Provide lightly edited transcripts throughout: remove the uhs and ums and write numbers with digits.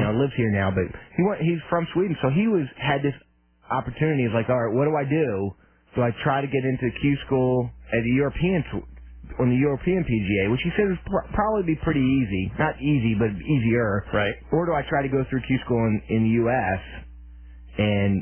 lives here now, but he's from Sweden, so he had this opportunity. He's like, all right, what do I do? Do I try to get into Q school at the on the European PGA, which he said would probably be pretty easy. Not easy, but easier. Right. Or do I try to go through Q school in the U.S.? And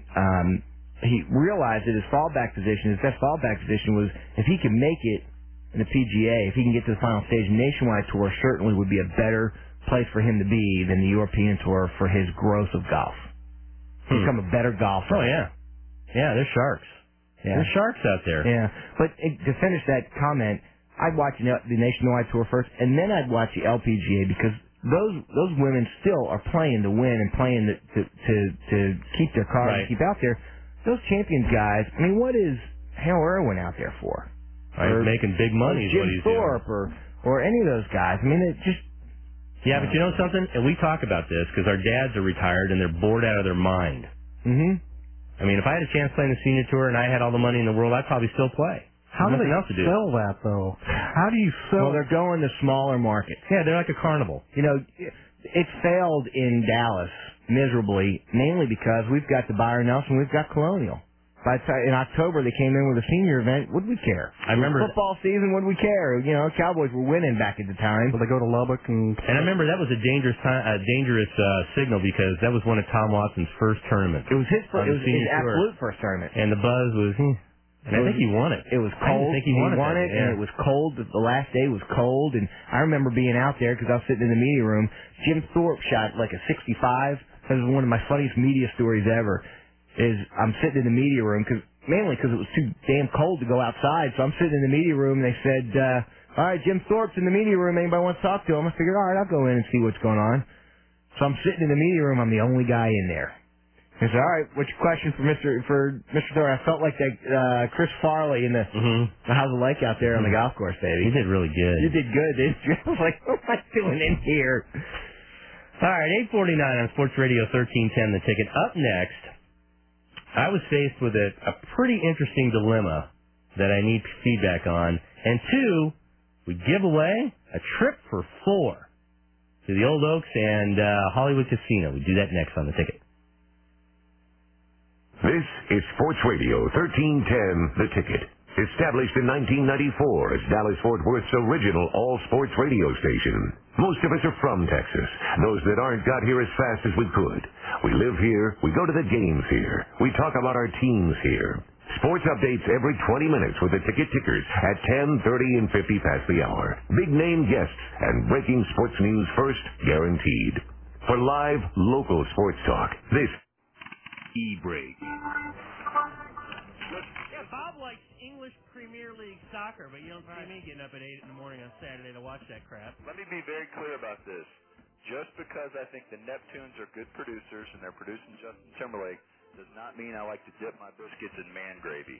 he realized that his best fallback position was if he could make it in the PGA, if he can get to the final stage, Nationwide Tour certainly would be a better place for him to be than the European Tour for his growth of golf. Become a better golfer. Oh, yeah. Yeah, they're sharks. Yeah. There's sharks out there. Yeah. But to finish that comment, I'd watch the Nationwide Tour first, and then I'd watch the LPGA because those women still are playing to win and playing to keep their card and keep out there. Those Champions guys, I mean, what is Hale Irwin out there for? He's making big money is what he's doing. Jim Thorpe or any of those guys. I mean, it just... Yeah, but you know something? And we talk about this because our dads are retired and they're bored out of their mind. Mm-hmm. I mean, if I had a chance playing the senior tour and I had all the money in the world, I'd probably still play. How do they else to do. sell that, though? How do you sell? Well, they're going to smaller markets. Yeah, they're like a carnival. You know, it failed in Dallas miserably, mainly because we've got the Byron Nelson, we've got Colonial. In October, they came in with a senior event. What did we care? I remember football season. What did we care? You know, Cowboys were winning back at the time. Well, they go to Lubbock and I remember that was a dangerous signal because that was one of Tom Watson's first tournaments. It was his first. It was his absolute first tournament. And the buzz was. And I think he won it. It was cold. I think he won it, and it was cold. The last day was cold, and I remember being out there because I was sitting in the media room. Jim Thorpe shot like a 65. That was one of my funniest media stories ever. I'm sitting in the media room mainly because it was too damn cold to go outside. So I'm sitting in the media room, and they said, "All right, Jim Thorpe's in the media room. Anybody want to talk to him?" I figured, all right, I'll go in and see what's going on. So I'm sitting in the media room. I'm the only guy in there. I said, all right, what's your question for Mr. Thorpe? I felt like that Chris Farley in the House of Lake out there on the golf course, baby. He did really good. You did good, didn't you? I was like, what am I doing in here? All right, 8:49 on Sports Radio 1310, The Ticket. Up next, I was faced with a pretty interesting dilemma that I need feedback on. And two, we give away a trip for 4 to the Old Oaks and Hollywood Casino. We do that next on The Ticket. This is Sports Radio 1310, The Ticket. Established in 1994 as Dallas-Fort Worth's original all-sports radio station. Most of us are from Texas. Those that aren't got here as fast as we could. We live here. We go to the games here. We talk about our teams here. Sports updates every 20 minutes with the Ticket Tickers at 10:30 and 50 past the hour. Big-name guests and breaking sports news first, guaranteed. For live, local sports talk, this E-Break. Yeah, Bob likes English Premier League soccer, but you don't see me getting up at 8 in the morning on Saturday to watch that crap. Let me be very clear about this. Just because I think the Neptunes are good producers and they're producing Justin Timberlake does not mean I like to dip my biscuits in man gravy.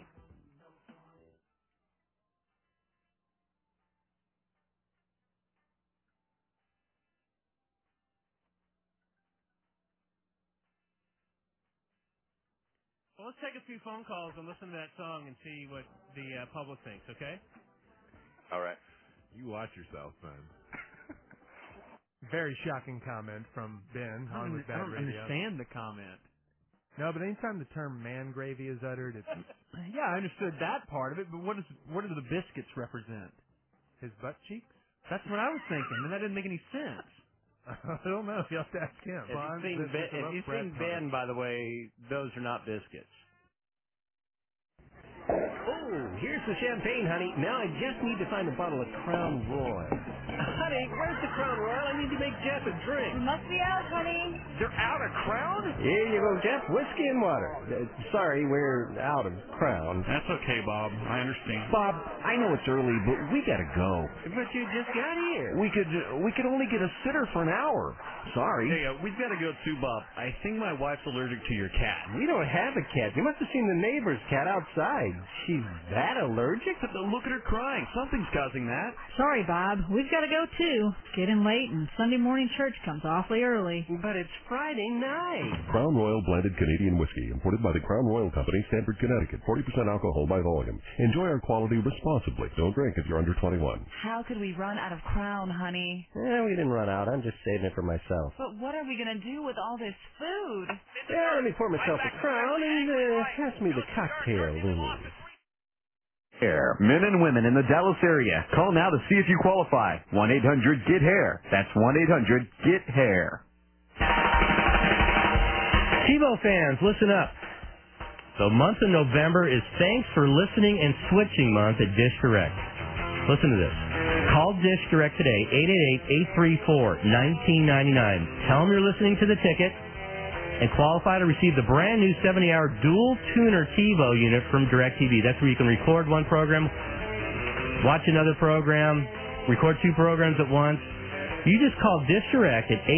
Well, let's take a few phone calls and listen to that song and see what the public thinks, okay? All right. You watch yourself, man. Very shocking comment from Ben on with Bad Radio. I don't understand the comment. No, but anytime the term man gravy is uttered, it's... Yeah, I understood that part of it, but what do the biscuits represent? His butt cheeks? That's what I was thinking, and that didn't make any sense. I don't know. You have to ask him. If you've seen Ben, by the way, those are not biscuits. Oh, here's the champagne, honey. Now I just need to find a bottle of Crown Royal. Honey, where's the Crown Royal? I need to make Jeff a drink. We must be out, honey. They're out of Crown? Here you go, Jeff. Whiskey and water. Sorry, we're out of Crown. That's okay, Bob. I understand. Bob, I know it's early, but we gotta go. But you just got here. We could only get a sitter for an hour. Sorry. Hey, we've got to go too, Bob. I think my wife's allergic to your cat. We don't have a cat. You must have seen the neighbor's cat outside. She's that allergic? But look at her crying. Something's causing that. Sorry, Bob. We've got to go, too. It's getting late, and Sunday morning church comes awfully early. But it's Friday night. Crown Royal blended Canadian whiskey, imported by the Crown Royal Company, Stamford, Connecticut. 40% alcohol by volume. Enjoy our quality responsibly. Don't drink if you're under 21. How could we run out of Crown, honey? We didn't run out. I'm just saving it for myself. But what are we going to do with all this food? Yeah, let me pour myself a Crown and pass me the cocktail, Louie. Hair. Men and women in the Dallas area. Call now to see if you qualify. 1-800-GET-HAIR. That's 1-800-GET-HAIR. TiVo fans, listen up. The month of November is Thanks for Listening and Switching Month at Dish Direct. Listen to this. Call Dish Direct today, 888-834-1999. Tell them you're listening to the ticket and qualify to receive the brand new 70-hour dual tuner TiVo unit from DirecTV. That's where you can record one program, watch another program, record two programs at once. You just call Dish Direct at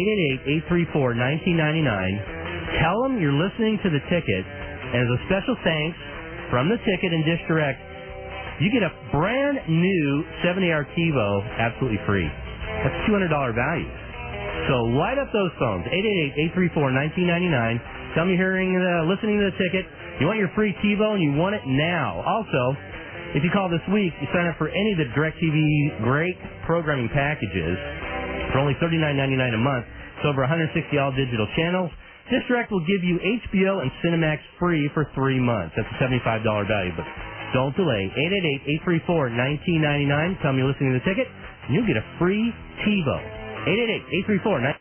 888-834-1999. Tell them you're listening to the ticket, and as a special thanks from the ticket and Dish Direct, you get a brand new 70-hour TiVo absolutely free. That's $200 value. So light up those phones, 888-834-1999. Tell me you're listening to the ticket. You want your free TiVo and you want it now. Also, if you call this week, you sign up for any of the DirecTV great programming packages for only $39.99 a month. It's over 160 all-digital channels. Dish Direct will give you HBO and Cinemax free for 3 months. That's a $75 value, but don't delay. 888-834-1999. Tell me you're listening to the ticket, and you'll get a free TiVo. 888-834-1999.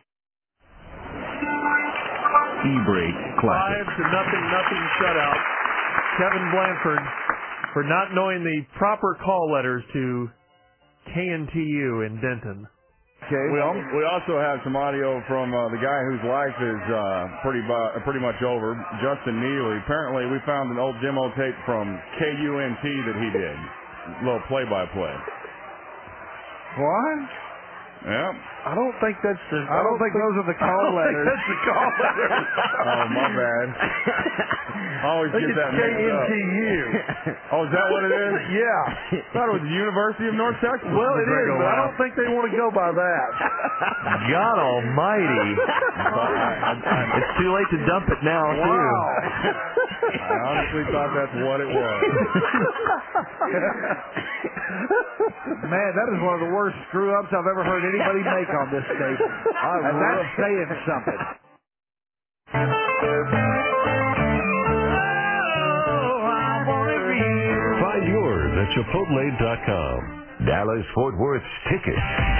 E-Break Classic. 5-0 shutout. Kevin Blanford for not knowing the proper call letters to KNTU in Denton. Okay. We also have some audio from the guy whose life is pretty much over, Justin Neely. Apparently, we found an old demo tape from KUNT that he did. A little play-by-play. What? Yeah. I don't think that's the. I don't think those are the call letters. That's the call letters. Oh, my bad. Always get that mixed up. KNTU. Oh, is that what it is? Yeah. I thought it was the University of North Texas. Well, it is, but I don't think they want to go by that. God almighty. It's too late to dump it now, too. Wow. I honestly thought that's what it was. Man, that is one of the worst screw-ups I've ever heard anybody make on this station. And that's saying something. Find yours at Chipotle.com. Dallas-Fort Worth's ticket.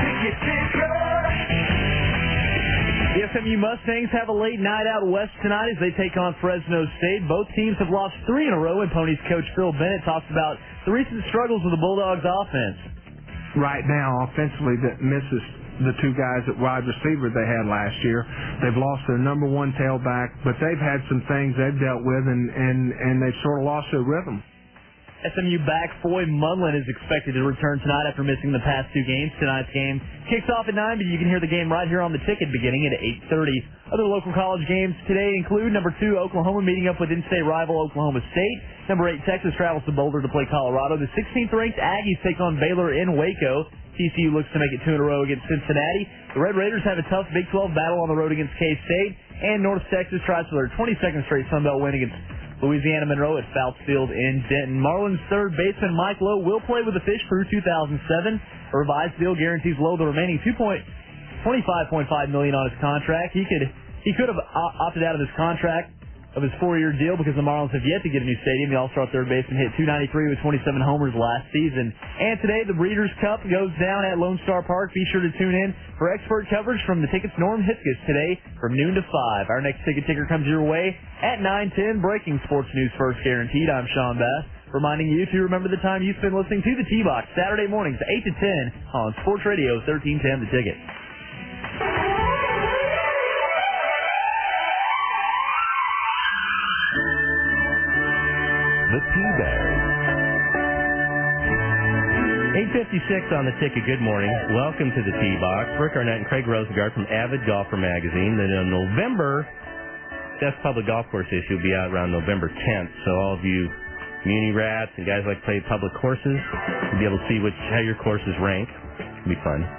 The SMU Mustangs have a late night out west tonight as they take on Fresno State. Both teams have lost 3 in a row, and Ponies coach Phil Bennett talks about the recent struggles with the Bulldogs offense. Right now, offensively, that misses the 2 guys at wide receiver they had last year. They've lost their number 1 tailback, but they've had some things they've dealt with, and they've sort of lost their rhythm. SMU back Foy Munlin is expected to return tonight after missing the past 2 games. Tonight's game kicks off at 9, but you can hear the game right here on the ticket beginning at 8:30. Other local college games today include number 2 Oklahoma meeting up with in-state rival Oklahoma State. Number 8 Texas travels to Boulder to play Colorado. The 16th ranked Aggies take on Baylor in Waco. TCU looks to make it 2 in a row against Cincinnati. The Red Raiders have a tough Big 12 battle on the road against K-State. And North Texas tries for their 22nd straight Sun Belt win against Louisiana Monroe at Fouts Field in Denton. Marlins third baseman Mike Lowe will play with the Fish through 2007. A revised deal guarantees Lowe the remaining $25.5 million on his contract. He could have opted out of his contract of his 4-year deal because the Marlins have yet to get a new stadium. The All-Star third baseman hit .293 with 27 homers last season. And today the Breeders' Cup goes down at Lone Star Park. Be sure to tune in for expert coverage from the Ticket's Norm Hitzges today from noon to 5. Our next ticket ticker comes your way at 9:10. Breaking sports news first guaranteed. I'm Sean Bass, reminding you to remember the time you spend listening to the T-Box Saturday mornings 8 to 10 on Sports Radio 1310 The Ticket. The T-Bag. 8:56 on the ticket. Good morning. Welcome to the T-Box. Rick Arnett and Craig Rosengart from Avid Golfer Magazine. The November Best Public Golf Course issue will be out around November 10th, so all of you Muni rats and guys like play public courses. You'll be able to see how your courses rank. It'll be fun.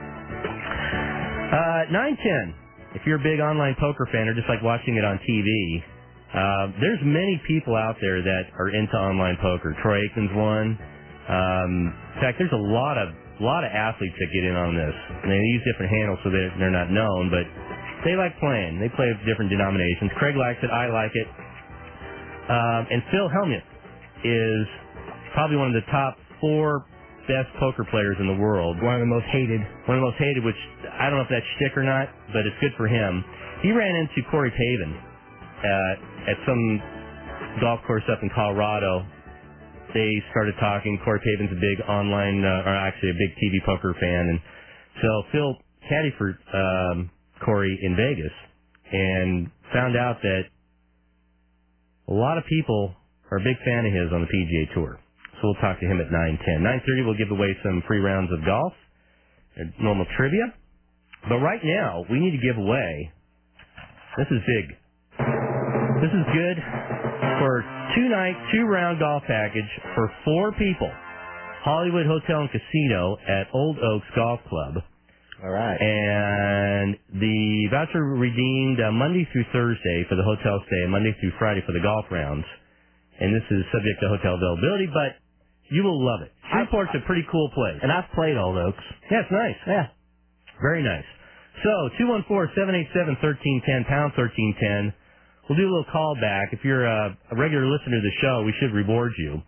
9:10. If you're a big online poker fan or just like watching it on TV, there's many people out there that are into online poker. Troy Aikman's one. In fact, there's a lot of athletes that get in on this. And they use different handles so they're not known, but they like playing. They play with different denominations. Craig likes it. I like it. And Phil Hellmuth is probably one of the top 4 best poker players in the world. One of the most hated. Which I don't know if that's shtick or not, but it's good for him. He ran into Corey Pavin at some golf course up in Colorado. They started talking. Corey Pavin's a big online, or actually a big TV poker fan, and so Phil caddied for Corey in Vegas and found out that a lot of people are a big fan of his on the PGA Tour. So we'll talk to him at 9:10. 9:30 we'll give away some free rounds of golf and normal trivia. But right now, we need to give away, this is big. This is good for 2-night, 2-round golf package for 4 people. Hollywood Hotel and Casino at Old Oaks Golf Club. All right. And the voucher redeemed Monday through Thursday for the hotel stay and Monday through Friday for the golf rounds. And this is subject to hotel availability, but you will love it. Shreveport's a pretty cool place. And I've played Old Oaks. Yeah, it's nice. Yeah. Very nice. So, 214-787-1310, pound 1310. We'll do a little call back. If you're a regular listener to the show, we should reward you.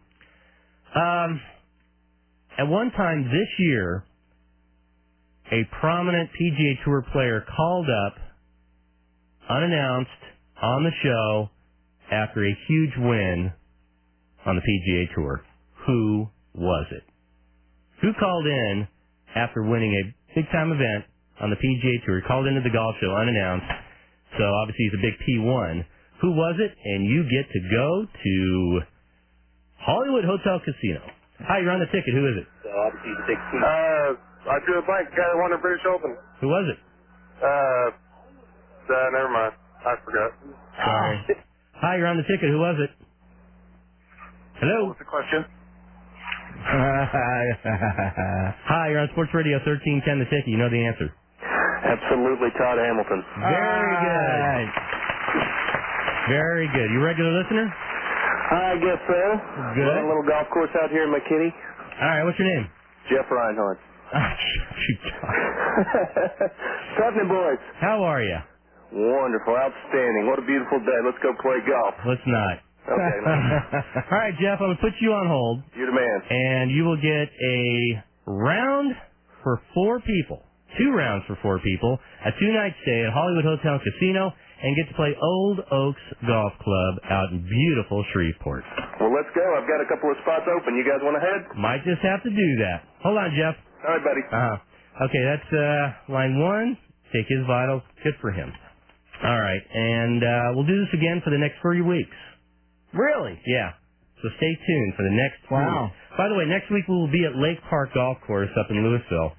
At one time this year, a prominent PGA Tour player called up, unannounced, on the show after a huge win on the PGA Tour. Who was it? Who called in after winning a big-time event on the PGA Tour? He called into the golf show unannounced, so obviously he's a big P1. Who was it? And you get to go to Hollywood Hotel Casino. Hi, you're on the ticket. Who is it? So obviously he's a big P1. I drew a blank. Guy that won the British Open. Who was it? Never mind. I forgot. Sorry. Hi, you're on the ticket. Who was it? Hello? What's the question? Hi, you're on Sports Radio 1310 The Ticket. You know the answer. Absolutely, Todd Hamilton. Very good. Very good. You a regular listener? I guess so. Good. Run a little golf course out here in McKinney. All right, what's your name? Jeff Reinhardt. Something, boys. How are you? Wonderful, outstanding. What a beautiful day. Let's go play golf. Let's not. Okay. All right, Jeff, I'm going to put you on hold. You're the man. And you will get a round for 4 people. 2 rounds for 4 people. A 2-night stay at Hollywood Hotel and Casino. And get to play Old Oaks Golf Club out in beautiful Shreveport. Well, let's go. I've got a couple of spots open. You guys want to head? Might just have to do that. Hold on, Jeff. All right, buddy. Okay, that's line 1. Take his vitals. Good for him. All right, and we'll do this again for the next 3 weeks. Really? Yeah. So stay tuned for the next 3 weeks. By the way, next week we will be at Lake Park Golf Course up in Louisville.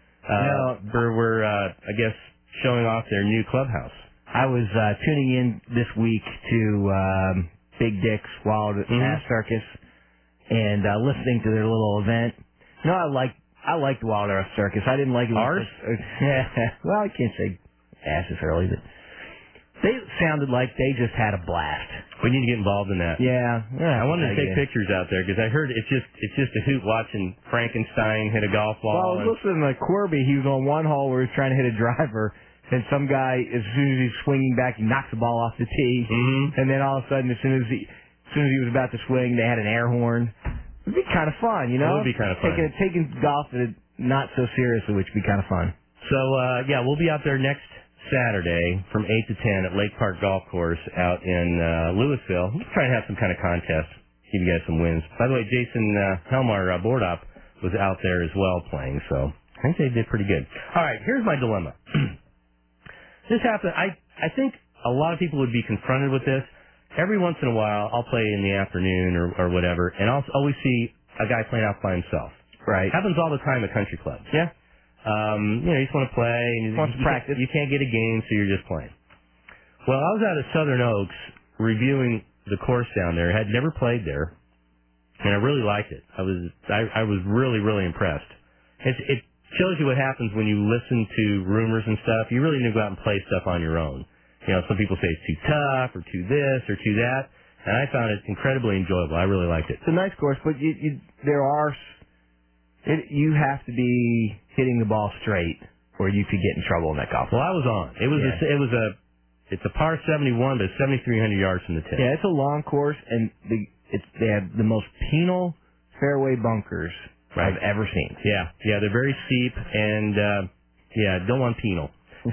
We're I guess, showing off their new clubhouse. I was tuning in this week to Big Dick's Wild Ass Circus and listening to their little event. You know, I liked the Wild Ass Circus. I didn't like it. Ours? Well, I can't say asses early, but they sounded like they just had a blast. We need to get involved in that. Yeah. I wanted to take pictures out there because I heard it's just a hoot watching Frankenstein hit a golf ball. Well, listen to Corby. He was on one hole where he was trying to hit a driver. And some guy, as soon as he's swinging back, he knocks the ball off the tee. And then all of a sudden, as soon as he was about to swing, they had an air horn. It'd be kind of fun, you know? It would be kind of fun. Taking golf not so seriously, which would be kind of fun. So, yeah, we'll be out there next Saturday from 8 to 10 at Lake Park Golf Course out in Louisville. We'll try and have some kind of contest, give you guys some wins. By the way, Jason Helmar, board op, was out there as well playing, so I think they did pretty good. All right, here's my dilemma. This happened. I think a lot of people would be confronted with this. Every once in a while, I'll play in the afternoon or whatever, and I'll always see a guy playing out by himself. Right. Happens all the time at country clubs. Yeah. You just want to play. And wants to practice. You can't get a game, so you're just playing. Well, I was out at Southern Oaks reviewing the course down there. Had never played there, and I really liked it. I was really, really impressed. It shows you what happens when you listen to rumors and stuff. You really need to go out and play stuff on your own. Some people say it's too tough or too this or too that, and I found it incredibly enjoyable. I really liked it. It's a nice course, but you have to be hitting the ball straight, or you could get in trouble in that golf. Well, I was on. It's a par 71, but it's 7,300 yards from the tip. Yeah, it's a long course, and they have the most penal fairway bunkers I've ever seen. Yeah, they're very steep, and don't want penal.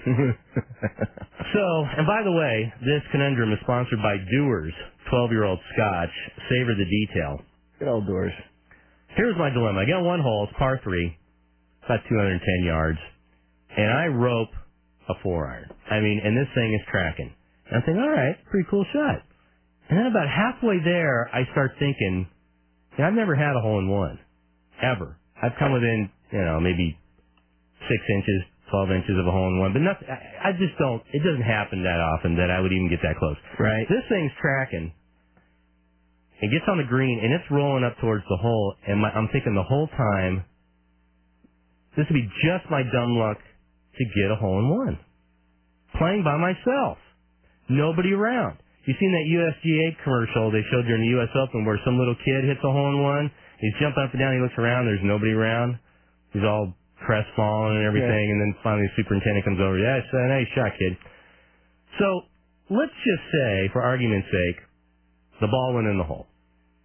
So, and by the way, this conundrum is sponsored by Dewar's 12-year-old Scotch. Savor the detail. Good old Dewar's. Here's my dilemma. I got one hole. It's par 3, about 210 yards, and I rope a 4-iron. And this thing is tracking. And I'm thinking, all right, pretty cool shot. And then about halfway there, I start thinking, I've never had a hole-in-one, ever. I've come within, maybe 6 inches, 12 inches of a hole-in-one, but nothing. I just don't. It doesn't happen that often that I would even get that close. Right. This thing's tracking. It gets on the green, and it's rolling up towards the hole, and I'm thinking the whole time, this would be just my dumb luck to get a hole-in-one. Playing by myself. Nobody around. You seen that USGA commercial they showed during the U.S. Open where some little kid hits a hole-in-one, he's jumping up and down, he looks around, there's nobody around. He's all crestfallen and everything, and then finally the superintendent comes over. Yeah, it's a nice shot, kid. So let's just say, for argument's sake, the ball went in the hole.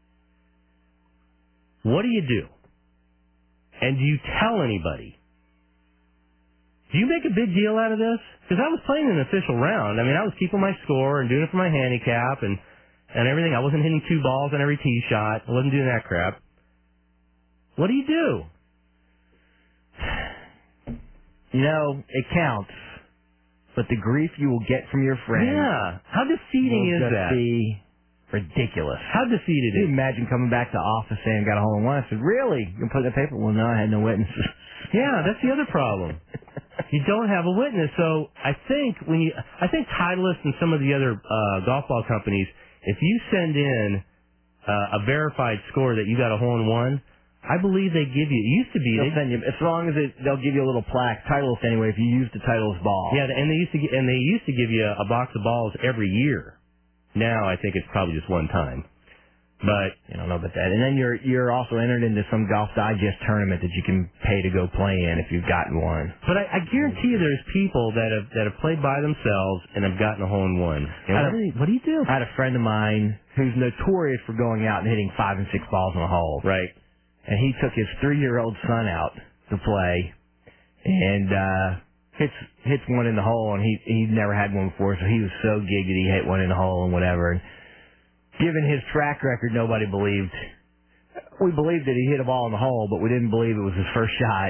What do you do? And do you tell anybody? Do you make a big deal out of this? Because I was playing an official round. I was keeping my score and doing it for my handicap and everything. I wasn't hitting 2 balls on every tee shot. I wasn't doing that crap. What do you do? It counts, but the grief you will get from your friends. Yeah. How defeating is that? Be ridiculous. How defeated Can you imagine coming back to the office saying got a hole-in-one? I said, really? You can put in the paper? Well, no, I had no witnesses. Yeah, that's the other problem. You don't have a witness. So I think Titleist and some of the other golf ball companies, if you send in a verified score that you got a hole-in-one, I believe they give you. It used to be they'll send you as long as they'll give you a little plaque. Titleist anyway. If you use the Titleist ball. Yeah, and they used to give you a box of balls every year. Now I think it's probably just one time. But I don't know about that. And then you're also entered into some Golf Digest tournament that you can pay to go play in if you've gotten one. But I guarantee you there's people that have played by themselves and have gotten a hole-in-one. What do you do? I had a friend of mine who's notorious for going out and hitting 5 and 6 balls in a hole. Right. And he took his 3-year-old son out to play and hits one in the hole, and he'd never had one before, so he was so gigged that he hit one in the hole and whatever. And given his track record, nobody believed. We believed that he hit a ball in the hole, but we didn't believe it was his first shot.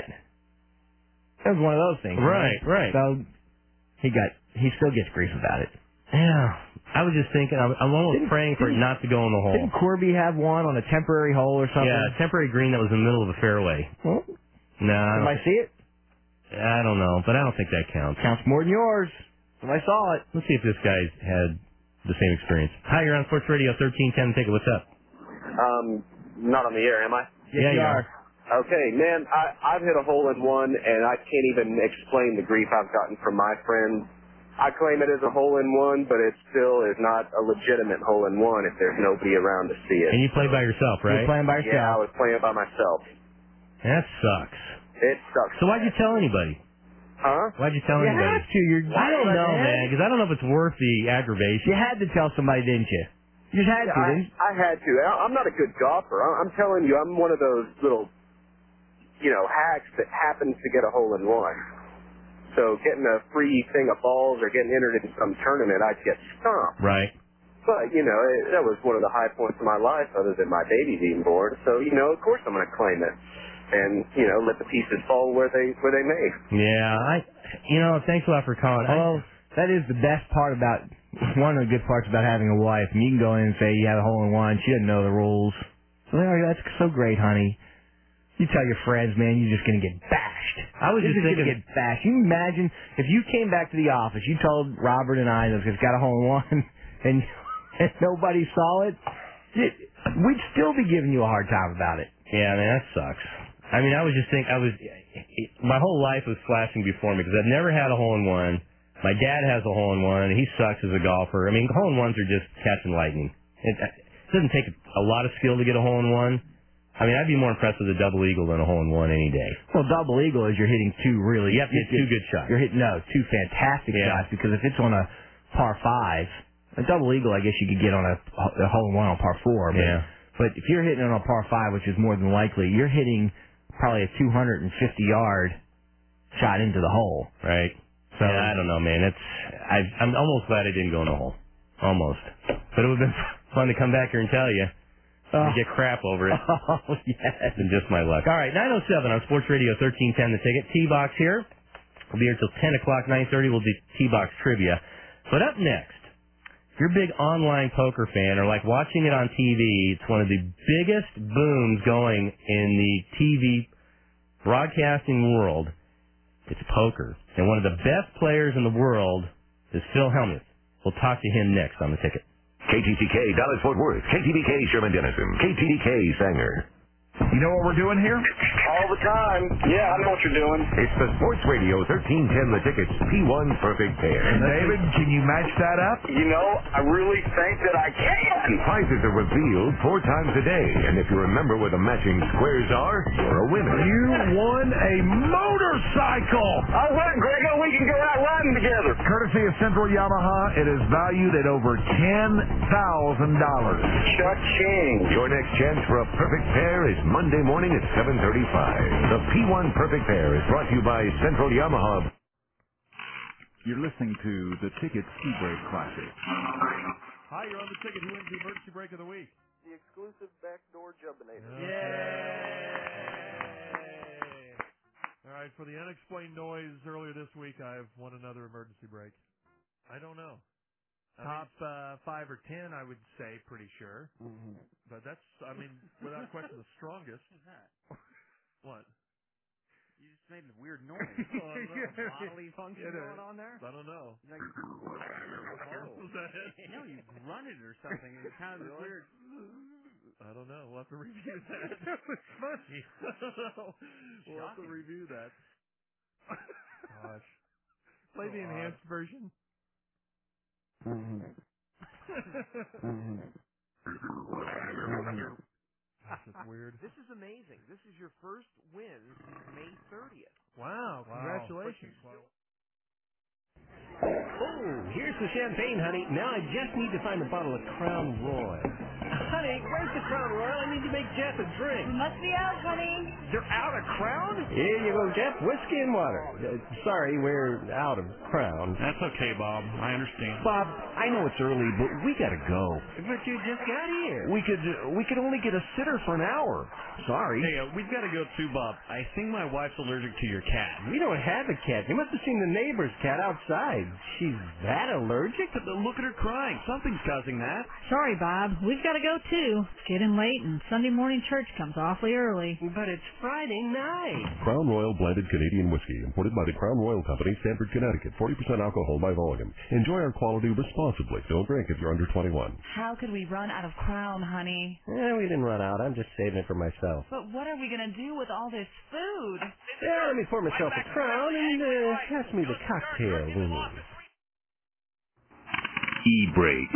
It was one of those things. Right, right. So he still gets grief about it. Yeah. I was just thinking, I'm almost praying for it not to go in the hole. Didn't Corby have one on a temporary hole or something? Yeah, a temporary green that was in the middle of a fairway. Well, no. Did I see it? I don't know, but I don't think that counts. Counts more than yours. When I saw it. Let's see if this guy had the same experience. Hi, you're on Sports Radio 1310. Take it. What's up? Not on the air, am I? Yes, you are. Okay, man, I've hit a hole-in-one, and I can't even explain the grief I've gotten from my friends. I claim it as a hole-in-one, but it still is not a legitimate hole-in-one if there's nobody around to see it. And you play by yourself, right? You're playing by yourself. Yeah, I was playing by myself. That sucks. It sucks. So why'd you tell anybody? Huh? Why'd you tell anybody? You have to. I don't know, man, because I don't know if it's worth the aggravation. You had to tell somebody, didn't you? You just had to, didn't you? I had to. I'm not a good golfer. I'm telling you, I'm one of those little, hacks that happens to get a hole-in-one. So getting a free thing of balls or getting entered in some tournament, I'd get stomped. Right. But, that was one of the high points of my life other than my baby being born. So, of course I'm going to claim it. And, let the pieces fall where they may. Yeah, thanks a lot for calling. Well, that is the best part about, one of the good parts about having a wife. And you can go in and say you have a hole-in-one. She doesn't know the rules. So, that's so great, honey. You tell your friends, man, you're just going to get bashed. I was just thinking, going to get bashed. You imagine if you came back to the office, you told Robert and I that it's got a hole-in-one, and nobody saw it. we'd still be giving you a hard time about it. Yeah, man, that sucks. I mean, I was just thinking, my whole life was flashing before me because I've never had a hole-in-one. My dad has a hole-in-one, and he sucks as a golfer. I mean, hole-in-ones are just catching lightning. It doesn't take a lot of skill to get a hole-in-one. I mean, I'd be more impressed with a double eagle than a hole-in-one any day. Well, double eagle is you're hitting two really... You have to hit two good shots. You're hitting, two fantastic shots, because if it's on a par 5, a double eagle I guess you could get on a hole-in-one on par 4. But if you're hitting on a par 5, which is more than likely, you're hitting probably a 250-yard shot into the hole. Right. So I don't know, man. I'm almost glad I didn't go in the hole. Almost. But it would have been fun to come back here and tell you. I get crap over it. Oh, yes. And just my luck. All right, 9:07 on Sports Radio 1310 The Ticket. T-Box here. We'll be here till 10 o'clock, 9:30. We'll do T-Box trivia. But up next, if you're a big online poker fan or like watching it on TV, it's one of the biggest booms going in the TV broadcasting world. It's poker. And one of the best players in the world is Phil Hellmuth. We'll talk to him next on The Ticket. KTTK, Dallas-Fort Worth. KTBK, Sherman-Denison. KTDK, Sanger. You know what we're doing here? All the time. Yeah, I know what you're doing. It's the Sports Radio 1310 The Ticket's P1 Perfect Pair. And David, can you match that up? You know, I really think that I can. Prizes are revealed 4 times a day, and if you remember where the matching squares are, you're a winner. You won a motorcycle! All right, Grego, we can go out riding together. Courtesy of Central Yamaha, it is valued at over $10,000. Cha-ching. Your next chance for a perfect pair is Monday morning at 7:35. The P1 Perfect Pair is brought to you by Central Yamaha. You're listening to the Ticket Ski Break Classic. Hi, you're on The Ticket. Who wins the emergency break of the week? The exclusive backdoor Jubbinator. Yay! All right, for the unexplained noise earlier this week, I've won another emergency break. I don't know. Top 5 or 10, I would say, pretty sure. Mm-hmm. But that's, I mean, without question, the strongest. What is that? What? You just made a weird noise. Bodily function going on there? I don't know. Like, Was that it? No, you grunted or something. It sounded weird. I don't know. We'll have to review that. That was funny. We'll have to review that. Gosh. Play the enhanced version. That's weird. This is amazing. This is your first win since May 30th. Wow. Congratulations. Oh, here's the champagne, honey. Now I just need to find a bottle of Crown Royal. Honey, where's the Crown Royal? I need to make Jeff a drink. We must be out, honey. They're out of Crown? Here you go, Jeff. Whiskey and water. Sorry, we're out of Crown. That's okay, Bob. I understand. Bob, I know it's early, but we gotta go. But you just got here. We could only get a sitter for an hour. Sorry. Hey, we've got to go too, Bob. I think my wife's allergic to your cat. We don't have a cat. You must have seen the neighbor's cat outside. She's that allergic? Look at her crying. Something's causing that. Sorry, Bob. We've got to go, too. It's getting late, and Sunday morning church comes awfully early. But it's Friday night. Crown Royal blended Canadian whiskey, imported by the Crown Royal Company, Stamford, Connecticut. 40% alcohol by volume. Enjoy our quality responsibly. Don't drink if you're under 21. How could we run out of Crown, honey? We didn't run out. I'm just saving it for myself. But what are we going to do with all this food? Yeah, let me pour myself a Crown and pass me the cocktail we need. E-Break.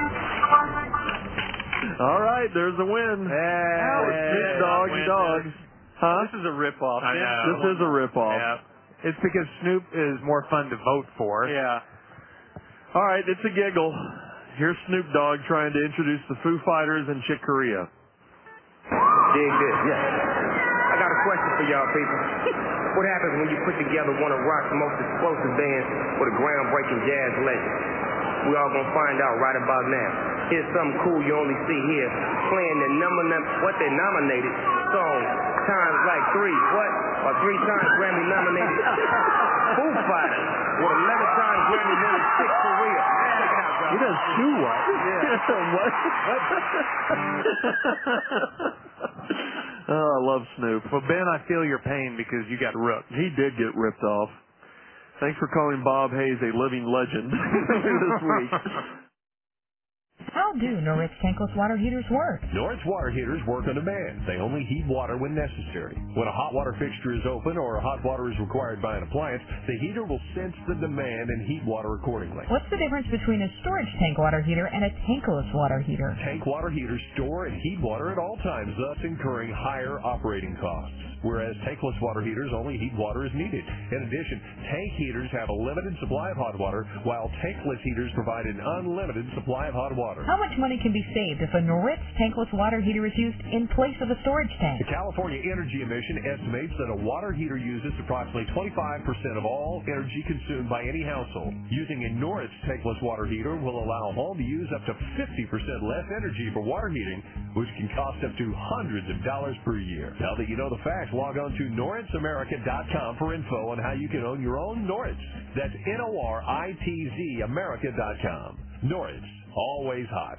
All right, there's a win. Big dog. Huh? This is a ripoff. I know. This is a ripoff. Yeah. It's because Snoop is more fun to vote for. Yeah. All right, it's a giggle. Here's Snoop Dogg trying to introduce the Foo Fighters and Chick Corea. Dig this. Yeah. I got a question for y'all people. What happens when you put together one of rock's most explosive bands with a groundbreaking jazz legend? We all gonna find out right about now. Here's something cool you only see here, playing the they nominated song times like 3. What? Or 3 times Grammy nominated Foo Fighters with 11 times Grammy winning Chick Corea. Check it out, guys. He does do what? Oh, I love Snoop. Well, Ben, I feel your pain because you got ripped. He did get ripped off. Thanks for calling Bob Hayes a living legend this week. How do Noritz tankless water heaters work? Noritz water heaters work on demand. They only heat water when necessary. When a hot water fixture is open or hot water is required by an appliance, the heater will sense the demand and heat water accordingly. What's the difference between a storage tank water heater and a tankless water heater? Tank water heaters store and heat water at all times, thus incurring higher operating costs, whereas tankless water heaters only heat water as needed. In addition, tank heaters have a limited supply of hot water, while tankless heaters provide an unlimited supply of hot water. How much money can be saved if a Noritz tankless water heater is used in place of a storage tank? The California Energy Commission estimates that a water heater uses approximately 25% of all energy consumed by any household. Using a Noritz tankless water heater will allow a home to use up to 50% less energy for water heating, which can cost up to hundreds of dollars per year. Now that you know the facts, log on to NoritzAmerica.com for info on how you can own your own Noritz. That's Noritz America.com. Noritz, always hot.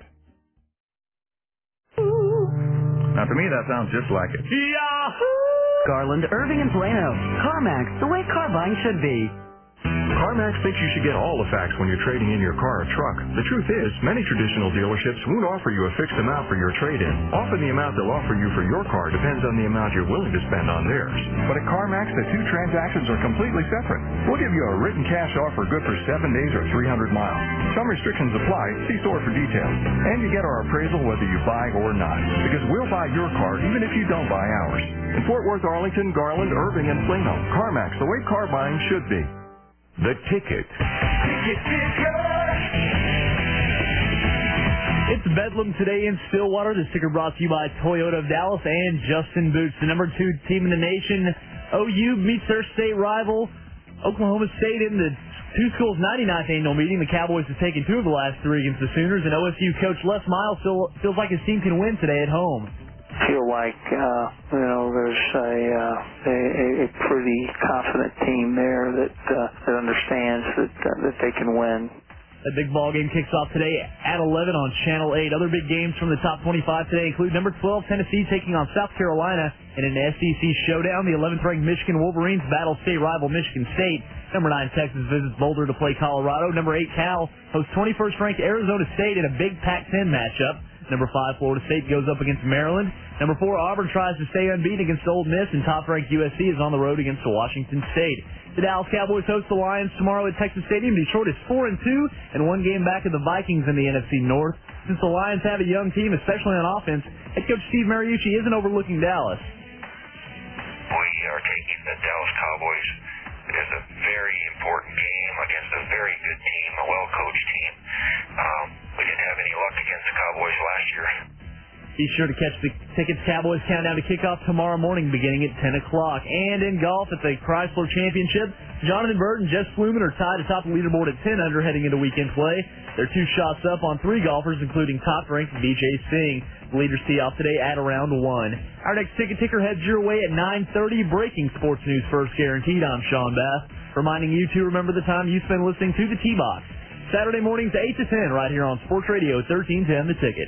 Now, to me, that sounds just like it. Yahoo! Garland, Irving, and Plano. CarMax, the way car buying should be. CarMax thinks you should get all the facts when you're trading in your car or truck. The truth is, many traditional dealerships won't offer you a fixed amount for your trade-in. Often the amount they'll offer you for your car depends on the amount you're willing to spend on theirs. But at CarMax, the two transactions are completely separate. We'll give you a written cash offer good for 7 days or 300 miles. Some restrictions apply. See store for details. And you get our appraisal whether you buy or not. Because we'll buy your car even if you don't buy ours. In Fort Worth, Arlington, Garland, Irving, and Plano, CarMax, the way car buying should be. The Ticket. It's Bedlam today in Stillwater. The ticker brought to you by Toyota of Dallas and Justin Boots, the number 2 team in the nation. OU meets their state rival, Oklahoma State, in the two schools' 99th annual meeting. The Cowboys have taken 2 of the last 3 against the Sooners, and OSU coach Les Miles feels like his team can win today at home. Feel like there's a pretty confident team there that understands that they can win. A big ball game kicks off today at 11 on Channel 8. Other big games from the top 25 today include number 12 Tennessee taking on South Carolina in an SEC showdown. The 11th ranked Michigan Wolverines battle state rival Michigan State. Number 9 Texas visits Boulder to play Colorado. Number 8 Cal hosts 21st ranked Arizona State in a big Pac-10 matchup. Number 5 Florida State goes up against Maryland. Number 4 Auburn tries to stay unbeaten against Ole Miss, and top-ranked USC is on the road against Washington State. The Dallas Cowboys host the Lions tomorrow at Texas Stadium. Detroit is 4-2 and 1 game back of the Vikings in the NFC North. Since the Lions have a young team, especially on offense, head coach Steve Mariucci isn't overlooking Dallas. We are taking the Dallas Cowboys. It is a very important game against a very good team, a well-coached team. We didn't have any luck against the Cowboys last year. Be sure to catch the Tickets Cowboys countdown to kickoff tomorrow morning beginning at 10 o'clock. And in golf at the Chrysler Championship, Jonathan Bird and Jess Fluman are tied atop the leaderboard at 10 under heading into weekend play. They're 2 shots up on 3 golfers, including top-ranked Vijay Singh. The leaders tee off today at around 1. Our next ticket ticker heads your way at 9:30. Breaking sports news first guaranteed. I'm Sean Bass, reminding you to remember the time you spend listening to the T-Box. Saturday mornings 8 to 10 right here on Sports Radio 1310 The Ticket.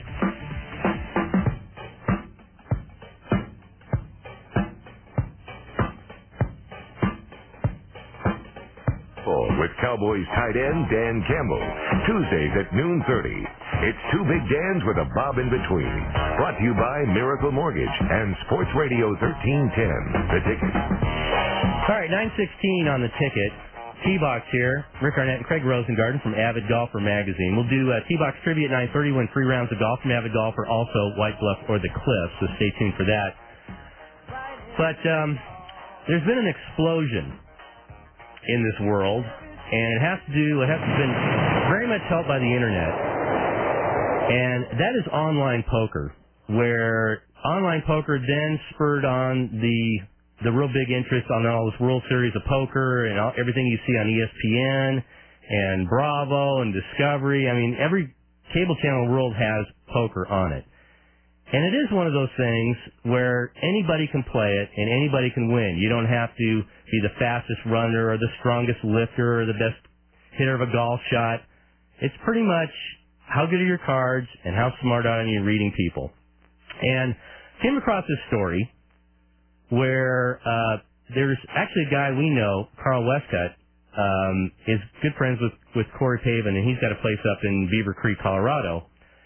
With Cowboys tight end Dan Campbell. Tuesdays at noon 30. It's Two Big Dans with a Bob in between. Brought to you by Miracle Mortgage and Sports Radio 1310. The Ticket. All right, 9:16 on The Ticket. T-Box here. Rick Arnett and Craig Rosengarten from Avid Golfer Magazine. We'll do T-Box trivia at 9:30, win 3 rounds of golf from Avid Golfer, also White Bluff or The Cliffs, so stay tuned for that. But there's been an explosion in this world, and it has been very much helped by the internet, and that is online poker, where online poker then spurred on the real big interest on all this World Series of Poker and everything you see on ESPN and Bravo and Discovery. I mean, every cable channel in the world has poker on it. And it is one of those things where anybody can play it and anybody can win. You don't have to be the fastest runner or the strongest lifter or the best hitter of a golf shot. It's pretty much how good are your cards and how smart are you reading people. And came across this story where there's actually a guy we know, Carl Westcott, is good friends with Corey Pavin, and he's got a place up in Beaver Creek, Colorado.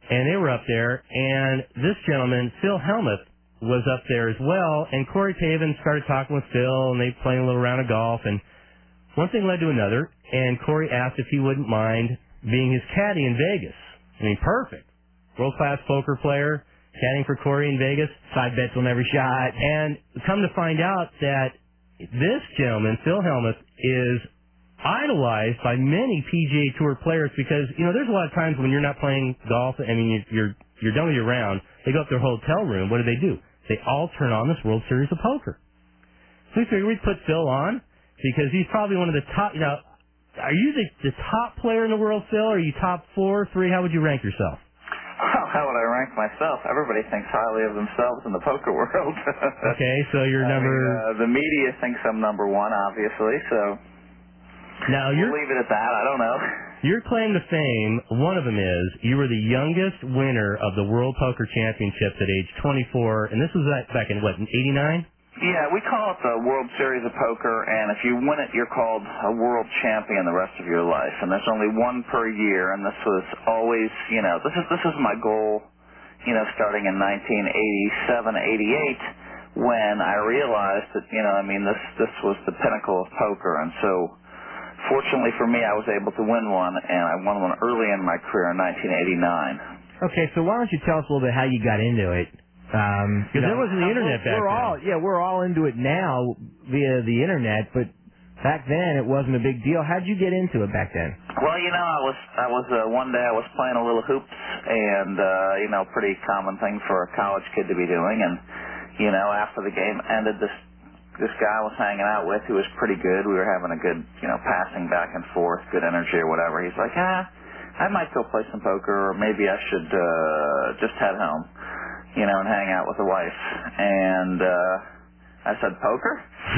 and they were up there, and this gentleman, Phil Hellmuth, was up there as well, and Corey Pavin started talking with Phil, and they played a little round of golf, and one thing led to another, and Corey asked if he wouldn't mind being his caddy in Vegas. I mean, perfect. World-class poker player, caddying for Corey in Vegas. Side bets on every shot. And come to find out that this gentleman, Phil Hellmuth, is idolized by many PGA Tour players because, you know, there's a lot of times when you're not playing golf, I mean, you're done with your round, they go up to their hotel room, what do? They all turn on this World Series of Poker. So we figured we'd put Phil on because he's probably one of the top, you know, are you the top player in the world, Phil? Are you top 4, 3? How would you rank yourself? Well, how would I rank myself? Everybody thinks highly of themselves in the poker world. Okay, so you're the media thinks I'm number 1, obviously, so now we'll leave it at that. I don't know. Your claim to fame, one of them is you were the youngest winner of the World Poker Championships at age 24, and this was back in, what, in 89? Yeah, we call it the World Series of Poker, and if you win it, you're called a world champion the rest of your life. And there's only one per year, and this was always, you know, this is my goal, you know, starting in 1987, 88, when I realized that, you know, I mean, this was the pinnacle of poker. And so, fortunately for me, I was able to win one, and I won one early in my career in 1989. Okay, so why don't you tell us a little bit how you got into it? Because there wasn't the internet back then. We're all into it now via the internet, but back then it wasn't a big deal. How'd you get into it back then? Well, you know, I was one day I was playing a little hoops, and you know, pretty common thing for a college kid to be doing. And you know, after the game ended, this guy I was hanging out with who was pretty good. We were having a good, you know, passing back and forth, good energy or whatever. He's like, I might go play some poker, or maybe I should just head home, you know, and hang out with the wife. And I said, poker?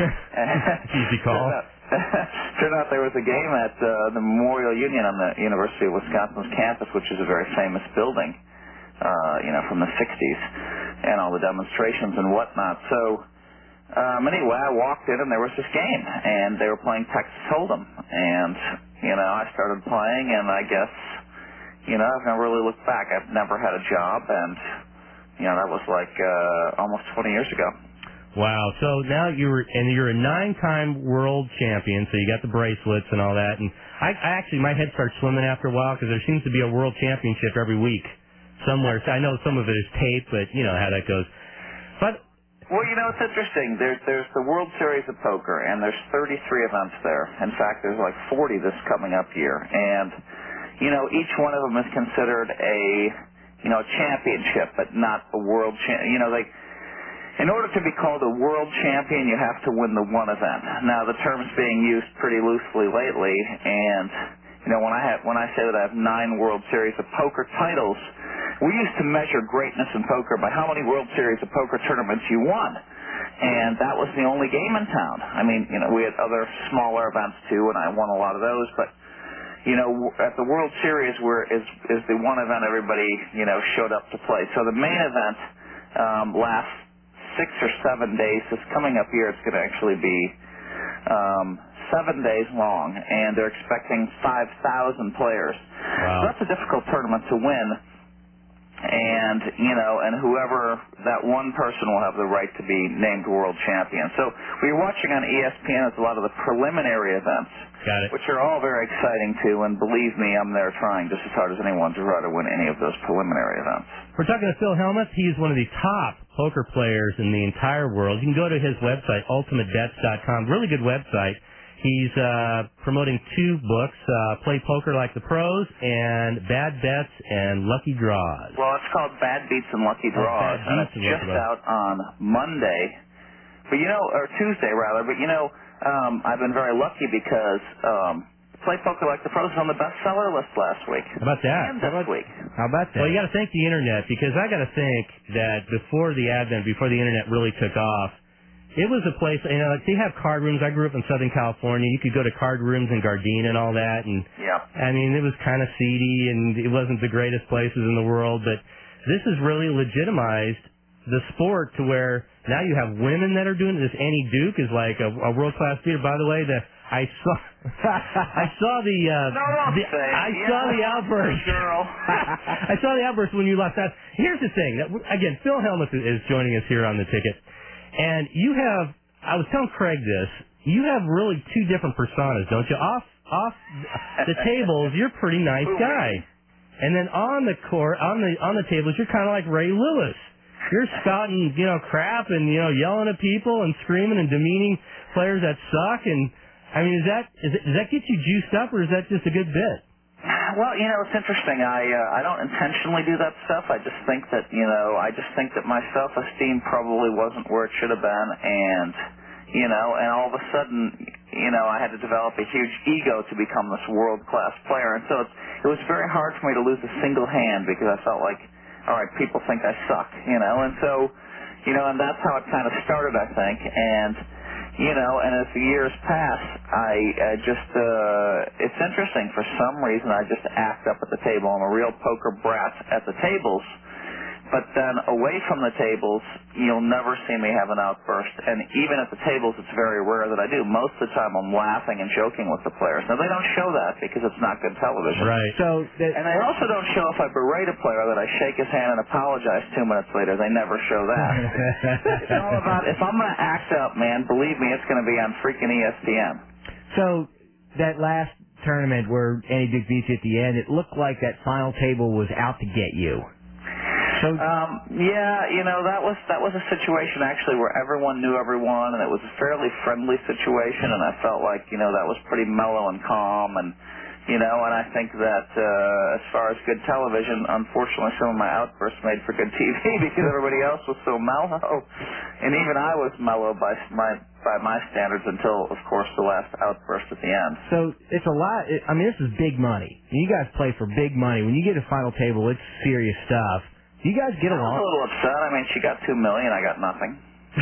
Easy call. Turned out there was a game at the Memorial Union on the University of Wisconsin's campus, which is a very famous building, you know, from the 60s, and all the demonstrations and whatnot. So anyway, I walked in, and there was this game, and they were playing Texas Hold'em. And, you know, I started playing, and I guess, you know, I've never really looked back. I've never had a job, and you know, that was like almost 20 years ago. Wow. So now you're a 9-time world champion, so you got the bracelets and all that. And I actually, my head starts swimming after a while because there seems to be a world championship every week somewhere. So I know some of it is taped, but you know how that goes. But well, you know, it's interesting. There's the World Series of Poker, and there's 33 events there. In fact, there's like 40 this coming up year. And, you know, each one of them is considered a championship, but not a world champion. You know, in order to be called a world champion, you have to win the one event. Now, the term's being used pretty loosely lately, and you know, when I say that I have 9 World Series of Poker titles, we used to measure greatness in poker by how many World Series of Poker tournaments you won, and that was the only game in town. I mean, you know, we had other smaller events too, and I won a lot of those, but you know, at the World Series is the one event everybody, you know, showed up to play. So the main event lasts 6 or 7 days. This coming up year, it's going to actually be 7 days long, and they're expecting 5,000 players. Wow. So that's a difficult tournament to win. And, you know, and whoever, that one person will have the right to be named world champion. So we're watching on ESPN, it's a lot of the preliminary events, which are all very exciting too, and believe me, I'm there trying just as hard as anyone to try to win any of those preliminary events. We're talking to Phil Hellmuth. He's one of the top poker players in the entire world. You can go to his website, ultimatebets.com. Really good website. He's promoting 2 books, Play Poker Like the Pros and Bad Bets and Lucky Draws. Well, it's called Bad Beats and Lucky Draws, and it's just out on Monday, but you know, or Tuesday rather, but you know, I've been very lucky because Play Poker Like the Pros was on the bestseller list last week. How about that? And this week. How about that? Well, you got to thank the internet, because I got to think that before the internet really took off, it was a place, you know, they have card rooms. I grew up in Southern California. You could go to card rooms in Gardena and all that, and I mean, it was kind of seedy, and it wasn't the greatest places in the world, but this has really legitimized the sport to where now you have women that are doing it. This Annie Duke is like a world-class theater. By the way, I saw the outburst. Girl. I saw the outburst when you left that. Here's the thing. Again, Phil Helmuth is joining us here on the ticket. And you have, I was telling Craig this, you have really two different personas, don't you? Off the tables, you're a pretty nice guy. And then on the court, on the tables, you're kind of like Ray Lewis. You're spouting, crap and, yelling at people and screaming and demeaning players that suck. And, I mean, does that get you juiced up, or is that just a good bit? Well, it's interesting. I don't intentionally do that stuff. I just think that, my self-esteem probably wasn't where it should have been. And, and all of a sudden, I had to develop a huge ego to become this world-class player. And so it was very hard for me to lose a single hand because I felt like, all right, people think I suck, and so, and that's how it kind of started, I think, and, and as the years pass, I just, it's interesting, for some reason I just act up at the table. I'm a real poker brat at the tables, but then away from the tables, you'll never see me have an outburst, and even at the tables, it's very rare that I do. Most of the time, I'm laughing and joking with the players. Now, they don't show that because it's not good television. Right. And they also don't show if I berate a player that I shake his hand and apologize 2 minutes later. They never show that. It's all about, if I'm going to act up, man, believe me, it's going to be on freaking ESPN. So, that last tournament where Andy Duke beat you at the end, it looked like that final table was out to get you. That was a situation actually where everyone knew everyone, and it was a fairly friendly situation, and I felt like, that was pretty mellow and calm, and, and I think that as far as good television, unfortunately some of my outbursts made for good TV because everybody else was so mellow, and even I was mellow by my standards until, of course, the last outburst at the end. So it's a lot. This is big money. You guys play for big money. When you get a final table, it's serious stuff. Do you guys get along? I was a little upset. I mean, she got $2 million. I got nothing.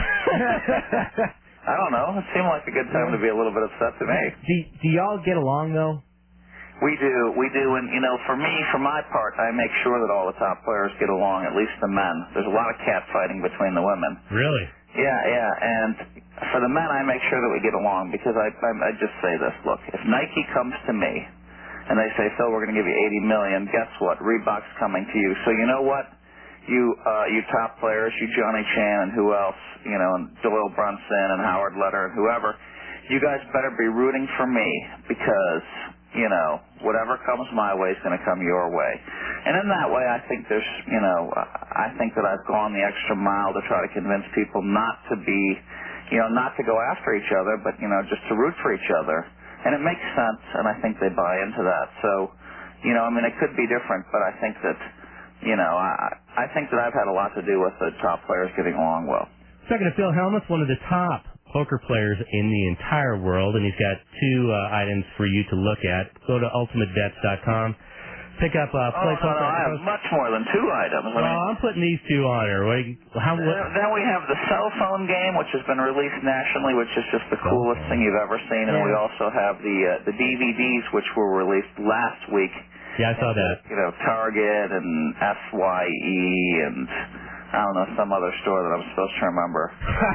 I don't know. It seemed like a good time to be a little bit upset to me. Do y'all get along, though? We do. And, for me, for my part, I make sure that all the top players get along, at least the men. There's a lot of catfighting between the women. Really? Yeah. And for the men, I make sure that we get along because I just say this. Look, if Nike comes to me and they say, Phil, we're going to give you $80 million, guess what? Reebok's coming to you. So you know what? You top players, you Johnny Chan and who else, and Doyle Brunson and Howard Letter and whoever, you guys better be rooting for me because, whatever comes my way is going to come your way. And in that way, I think there's, I think that I've gone the extra mile to try to convince people not to be, not to go after each other, but, just to root for each other. And it makes sense, and I think they buy into that. So, it could be different, but I think that, I think that I've had a lot to do with the top players getting along well. Talking to Phil Helmuth, one of the top poker players in the entire world, and he's got two items for you to look at. Go to ultimatebets.com. Pick up Play Poker. I have much more than two items. I'm putting these two on here. Then we have the cell phone game, which has been released nationally, which is just the coolest thing you've ever seen. And we also have the DVDs, which were released last week. Yeah, I saw that. Target and SYE and I don't know, some other store that I'm supposed to remember.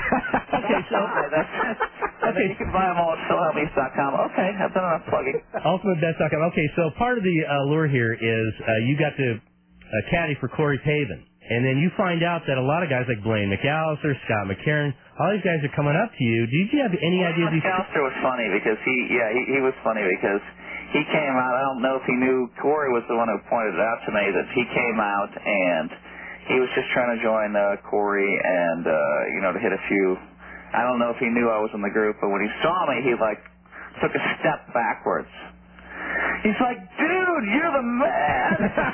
Okay, you can buy them all at PhilHelmuth.com. Okay, I've done enough plugging. UltimateBets.com. Okay, so part of the allure here is you got to caddy for Corey Pavin. And then you find out that a lot of guys like Blaine McAllister, Scott McCarron, all these guys are coming up to you. Did you have any idea? McAllister was funny because he was funny because he came out. I don't know if he knew. Corey was the one who pointed it out to me that he came out and he was just trying to join Corey and to hit a few. I don't know if he knew I was in the group, but when he saw me, he took a step backwards. He's like, "Dude, you're the man."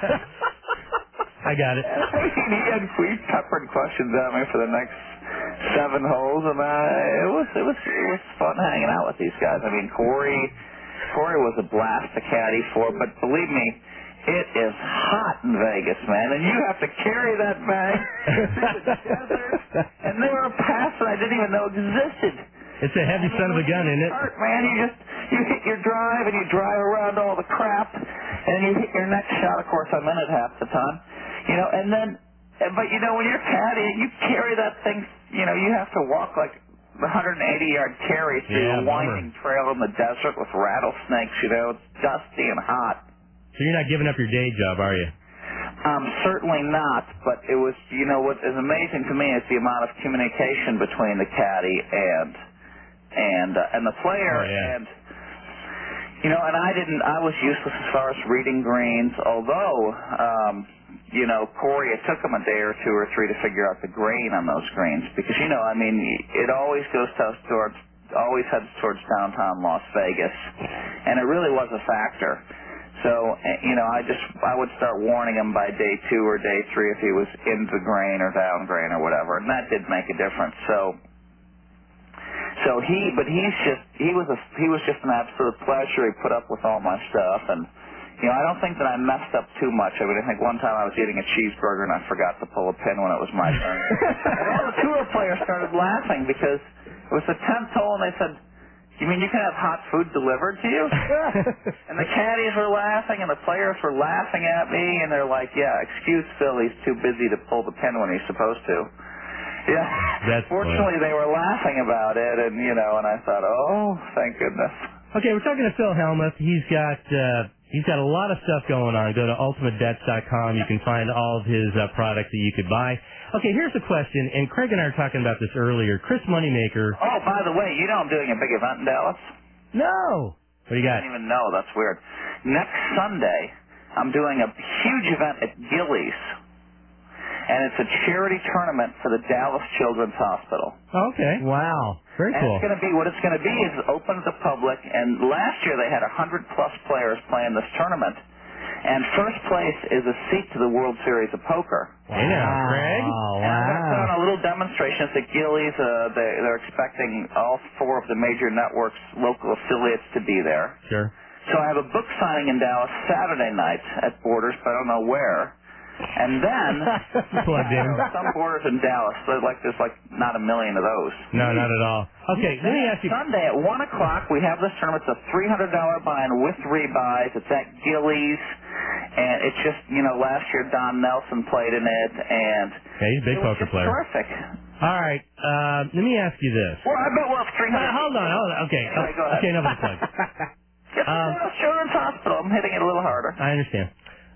I got it. He had peppered questions at me for the next 7 holes, and it was fun hanging out with these guys. I mean, Corey was a blast to caddy for, but believe me, it is hot in Vegas, man, and you have to carry that bag through the desert, and there are paths that I didn't even know existed. It's a heavy son of a gun, isn't it? Man, you hit your drive, and you drive around all the crap, and you hit your next shot. Of course, I'm in it half the time. But when you're caddying, you carry that thing, you have to walk like 180-yard carry through a winding trail in the desert with rattlesnakes. It's dusty and hot. So you're not giving up your day job, are you? Certainly not, but it was, what is amazing to me is the amount of communication between the caddy and the player. Oh, yeah. And, and I was useless as far as reading greens, although, Corey, it took him a day or two or three to figure out the grain on those greens because, it always always heads towards downtown Las Vegas, and it really was a factor. So, I would start warning him by day 2 or day 3 if he was into grain or down grain or whatever, and that did make a difference. He was just an absolute pleasure. He put up with all my stuff, and I don't think that I messed up too much. I think one time I was eating a cheeseburger and I forgot to pull a pin when it was my turn. And all the tour players started laughing because it was the 10th hole, and they said, "You mean you can have hot food delivered to you?" And the caddies were laughing, and the players were laughing at me, and they're like, "Yeah, excuse Phil, he's too busy to pull the pin when he's supposed to." Yeah. Fortunately, they were laughing about it, and I thought, oh, thank goodness. Okay, we're talking to Phil Hellmuth. He's got a lot of stuff going on. Go to ultimatebets.com. You can find all of his products that you could buy. Okay, here's a question, and Craig and I were talking about this earlier. Chris Moneymaker. Oh, by the way, I'm doing a big event in Dallas? No. What do you got? I didn't even know. That's weird. Next Sunday, I'm doing a huge event at Gilley's, and it's a charity tournament for the Dallas Children's Hospital. Okay. Wow. Very cool. And what it's going to be is open to the public, and last year they had 100-plus players playing this tournament. And first place is a seat to the World Series of Poker. Wow, Greg. And I'm going to put on a little demonstration at Gilley's. They're expecting all 4 of the major networks' local affiliates to be there. Sure. So I have a book signing in Dallas Saturday night at Borders, but I don't know where. And then plugged in. Some Borders in Dallas. There's not a million of those. No, not at all. Okay, let me ask you. Sunday at 1 o'clock, we have this tournament. It's a $300 buy-in with rebuys. It's at Gilley's. And it's just, last year Don Nelson played in it, and he's a big poker player. Terrific. All right, let me ask you this. Well, I bet we'll have 300. Hold on. Okay. Anyway, go ahead. Okay, enough of the plug. Children's Hospital. I'm hitting it a little harder. I understand.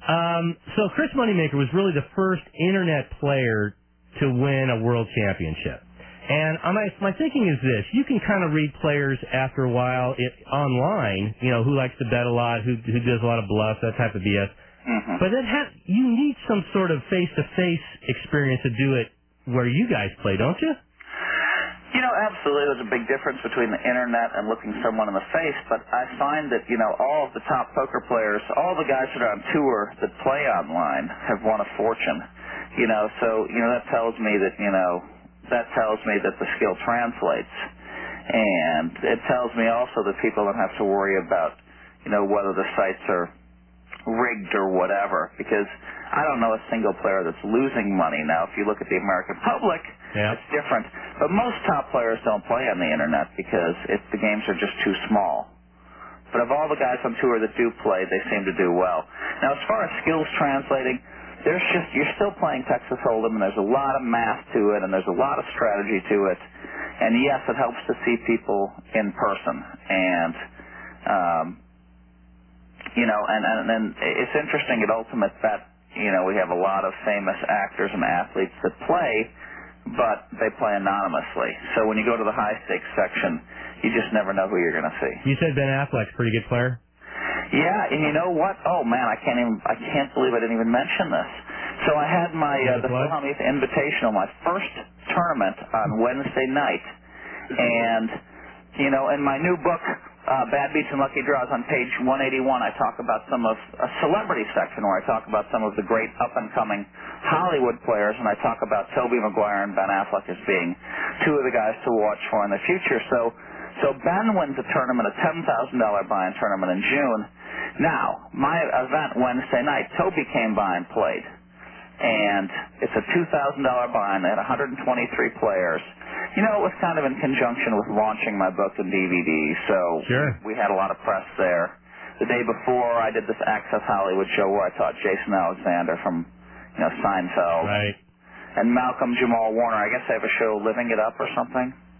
So Chris Moneymaker was really the first internet player to win a world championship. And my thinking is this: you can kind of read players after a while online, who likes to bet a lot, who does a lot of bluffs, that type of BS. Mm-hmm. But you need some sort of face-to-face experience to do it where you guys play, don't you? Absolutely. There's a big difference between the internet and looking someone in the face, but I find that, all of the top poker players, all the guys that are on tour that play online have won a fortune. So, that tells me that, the skill translates. And it tells me also that people don't have to worry about, whether the sites are rigged or whatever, because I don't know a single player that's losing money. Now, if you look at the American public, it's different. But most top players don't play on the internet because the games are just too small. But of all the guys on tour that do play, they seem to do well. Now, as far as skills translating, you're still playing Texas Hold'em, and there's a lot of math to it, and there's a lot of strategy to it. And yes, it helps to see people in person. And and it's interesting at Ultimate Bet, we have a lot of famous actors and athletes that play, but they play anonymously. So when you go to the high stakes section, you just never know who you're going to see. You said Ben Affleck's a pretty good player? Yeah, and you know what? Oh man, I can't believe I didn't even mention this. So I had the Phil Hellmuth Invitational, my first tournament on Wednesday night, and in my new book, Bad Beats and Lucky Draws, on page 181, I talk about some of a celebrity section where I talk about some of the great up-and-coming Hollywood players, and I talk about Tobey Maguire and Ben Affleck as being 2 of the guys to watch for in the future. So Ben wins a tournament, a $10,000 buy-in tournament in June. Now, my event Wednesday night, Tobey came by and played. And it's a $2,000 buy-in. They had 123 players. It was kind of in conjunction with launching my book and DVD, so we had a lot of press there. The day before, I did this Access Hollywood show where I taught Jason Alexander from, Seinfeld. Right. And Malcolm Jamal Warner. I guess they have a show, Living It Up or something.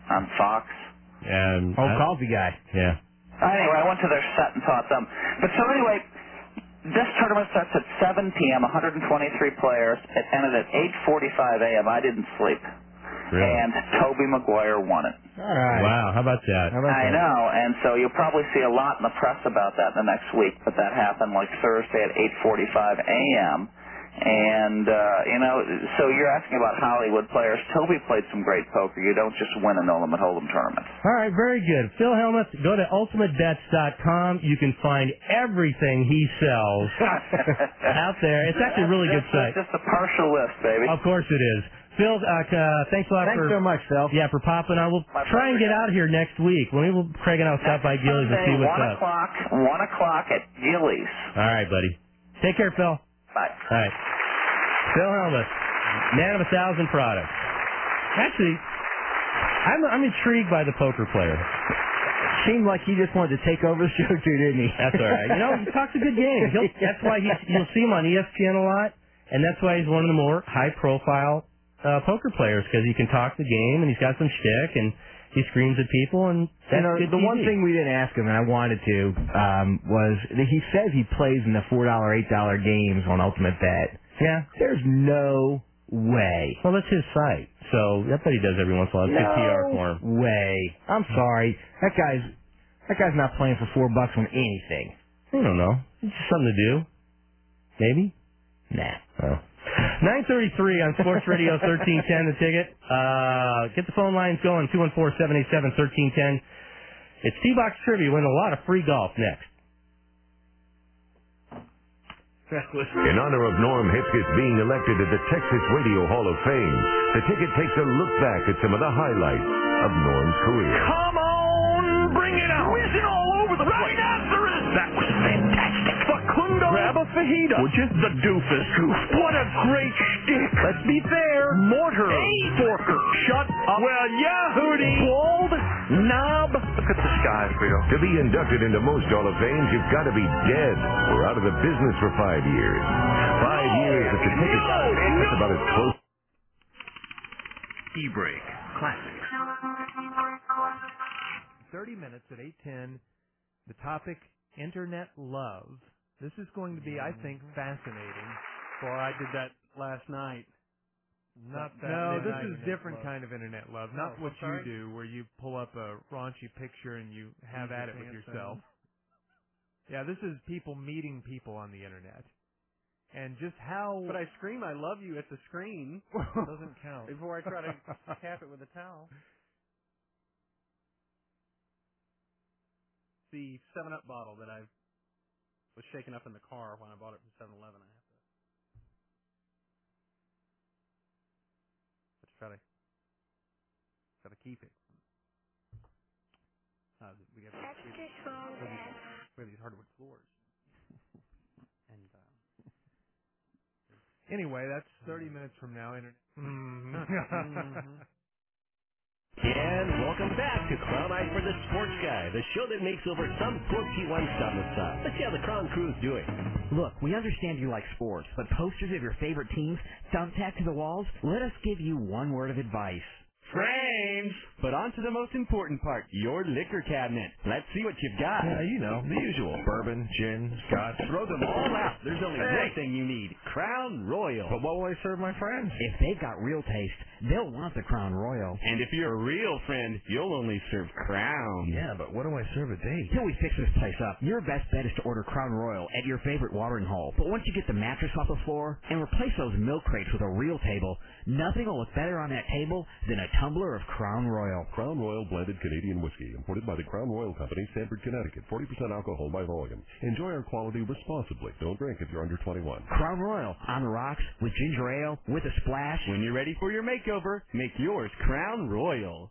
on Fox. Coffee guy. Yeah. Anyway, I went to their set and taught them. But so anyway, this tournament starts at 7 p.m., 123 players. It ended at 8:45 a.m. I didn't sleep. Really? And Toby Maguire won it. All right. Wow, how about that? I know, and so you'll probably see a lot in the press about that in the next week, but that happened like Thursday at 8:45 a.m., and, so you're asking about Hollywood players. Toby played some great poker. You don't just win a no-limit hold'em tournament. All right, very good. Phil Hellmuth, go to ultimatebets.com. You can find everything he sells out there. It's actually a really good site. That's just a partial list, baby. Of course it is. Phil, thanks a lot Thanks so much, Phil. Yeah, for popping on. We'll try and get out here next week. Craig and I'll stop by Gillies and see what's up. 1 o'clock at Gillies. All right, buddy. Take care, Phil. Bye. All right. Phil Hellmuth, man of 1,000 products. Actually, I'm intrigued by the poker player. Seemed like he just wanted to take over the show too, didn't he? That's all right. He talks a good game. That's why you'll see him on ESPN a lot, and that's why he's one of the more high-profile poker players, because he can talk the game, and he's got some shtick, and he screams at people, and that's good the TV. one thing we didn't ask him, and I wanted to, was that he says he plays in the $4, $8 games on Ultimate Bet. Yeah. There's no way. Well, that's his site, so I bet he does every once in a while. It's good PR for him. No way. I'm sorry. That guy's not playing for $4 on anything. I don't know. It's just something to do. Maybe? Nah. Oh. 9:33 on Sports Radio 1310, the ticket. Get the phone lines going, 214-787-1310. It's T-Box Trivia. Win a lot of free golf next. In honor of Norm Hitzges being elected to the Texas Radio Hall of Fame, the ticket takes a look back at some of the highlights of Norm's career. Come on, bring it out. Whizzing all over the place. Rhinoceros. That was fantastic. Facundo. Grab a fajita. Would you? The doofus. What a great shtick. Let's be fair. Mortar. Hey. Forker. Shut up. Well, yeah, Hootie. Bald. Knob. Look at the sky, Phil. To be inducted into most Hall of Fames, you've got to be dead or out of the business for 5 years. 5 years at the ticket. That's about as close. E-Break Classics. 30 minutes at 8:10. The topic, Internet Love. This is going to be, I think, fascinating. Boy, I did that last night. No, this is different kind of Internet love. Not what you do, where you pull up a raunchy picture and you have at it with yourself. Yeah, this is people meeting people on the Internet. And just how... But I scream, I love you at the screen. Doesn't count. Before I try to tap it with a towel. The 7-Up bottle that I was shaken up in the car when I bought it from 7-Eleven. I have to try to keep it. We have these hardwood floors. And anyway, that's 30 minutes from now. Internet. And welcome back to Crown Eye for the Sports Guy, the show that makes over some quirky one-stop stuff. Let's see how the Crown Crew's doing. Look, we understand you like sports, but posters of your favorite teams thumbtacked to the walls? Let us give you one word of advice. Frames! But on to the most important part, your liquor cabinet. Let's see what you've got. Yeah, you know, the usual. Bourbon, gin, scotch. Throw them all out. There's only one thing you need. Crown Royal. But what will I serve my friends? If they've got real taste, they'll want the Crown Royal. And if you're a real friend, you'll only serve Crown. Yeah, but what do I serve a date? Till we fix this place up, your best bet is to order Crown Royal at your favorite watering hole. But once you get the mattress off the floor and replace those milk crates with a real table, nothing will look better on that table than a tumbler of Crown Royal. Crown Royal blended Canadian whiskey, imported by the Crown Royal Company, Stamford, Connecticut. 40% alcohol by volume. Enjoy our quality responsibly. Don't drink if you're under 21. Crown Royal, on the rocks, with ginger ale, with a splash. When you're ready for your makeover, make yours Crown Royal.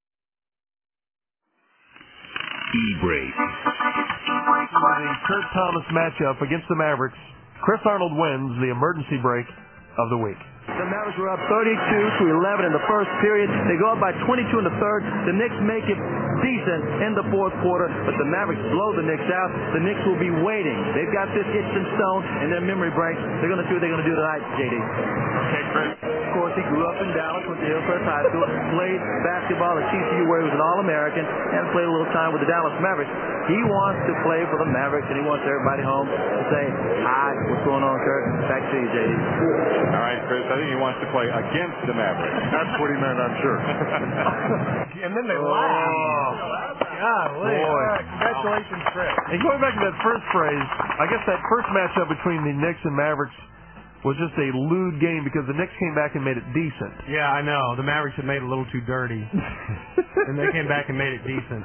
E-Break. The Kurt Thomas matchup against the Mavericks. Chris Arnold wins the emergency break of the week. The Mavericks were up 32-11 in the first period. They go up by 22 in the third. The Knicks make it decent in the fourth quarter, but the Mavericks blow the Knicks out. The Knicks will be waiting. They've got this etched in stone in their memory banks. They're going to see what they're going to do tonight, JD. Okay, Chris. Of course, he grew up in Dallas, went to Hillcrest High School, played basketball at TCU where he was an All-American, and played a little time with the Dallas Mavericks. He wants to play for the Mavericks, and he wants everybody home to say, hi, what's going on, Kurt? Back to you, JD. All right, Chris, I think he wants to play against the Mavericks. That's what he meant, I'm sure. And then they laugh. Golly. Congratulations, Chris. And going back to that first phrase, I guess that first matchup between the Knicks and Mavericks was just a lewd game because the Knicks came back and made it decent. Yeah, I know. The Mavericks had made it a little too dirty. And they came back and made it decent.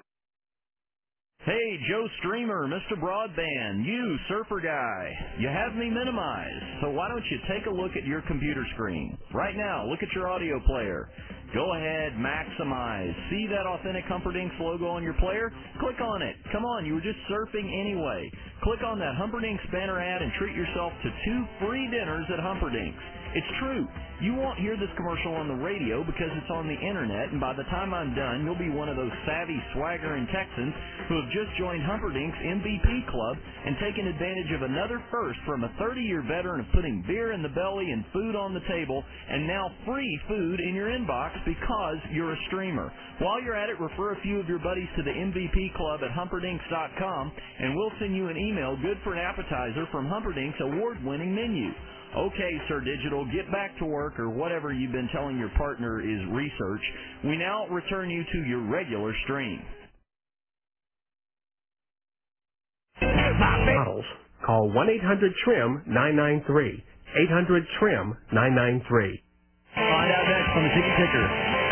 Hey, Joe Streamer, Mr. Broadband, you surfer guy, you have me minimized, so why don't you take a look at your computer screen? Right now, look at your audio player. Go ahead, maximize. See that authentic Humperdinck's logo on your player? Click on it. Come on, you were just surfing anyway. Click on that Humperdinck's banner ad and treat yourself to 2 free dinners at Humperdinck's. It's true. You won't hear this commercial on the radio because it's on the internet, and by the time I'm done, you'll be one of those savvy, swaggering Texans who have just joined Humperdinck's MVP Club and taken advantage of another first from a 30-year veteran of putting beer in the belly and food on the table, and now free food in your inbox because you're a streamer. While you're at it, refer a few of your buddies to the MVP Club at Humperdinck's.com, and we'll send you an email good for an appetizer from Humperdinck's award-winning menu. Okay, Sir Digital, get back to work or whatever you've been telling your partner is research. We now return you to your regular stream. Models. Call 1-800-TRIM-993. 800-TRIM-993. Find out next on the Ticket Ticker.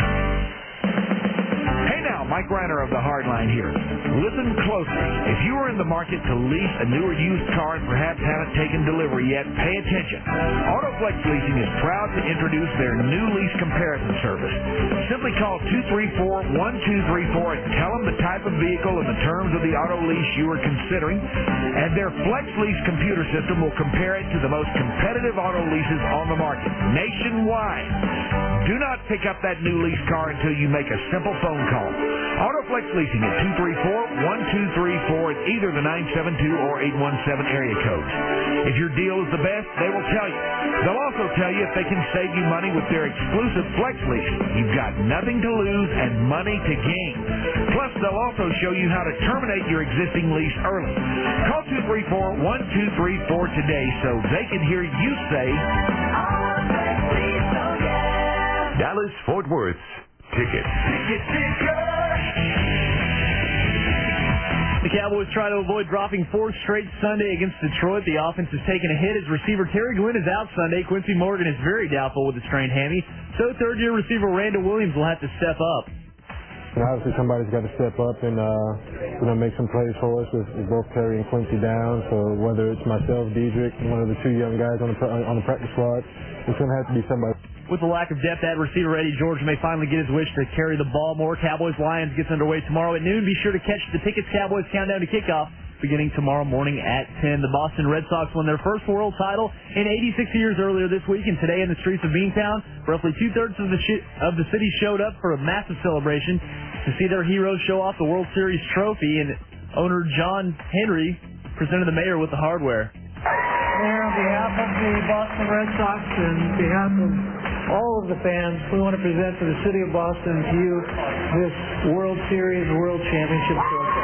Hey now, Mike Reiner of the Hardline here. Listen closely. If you are in the market to lease a new or used car and perhaps haven't taken delivery yet, pay attention. AutoFlex Leasing is proud to introduce their new lease comparison service. Simply call 234-1234 and tell them the type of vehicle and the terms of the auto lease you are considering, and their Flex Lease computer system will compare it to the most competitive auto leases on the market nationwide. Do not pick up that new lease car until you make a simple phone call. AutoFlex Leasing at 234-1234 at either the 972 or 817 area codes. If your deal is the best, they will tell you. They'll also tell you if they can save you money with their exclusive Flex Lease. You've got nothing to lose and money to gain. Plus, they'll also show you how to terminate your existing lease early. Call 234-1234 today so they can hear you say, Dallas-Fort Worth's Ticket. The Cowboys try to avoid dropping 4 straight Sunday against Detroit. The offense has taken a hit as receiver Terry Gwynn is out Sunday. Quincy Morgan is very doubtful with a strained hammy. So third-year receiver Randall Williams will have to step up. And obviously somebody's got to step up and make some plays for us with both Terry and Quincy down. So whether it's myself, Diedrich, one of the 2 young guys on the practice squad, it's going to have to be somebody. With the lack of depth at receiver, Eddie George may finally get his wish to carry the ball more. Cowboys-Lions gets underway tomorrow at noon. Be sure to catch the Tickets Cowboys Countdown to Kickoff beginning tomorrow morning at 10. The Boston Red Sox won their first world title in 86 years earlier this week, and today in the streets of Beantown, roughly 2/3 of the city showed up for a massive celebration to see their heroes show off the World Series trophy, and owner John Henry presented the mayor with the hardware. Mayor, on behalf of the Boston Red Sox and on behalf of all of the fans, we want to present to the city of Boston to you this World Series World Championship trophy.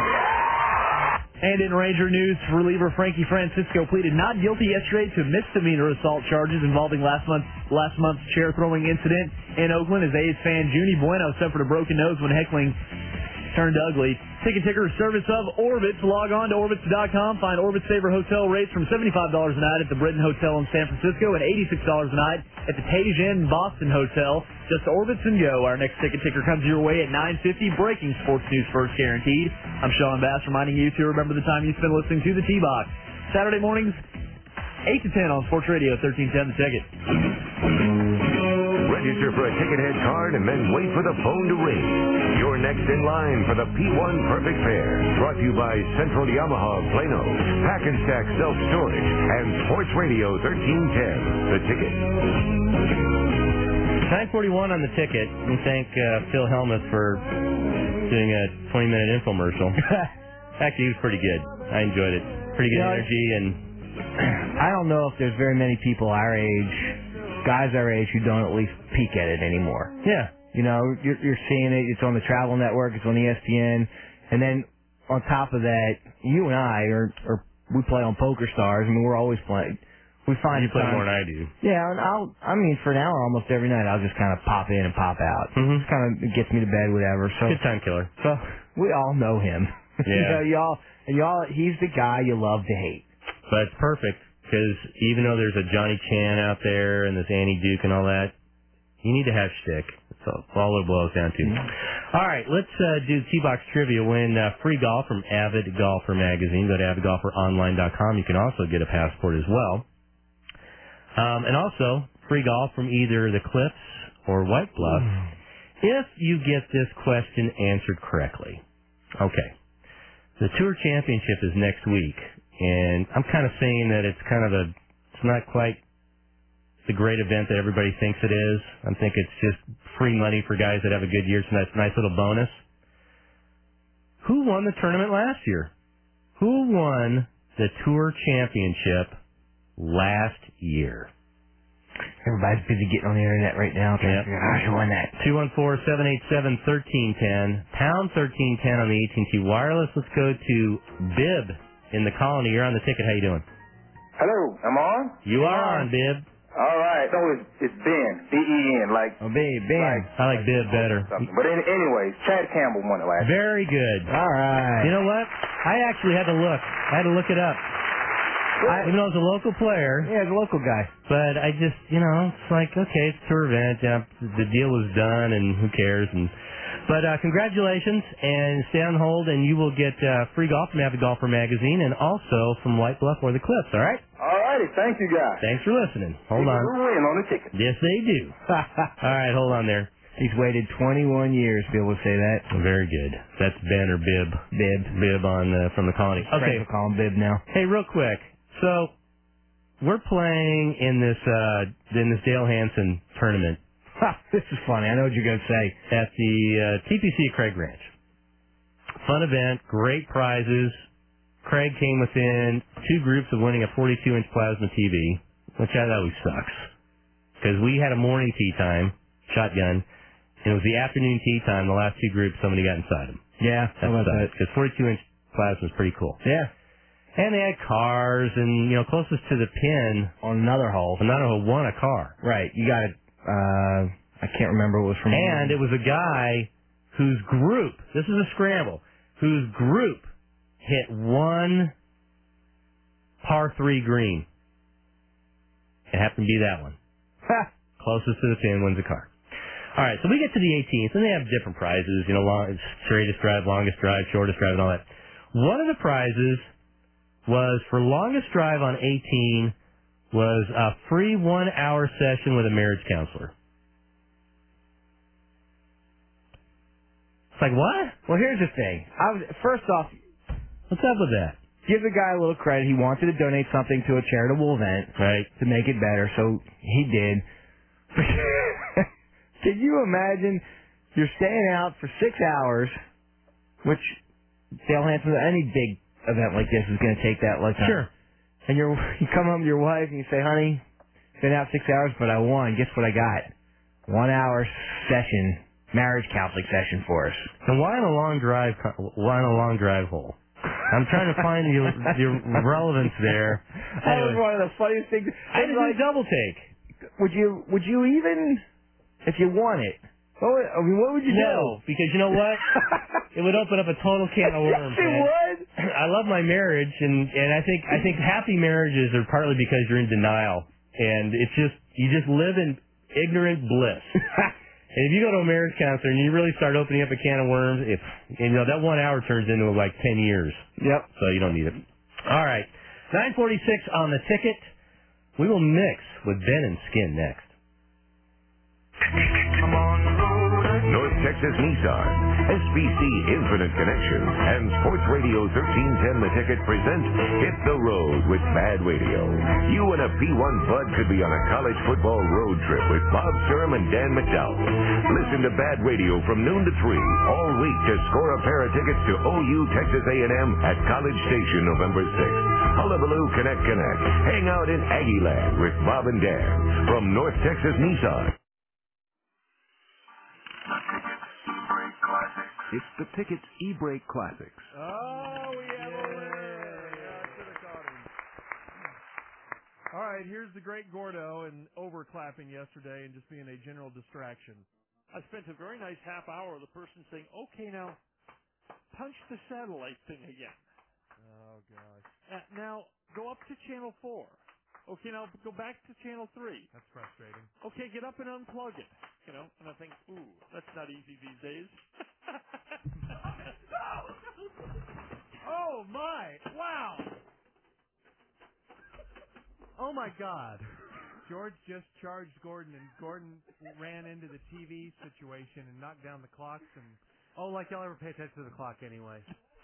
And in Ranger news, reliever Frankie Francisco pleaded not guilty yesterday to misdemeanor assault charges involving last month's chair throwing incident in Oakland as A's fan Junie Bueno suffered a broken nose when heckling turned ugly. Ticket Ticker service of Orbitz. Log on to Orbitz.com. Find Orbitz Saver hotel rates from $75 a night at the Britton Hotel in San Francisco and $86 a night at the Tage Inn Boston Hotel. Just Orbitz and go. Our next Ticket Ticker comes your way at 9:50. Breaking sports news first guaranteed. I'm Sean Bass reminding you to remember the time you spend listening to the T-Box. Saturday mornings, 8 to 10 on Sports Radio 1310 The Ticket. Register for a Ticket Head card and then wait for the phone to ring. You're next in line for the P1 Perfect Pair. Brought to you by Central Yamaha of Plano, Pack and Stack Self-Storage, and Sports Radio 1310 The Ticket. 9:41 on The Ticket. We thank Phil Hellmuth for doing a 20-minute infomercial. Actually, he was pretty good. I enjoyed it. Pretty good energy, and I don't know if there's very many people our age, guys our age, who don't at least peek at it anymore. Yeah. You know, you're seeing it. It's on the Travel Network. It's on ESPN. And then on top of that, you and I, we play on Poker Stars. I mean, we're always playing. We find you play more than I do. Yeah, and for now, almost every night, I'll just kind of pop in and pop out. Mm-hmm. It kind of gets me to bed, whatever. So good time killer. So we all know him. Yeah. y'all, he's the guy you love to hate. But it's perfect, because even though there's a Johnny Chan out there and this Annie Duke and all that, you need to have shtick. That's all it boils down to. Mm-hmm. All right, let's do T-Box Trivia. Win free golf from Avid Golfer Magazine. Go to avidgolferonline.com. You can also get a passport as well. And also, free golf from either the Cliffs or White Bluff if you get this question answered correctly. Okay. The Tour Championship is next week, and I'm kind of saying that it's not quite the great event that everybody thinks it is. I think it's just free money for guys that have a good year. It's a nice little bonus. Who won the tournament last year? Who won the Tour Championship last year? Everybody's busy getting on the internet right now. Who won that? 214-787-1310, pound 1310 on the AT&T wireless. Let's go to Bib in the Colony. You're on the ticket. How you doing? Hello, am I on? You are on, Bib. All right. No, it's Ben. B-E-N. Ben. I like Bib better. But anyways, Chad Campbell won it last year. Very good. All right. You know what? I actually had to look. I had to look it up. Even though I was a local player. Yeah, as a local guy. But I just, it's like, okay, it's a tour event. Yeah, the deal was done, and who cares? But congratulations, and stay on hold, and you will get free golf from Avid Golfer Magazine and also from White Bluff or the Cliffs, all right? All righty. Thank you, guys. Thanks for listening. Hold on. People win on the ticket. Yes, they do. All right, hold on there. He's waited 21 years to be able to say that. Very good. That's Ben or Bib. Bib from the Colony. Okay. We'll call him Bib now. Hey, real quick. So, we're playing in this Dale Hansen tournament. This is funny. I know what you're going to say. At the TPC at Craig Ranch. Fun event, great prizes. Craig came within two groups of winning a 42-inch plasma TV, which always sucks. Because we had a morning tee time, shotgun, and it was the afternoon tee time. The last two groups, somebody got inside them. Yeah, that sucks. Because 42-inch plasma is pretty cool. Yeah. And they had cars, and, closest to the pin. On another hole. Won a car. Right. You got it. I can't remember what it was from. And it was a guy whose group, this is a scramble, whose group hit one par 3 green. It happened to be that one. Closest to the pin wins a car. All right, so we get to the 18th, and they have different prizes, straightest drive, longest drive, shortest drive, and all that. One of the prizes was for longest drive on 18 was a free 1-hour session with a marriage counselor. It's like, what? Well, here's the thing. First off, what's up with that? Give the guy a little credit. He wanted to donate something to a charitable event, right, to make it better, so he did. Can you imagine you're staying out for 6 hours, which Dale Hansen, any big event like this is going to take that time. Sure. And you come home to your wife and you say, honey, been out 6 hours, but I won. Guess what I got? 1 hour session, marriage counseling session for us. And why on a long drive hole? I'm trying to find the relevance there. That was one of the funniest things. I did a double take. Would you even, if you won it, what would you do? No, because you know what? It would open up a total can of worms. Yes, it would. I love my marriage, and I think happy marriages are partly because you're in denial, and it's just you just live in ignorant bliss. And if you go to a marriage counselor and you really start opening up a can of worms, that 1 hour turns into like 10 years. Yep. So you don't need it. All right, 9:46 on the ticket. We will mix with Ben and Skin next. North Texas Nissan SBC Infinite Connection, and Sports Radio 1310 The Ticket present Hit the Road with Bad Radio. You and a P1 bud could be on a college football road trip with Bob Sturm and Dan McDowell. Listen to Bad Radio from noon to 3 all week to score a pair of tickets to OU Texas A&M at College Station November 6th. Hullabaloo Connect. Hang out in Aggieland with Bob and Dan from North Texas Nissan. It's the Ticket's E-Break Classics. Oh, we have a winner. All right, here's the great Gordo and overclapping yesterday and just being a general distraction. I spent a very nice half hour with the person saying, okay, now, punch the satellite thing again. Oh, gosh. Now, go up to Channel 4. Okay, now go back to Channel 3. That's frustrating. Okay, get up and unplug it. You know, and I think, ooh, that's not easy these days. Oh, my. Wow. Oh, my God. George just charged Gordon, and Gordon ran into the TV situation and knocked down the clocks. And like y'all ever pay attention to the clock anyway.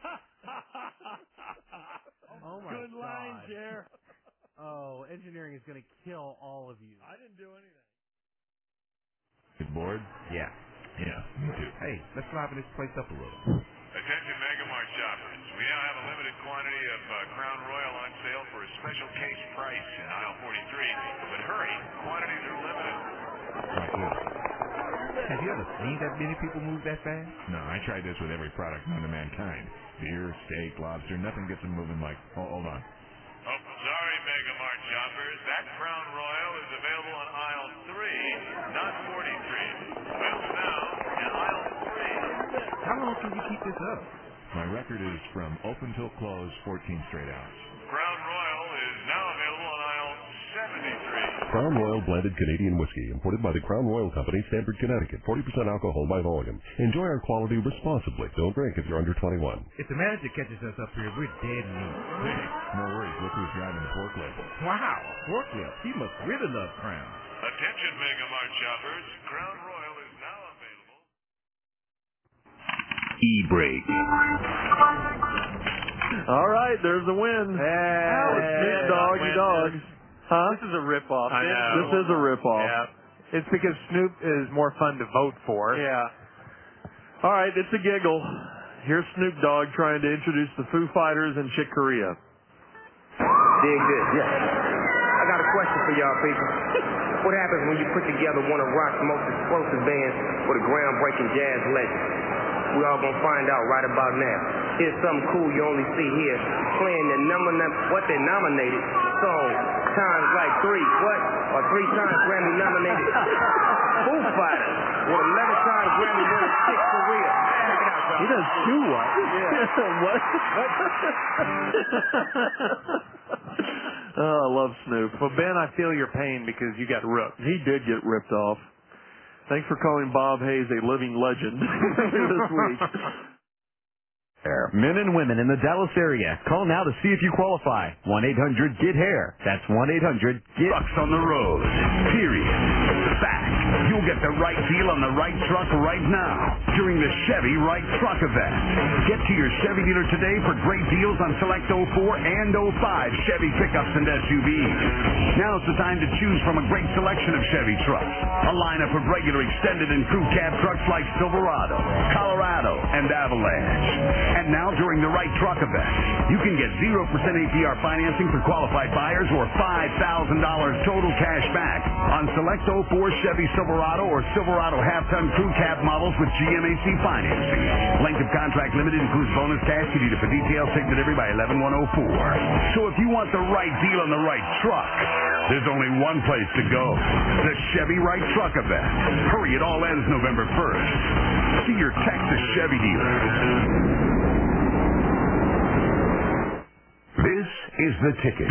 Oh, my Good line, God. Jer. Oh, engineering is going to kill all of you. I didn't do anything. Good board? Yeah. Yeah, me too. Hey, let's liven this place up a little. Attention Mega Mart shoppers. We now have a limited quantity of Crown Royal on sale for a special case price in aisle 43. But hurry, quantities are limited. Right, good. Have you ever seen that many people move that fast? No, I tried this with every product known to mankind. Beer, steak, lobster, nothing gets them moving like... Oh, hold on. Oh, sorry, Mega Mart shoppers. That Crown Royal is available on aisle 3, not 43. Available now in aisle 3. How long can you keep this up? My record is from open till close, 14 straight hours. Crown Royal is now available on aisle 73. Crown Royal blended Canadian whiskey, imported by the Crown Royal Company, Stamford, Connecticut. 40% alcohol by volume. Enjoy our quality responsibly. Don't drink if you're under 21. If the manager catches us up here, we're dead meat. No worries. Look who's driving the forklift. Wow, a forklift. He must really love Crown. Attention Mega Mart shoppers. Crown Royal is now available. E-Break. All right, there's a win. Snoop Doggy Dog. Huh? This is a ripoff. I know. This is a ripoff. Yeah. It's because Snoop is more fun to vote for. Yeah. All right, it's a giggle. Here's Snoop Dogg trying to introduce the Foo Fighters and Chick Corea. Dig this. Yeah. I got a question for y'all people. What happens when you put together one of rock's most explosive bands with a groundbreaking jazz legend? We all gonna find out right about now. Here's something cool you only see here. Playing the what they nominated song times like 3. What? Or 3 times Grammy nominated Foo Fighters with 11 times Grammy winning Chick Corea. Check it out, y'all. He does do what? What? Oh, I love Snoop. Well, Ben, I feel your pain because you got ripped. He did get ripped off. Thanks for calling Bob Hayes a living legend this week. Men and women in the Dallas area, call now to see if you qualify. 1-800-GET-HAIR. That's 1-800-GET... Trucks on the road. Period. Fact. You'll get the right deal on the right truck right now during the Chevy Right Truck event. Get to your Chevy dealer today for great deals on select 04 and 05 Chevy pickups and SUVs. Now's the time to choose from a great selection of Chevy trucks. A lineup of regular, extended, and crew cab trucks like Silverado, Colorado, and Avalanche. And now during the Right Truck event, you can get 0% APR financing for qualified buyers or $5,000 total cash back on select 04 Chevy Silverado or Silverado half-ton crew cab models with GMAC financing. Length of contract limited includes bonus cash. See dealer for details. Take delivery by 11/104. So if you want the right deal on the right truck, there's only one place to go. The Chevy Right Truck event. Hurry, it all ends November 1st. See your Texas Chevy dealer. This is The Ticket.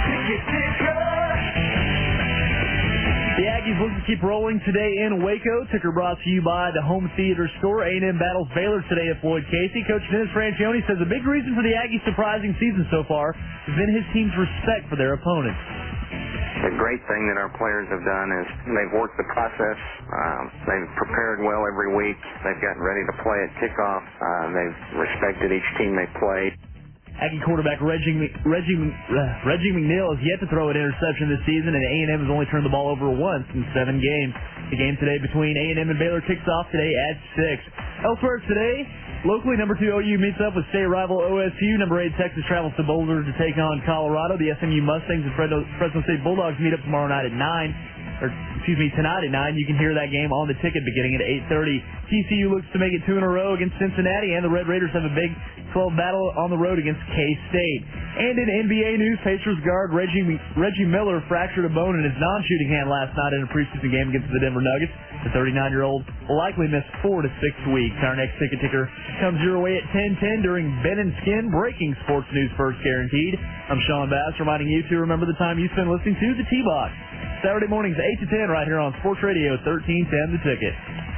The Aggies looking to keep rolling today in Waco. Ticker brought to you by the Home Theater Store. A&M battles Baylor today at Floyd Casey. Coach Dennis Franchione says a big reason for the Aggies' surprising season so far has been his team's respect for their opponents. The great thing that our players have done is they've worked the process. They've prepared well every week. They've gotten ready to play at kickoff. They've respected each team they played. Aggie quarterback Reggie McNeil has yet to throw an interception this season, and A&M has only turned the ball over once in 7 games. The game today between A&M and Baylor kicks off today at 6. Elsewhere today, locally, number 2 OU meets up with state rival OSU. Number 8 Texas travels to Boulder to take on Colorado. The SMU Mustangs and Fresno State Bulldogs meet up tomorrow night at 9. Tonight at 9. You can hear that game on the ticket beginning at 8:30. TCU looks to make it 2 in a row against Cincinnati, and the Red Raiders have a Big 12 battle on the road against K-State. And in NBA news, Pacers guard Reggie Miller fractured a bone in his non-shooting hand last night in a preseason game against the Denver Nuggets. The 39-year-old will likely miss 4 to 6 weeks. Our next ticket ticker comes your way at 10:10 during Ben and Skin Breaking Sports News First Guaranteed. I'm Sean Bass, reminding you to remember the time you spend listening to the T-Box. Saturday mornings 8 to 10 right here on Sports Radio 1310 The Ticket.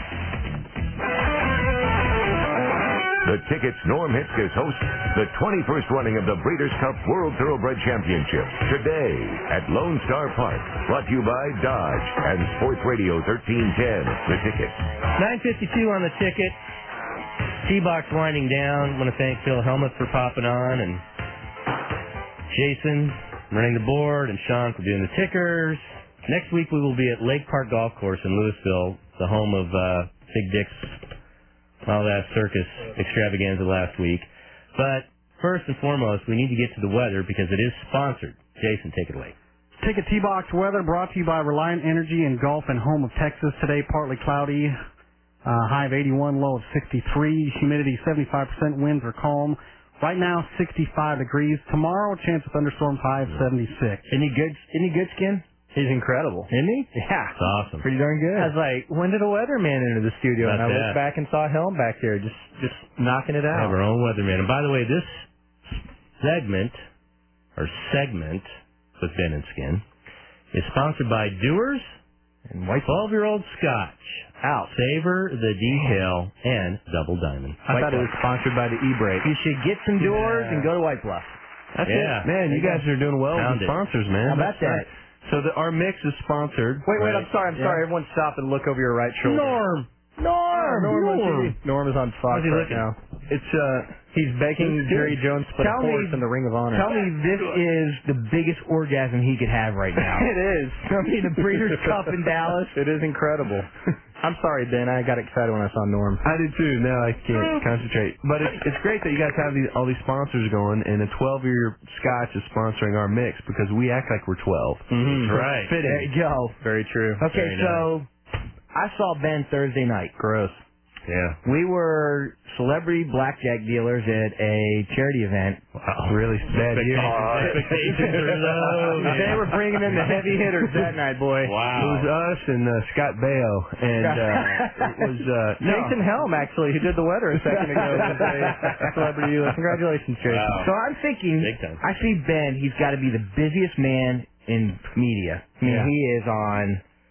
The Ticket's Norm Hitzges hosts the 21st running of the Breeders' Cup World Thoroughbred Championship today at Lone Star Park. Brought to you by Dodge and Sports Radio 1310 The Ticket. 9:52 on the Ticket. T-Box winding down. I want to thank Phil Helmuth for popping on, and Jason running the board, and Sean for doing the tickers. Next week we will be at Lake Park Golf Course in Louisville, the home of Big Dick's Wild Ass Circus extravaganza last week. But first and foremost, we need to get to the weather because it is sponsored. Jason, take it away. Ticket T-Box weather brought to you by Reliant Energy in Gulf and home of Texas. Today, partly cloudy, high of 81, low of 63. Humidity 75%, winds are calm. Right now, 65 degrees. Tomorrow, chance of thunderstorms, high of 76. Any good skin? He's incredible. Isn't he? Yeah. It's awesome. Pretty darn good. I was like, when did a weatherman enter the studio? And I looked back and saw Helm back there just knocking it out. We have our own weatherman. And by the way, this segment with Ben and Skin is sponsored by Dewar's and White 12-year-old Scotch. Out. Savor the detail and Double Diamond. I thought it was sponsored by the E-Brake. You should get some Dewar's and go to White Bluff. That's it. Man, you guys are doing well with the sponsors, man. How about that? So our mix is sponsored. Wait, I'm sorry. Everyone stop and look over your right shoulder. Norm is on Fox right now. He's begging Jerry Jones to put a horse in the Ring of Honor. Tell me this is the biggest orgasm he could have right now. It is. I mean, the Breeders' Cup in Dallas. It is incredible. I'm sorry, Ben. I got excited when I saw Norm. I did too. Now I can't concentrate. But it's great that you guys have all these sponsors going, and a 12-year Scotch is sponsoring our mix because we act like we're 12. Mm-hmm. Right. Fitting. There you go. Very true. Okay, so I saw Ben Thursday night. Gross. Yeah. We were celebrity blackjack dealers at a charity event. Wow, really bad year. Expectations are low. They were bringing in the heavy hitters that night, boy. Wow. It was us and Scott Baio, and it was Nathan Helm, actually, who did the weather a second ago. Was a celebrity dealer. Congratulations, Jason. Wow. So I'm thinking, I see Ben, he's got to be the busiest man in media. I mean, he is on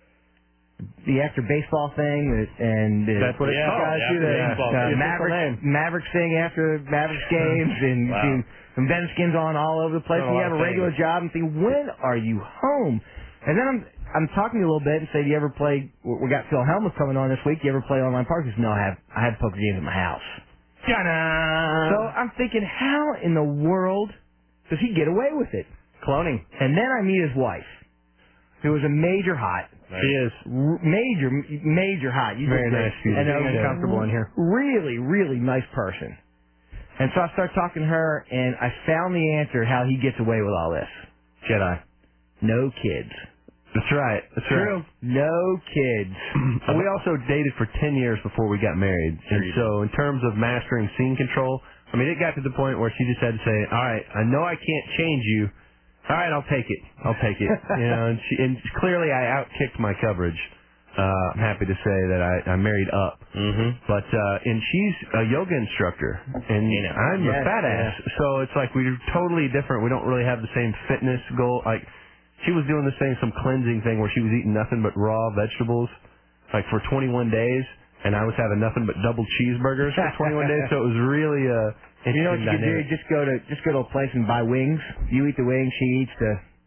the after baseball thing, and that's what it's called. Mavericks thing after Mavericks games, and Ben Skin's on all over the place. And you have a regular job, and think, when are you home? And then I'm talking to you a little bit and say, do you ever play? We got Phil Helmuth coming on this week. Do you ever play online poker? He says, no, I have poker games at my house. Ta-da! So I'm thinking, how in the world does he get away with it? Cloning. And then I meet his wife, who is a major hot. Right. She is major hot. Very nice. And comfortable in here. Really, really nice person. And so I started talking to her, and I found the answer how he gets away with all this. Jedi. No kids. That's right. That's true. No kids. We also dated for 10 years before we got married. And so in terms of mastering scene control, I mean, it got to the point where she just had to say, all right, I know I can't change you. All right, I'll take it. You know, and clearly I outkicked my coverage. I'm happy to say that I married up. Mm-hmm. But and she's a yoga instructor, and I'm a fat ass. So it's like we're totally different. We don't really have the same fitness goal. Like she was doing some cleansing thing where she was eating nothing but raw vegetables, like for 21 days, and I was having nothing but double cheeseburgers for 21 days. So it was really you know what you can do? Just go to a place and buy wings. You eat the wings, she eats the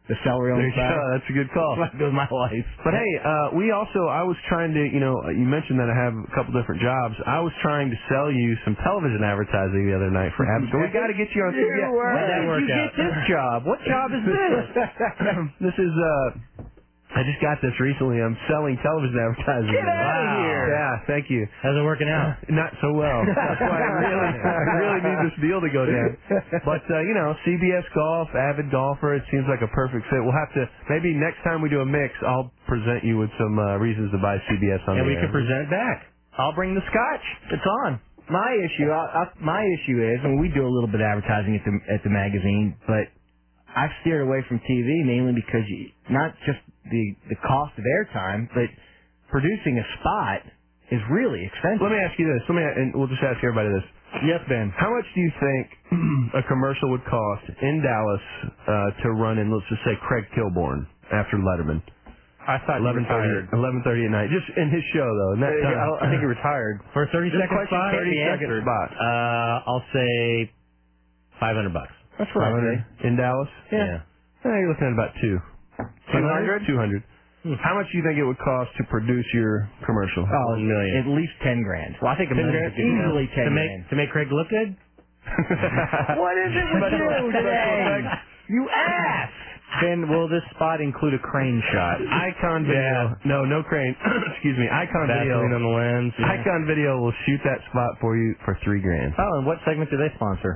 The celery on the side. That's a good call. That's what my life. But hey, I was trying to, you mentioned that I have a couple different jobs. I was trying to sell you some television advertising the other night for Abs. So we got to get you on. When did you get this job? What job is this? This is I just got this recently. I'm selling television advertising. Get out of here! Yeah, thank you. How's it working out? Not so well. That's why I really need this deal to go down. But CBS Golf, avid golfer. It seems like a perfect fit. We'll have to maybe next time we do a mix, I'll present you with some reasons to buy CBS on the air. And we can present back. I'll bring the scotch. It's on. My issue is, and we do a little bit of advertising at the magazine, but I've steered away from TV mainly because not just the cost of airtime, but producing a spot is really expensive. Let me ask you this. And we'll just ask everybody this. Yes, Ben. How much do you think a commercial would cost in Dallas to run in, let's just say, Craig Kilborn after Letterman? I thought 11:30 at night. Just in his show, though. In that time. I think he retired. For a 30-second spot? 30-second spot. I'll say $500. That's right. 500 in Dallas? Yeah. You're looking at about 200? 200. How much do you think it would cost to produce your commercial? Oh, $1 million. At least $10 grand. Well, I think $1 million. Easily $10 grand. To make Craig look good? What is it with you today? You ass! Ben, will this spot include a crane shot? Icon Video. Yeah. No crane. Excuse me. Icon Video. Vaseline on the lens. Yeah. Icon Video will shoot that spot for you for $3 grand. Oh, and what segment do they sponsor?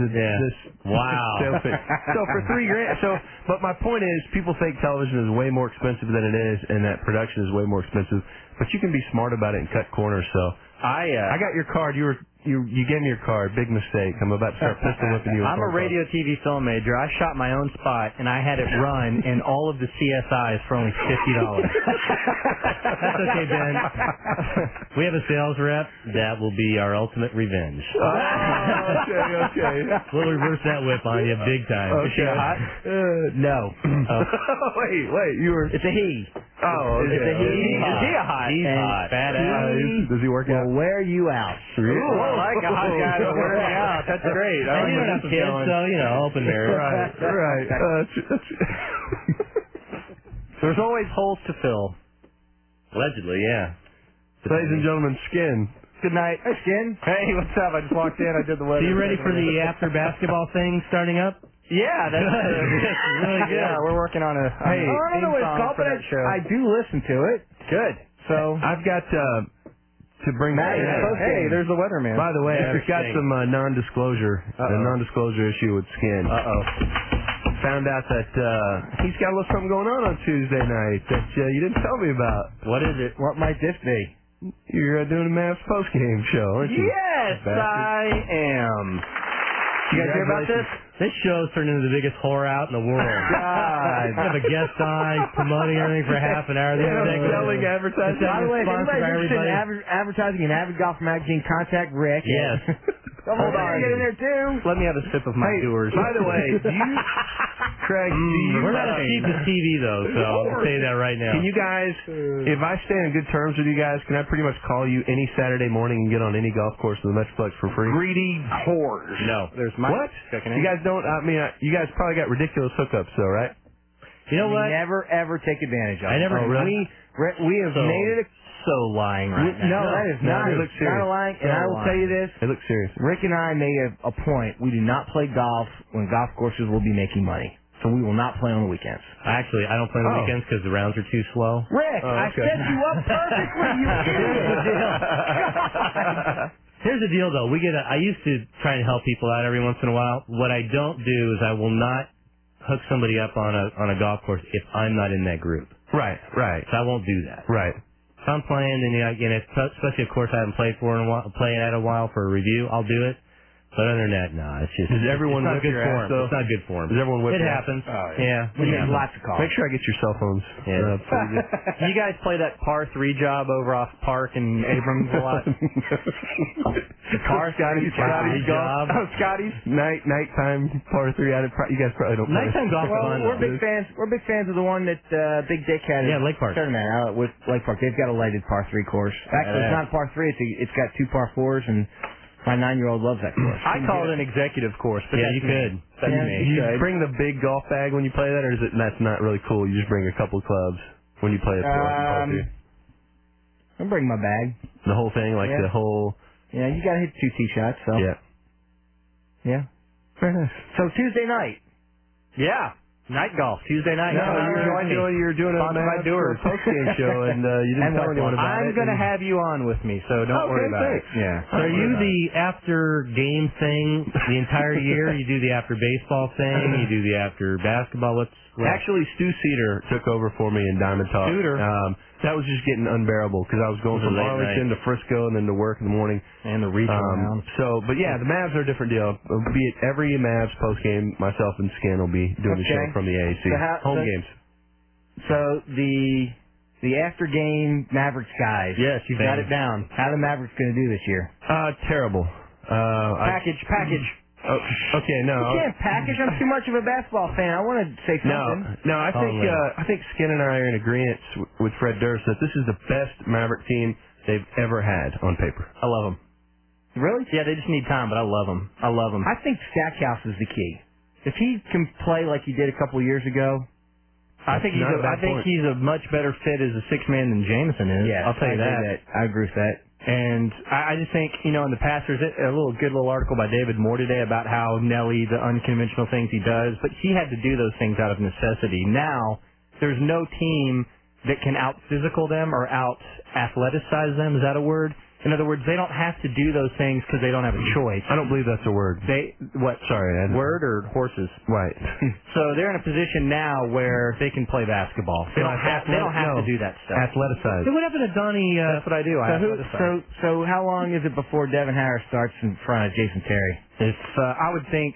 Wow. So for $3 grand. But my point is, people think television is way more expensive than it is, and that production is way more expensive. But you can be smart about it and cut corners. So I got your card. You gave me your card. Big mistake. I'm about to start pistol whipping you. I'm a radio TV film major. I shot my own spot, and I had it run in all of the CSIs for only $50. That's okay, Ben. We have a sales rep. That will be our ultimate revenge. Okay. We'll reverse that whip on you big time. Okay. Is she hot? No. Wait. You were. It's a he. Oh, okay. It's a he. Is he a hot? He's hot. Badass. Does he work out? Will wear you out. Really? Ooh, I like a hot guy to wear me out. That's great. And you don't have kids, so, open marriage. Right. There's always holes to fill. Allegedly, yeah. Ladies and gentlemen, Skin. Good night. Hey, Skin. Hey, what's up? I just walked in. I did the weather. So you ready for the after basketball thing starting up? Yeah, that's really good. Yeah, we're working on a I don't know what it's called, but I do listen to it. Good. So I've got to bring that. Hey, there's the weatherman. By the way, I've got some non-disclosure, a non-disclosure issue with Skin. Found out that he's got a little something going on Tuesday night that you didn't tell me about. What is it? What might this be? You're doing a Mavs post-game show, aren't you? Yes, I am. You guys hear about this? This show's turned into the biggest whore out in the world. God. I have a guest on promoting everything for half an hour. Selling advertising. By the way, if anybody's interested in advertising in Avid Golf Magazine, contact Rick. Yes. Hold on. Get in there too. Let me have a sip of my Doers. By the way, Craig, we're not as cheap as TV though, so I'll say that right now. Can you guys, if I stay on good terms with you guys, can I pretty much call you any Saturday morning and get on any golf course in the Metroplex for free? Greedy whores. No. There's my what? checking in. You guys don't. I mean, you guys probably got ridiculous hookups, though, right? You know what? Never ever take advantage of it. I never. Really? We have made it. So lying right now. No, that is not. They look serious. Not lying. And I will tell you this. They look serious. Rick and I made a point. We do not play golf when golf courses will be making money. So we will not play on the weekends. Actually, I don't play on the weekends because the rounds are too slow. Rick, I set you up perfectly, you idiot. Here's the deal, though. I used to try and help people out every once in a while. What I don't do is I will not hook somebody up on a golf course if I'm not in that group. Right. So I won't do that. Right. If I'm playing, and especially a course I haven't played for in a while for a review, I'll do it. But other than that, no, it's just Does everyone it's not whip good your form. ass, though? It's not good form. Does everyone whip It your happens. ass? Yeah. We make lots of calls. Make sure I get your cell phones. Yeah. Do you guys play that par 3 job over off Park and Abrams a lot? Scotty's job. Oh, Scotty's nighttime par 3. You guys probably don't play. Nighttime golf is fun. We're big fans. We're big fans of the one that Big Dick had. Yeah, Lake Park. Tournament out with Lake Park. They've got a lighted par 3 course. Actually, it's not par 3. It's got 2 par 4s and My 9-year-old loves that course. I call it an executive course, but Yeah, that's you me. could. That's Do me. you bring the big golf bag when you play that, or is it that's not really cool? You just bring a couple clubs when you play it. I'll bring my bag. The whole thing, like Yeah. the whole. Yeah, you got to hit 2 tee shots. So. Yeah. Yeah. Very nice. So Tuesday night. Yeah. Night golf, Tuesday night. No, you're doing a Sponsored by Doers. post-game show, and you didn't tell anyone about it. I'm going to have you on with me, so don't worry about it. Yeah. So are you the after game thing the entire year? You do the after baseball thing? You do the after basketball? What's Actually, Stu Cedar took over for me in Diamond Talk. Scooter. That was just getting unbearable because I was going It was from a late Arlington to Frisco and then to work in the morning. And the reach around. So, but yeah, the Mavs are a different deal. Be it every Mavs post game, myself and Skin will be doing the show from the AAC. Home games. So the after game Mavericks guys. Yes, you got it down. How the Mavericks going to do this year? Terrible. Package. Oh, okay, no. You can't package. I'm too much of a basketball fan. I want to say something. No. I think Skin and I are in agreement with Fred Durst that this is the best Maverick team they've ever had on paper. I love them. Really? Yeah, they just need time, but I love them. I love them. I think Stackhouse is the key. If he can play like he did a couple of years ago, I think he's a much better fit as a sixth man than Jameson is. Yeah, I'll tell you that. I agree with that. And I just think, in the past, there's a good little article by David Moore today about how Nelly, the unconventional things he does, but he had to do those things out of necessity. Now, there's no team that can out-physical them or out-athleticize them. Is that a word? In other words, they don't have to do those things because they don't have a choice. I don't believe that's a word. Sorry. Word or horses? Right. So they're in a position now where they can play basketball. They don't have to do that stuff. Athleticised. So what happened to Donnie? That's what I do. So how long is it before Devin Harris starts in front of Jason Terry? I would think,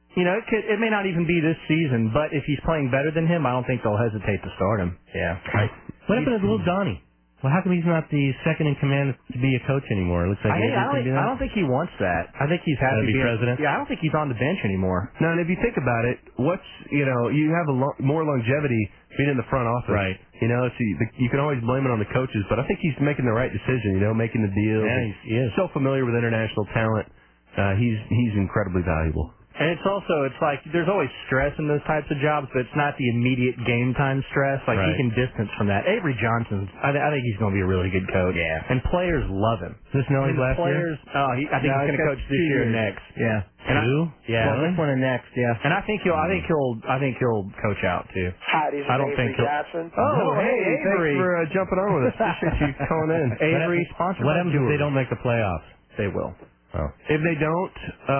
it may not even be this season, but if he's playing better than him, I don't think they'll hesitate to start him. Yeah. What happened to little Donnie? Well, how come he's not the second in command to be a coach anymore? It looks like I don't think he wants that. I think he's happy to be president. Yeah, I don't think he's on the bench anymore. No, and if you think about it, you have more longevity being in the front office. Right. You can always blame it on the coaches, but I think he's making the right decision. Making the deals. Yeah, he is. So familiar with international talent. He's incredibly valuable. And it's like there's always stress in those types of jobs, but it's not the immediate game time stress. Like he can distance from that. Avery Johnson, I think he's going to be a really good coach. Yeah. And players love him. Is this Nelly's last year? I think he's going to coach this year and next. Yeah. This one and next. Yeah. And I think he'll coach out too. Hi, this is Avery Johnson. Oh, hey, Avery. Thanks for jumping on with us. Appreciate you calling in. Avery, sponsored. What happens if they don't make the playoffs? They will. Oh. If they don't,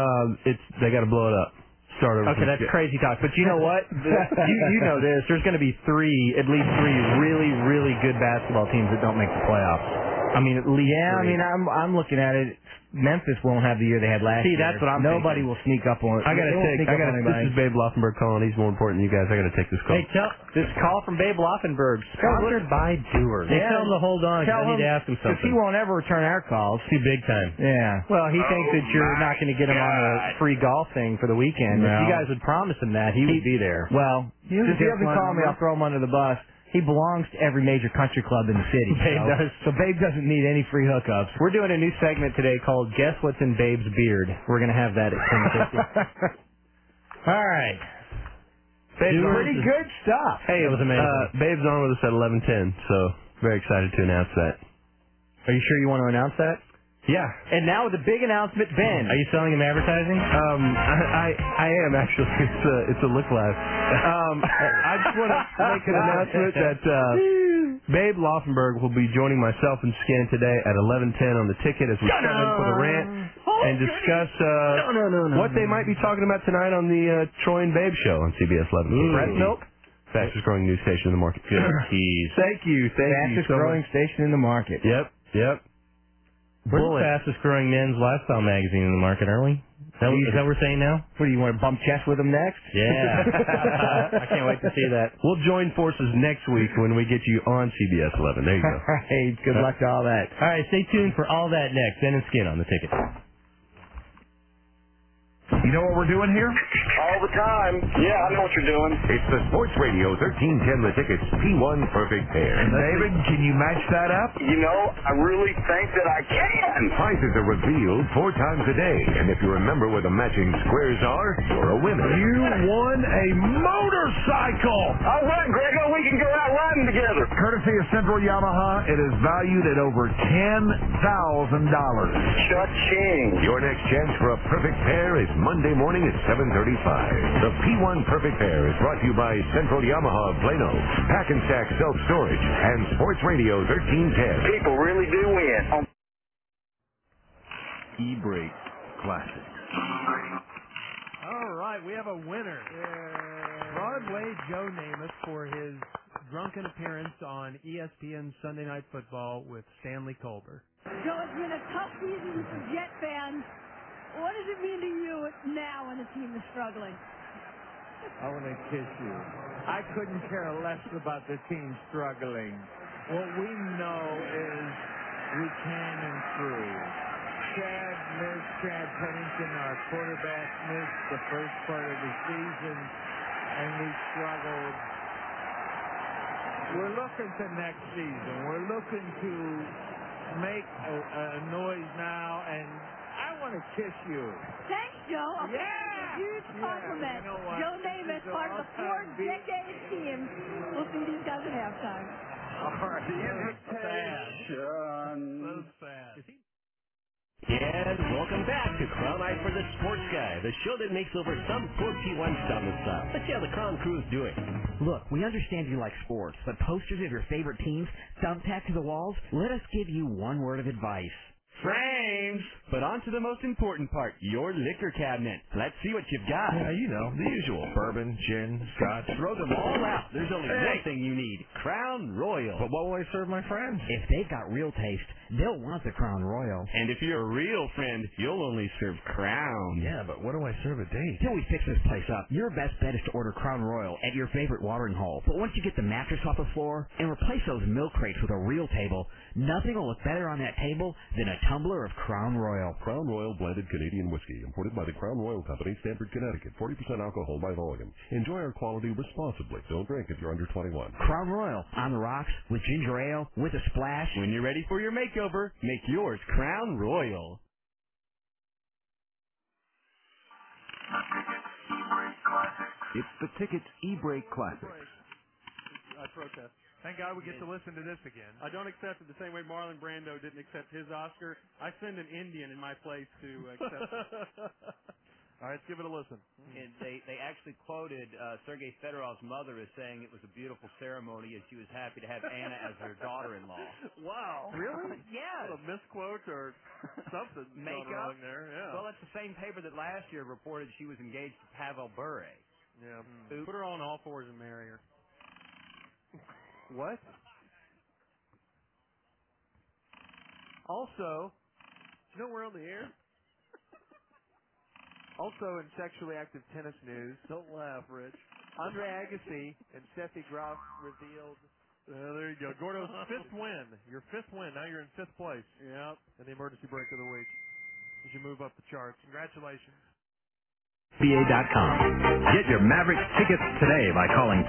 they got to blow it up. Start over. Okay, that's crazy talk. But you know what? you know this. There's going to be at least three really, really good basketball teams that don't make the playoffs. I mean, at least three. I'm looking at it. Memphis won't have the year they had last year. See, that's what I'm Nobody thinking. will sneak up on it. This is Babe Loffenberg calling. He's more important than you guys. I got to take this call. Hey, this call from Babe Loffenberg, sponsored by Doers. They tell him to hold on. I need to ask him something. Because he won't ever return our calls. Too big time. Yeah. Well, he thinks that you're not going to get him on a free golf thing for the weekend. No. If you guys would promise him that, he would be there. Well, since he doesn't call me, I'll throw him under the bus. He belongs to every major country club in the city. So Babe doesn't need any free hookups. We're doing a new segment today called Guess What's in Babe's Beard. We're going to have that at 10:50. All right. Pretty good stuff. Hey, it was amazing. Babe's on with us at 11:10, so very excited to announce that. Are you sure you want to announce that? Yeah. And now with the big announcement, Ben. Are you selling him advertising? I am actually. It's a look live. I just want to make an announcement that Babe Loffenberg will be joining myself and Skin today at 11:10 on the ticket as we step in for the rant and discuss what they might be talking about tonight on the Troy and Babe show on CBS 11. Breast milk. Fastest growing news station in the market. Good tease. Thank you. Fastest growing station in the market. Yep. We're the fastest growing men's lifestyle magazine in the market, aren't we? Is that what we're saying now? What do you want to bump chest with them next? Yeah. I can't wait to see that. We'll join forces next week when we get you on CBS 11. There you go. Hey, good luck to all that. All right, stay tuned for all that next. Ben and Skin on the ticket. You know what we're doing here? All the time. Yeah, I know what you're doing. It's the Sports Radio 1310 The Ticket's P1 Perfect Pair. And David, can you match that up? You know, I really think that I can. Prizes are revealed 4 times a day, and if you remember where the matching squares are, you're a winner. You won a motorcycle! All right, Grego, we can go out riding together. Courtesy of Central Yamaha, it is valued at over $10,000. Cha-ching. Your next chance for a perfect pair is Monday morning at 7:35. The P1 Perfect Pair is brought to you by Central Yamaha of Plano, Pack and Stack Self Storage, and Sports Radio 1310. People really do win. E-Brake Classic. All right, we have a winner. Broadway Joe Namath for his drunken appearance on ESPN Sunday Night Football with Stanley Colbert. Joe, it's been a tough season for Jet fans. What does it mean to you now when the team is struggling? I want to kiss you. I couldn't care less about the team struggling. What we know is we can improve. Chad Pennington, our quarterback, missed the first part of the season, and we struggled. We're looking to next season. We're looking to make a noise now, and I want to kiss you. Thanks, Joe. A huge compliment. You know what? Joe Namath, part of the 4-decade team. We'll see these guys at halftime. All right. So sad. And welcome back to Crown Eye for the Sports Guy, the show that makes over some poor P1 stuff and stuff. Let's see how the Crown crew is doing. Look, we understand you like sports, but posters of your favorite teams thumbtacked to the walls? Let us give you one word of advice. Frames! But on to the most important part, your liquor cabinet. Let's see what you've got. Yeah, you know, the usual. Bourbon, gin, scotch. Throw them all out. There's only one thing you need. Crown Royal. But what will I serve my friends? If they've got real taste, they'll want the Crown Royal. And if you're a real friend, you'll only serve Crown. Yeah, but what do I serve a date? Till we fix this place up, your best bet is to order Crown Royal at your favorite watering hole. But once you get the mattress off the floor and replace those milk crates with a real table, nothing will look better on that table than a tumbler of Crown Royal. Crown Royal blended Canadian whiskey, imported by the Crown Royal Company, Stamford, Connecticut. 40% alcohol by volume. Enjoy our quality responsibly. Don't drink if you're under 21. Crown Royal on the rocks with ginger ale with a splash. When you're ready for your makeover, make yours Crown Royal. It's the Ticket's E-Brake Classics. I protest. Thank God we get to listen to this again. I don't accept it the same way Marlon Brando didn't accept his Oscar. I send an Indian in my place to accept it. All right, let's give it a listen. And they actually quoted Sergei Fedorov's mother as saying it was a beautiful ceremony as she was happy to have Anna as her daughter-in-law. Wow. Really? Yes. A misquote or something Makeup? wrong there. Yeah. Well, it's the same paper that last year reported she was engaged to Pavel Bure. Yeah. Put her on all fours and marry her. What? Also, you know we're on the air? Also in sexually active tennis news. Don't laugh, Rich. Andre Agassi and Steffi Graf revealed. There you go. Gordo's 5th win. Your 5th win. Now you're in 5th place. Yep. In the emergency break of the week. As you move up the charts. Congratulations. NBA.com. Get your Mavericks tickets today by calling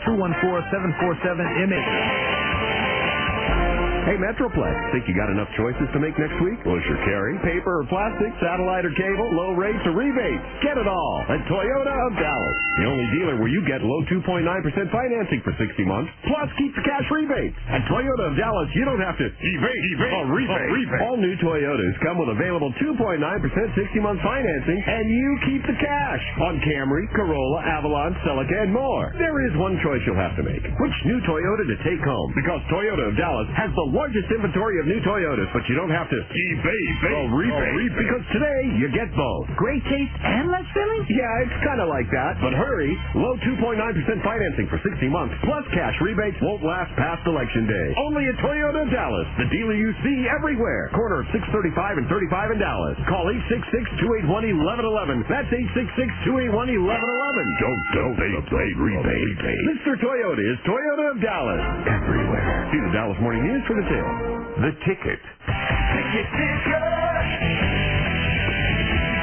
214-747-MA. Hey, Metroplex, think you got enough choices to make next week? Well, sure carry paper or plastic, satellite or cable, low rates or rebates. Get it all at Toyota of Dallas. The only dealer where you get low 2.9% financing for 60 months, plus keep the cash rebates. At Toyota of Dallas, you don't have to rebate. All new Toyotas come with available 2.9% 60-month financing, and you keep the cash on Camry, Corolla, Avalon, Celica, and more. There is one choice you'll have to make. Which new Toyota to take home? Because Toyota of Dallas has the largest inventory of new Toyotas, but you don't have to rebate. Because today, you get both. Great taste and less filling? Yeah, it's kind of like that. But hurry, low 2.9% financing for 60 months, plus cash rebates won't last past Election Day. Only at Toyota Dallas, the dealer you see everywhere. Corner of 635 and 35 in Dallas. Call 866-281-1111. That's 866-281-1111. Don't rebate. Mr. Toyota is Toyota of Dallas. Everywhere. See the Dallas Morning News for details. The Ticket.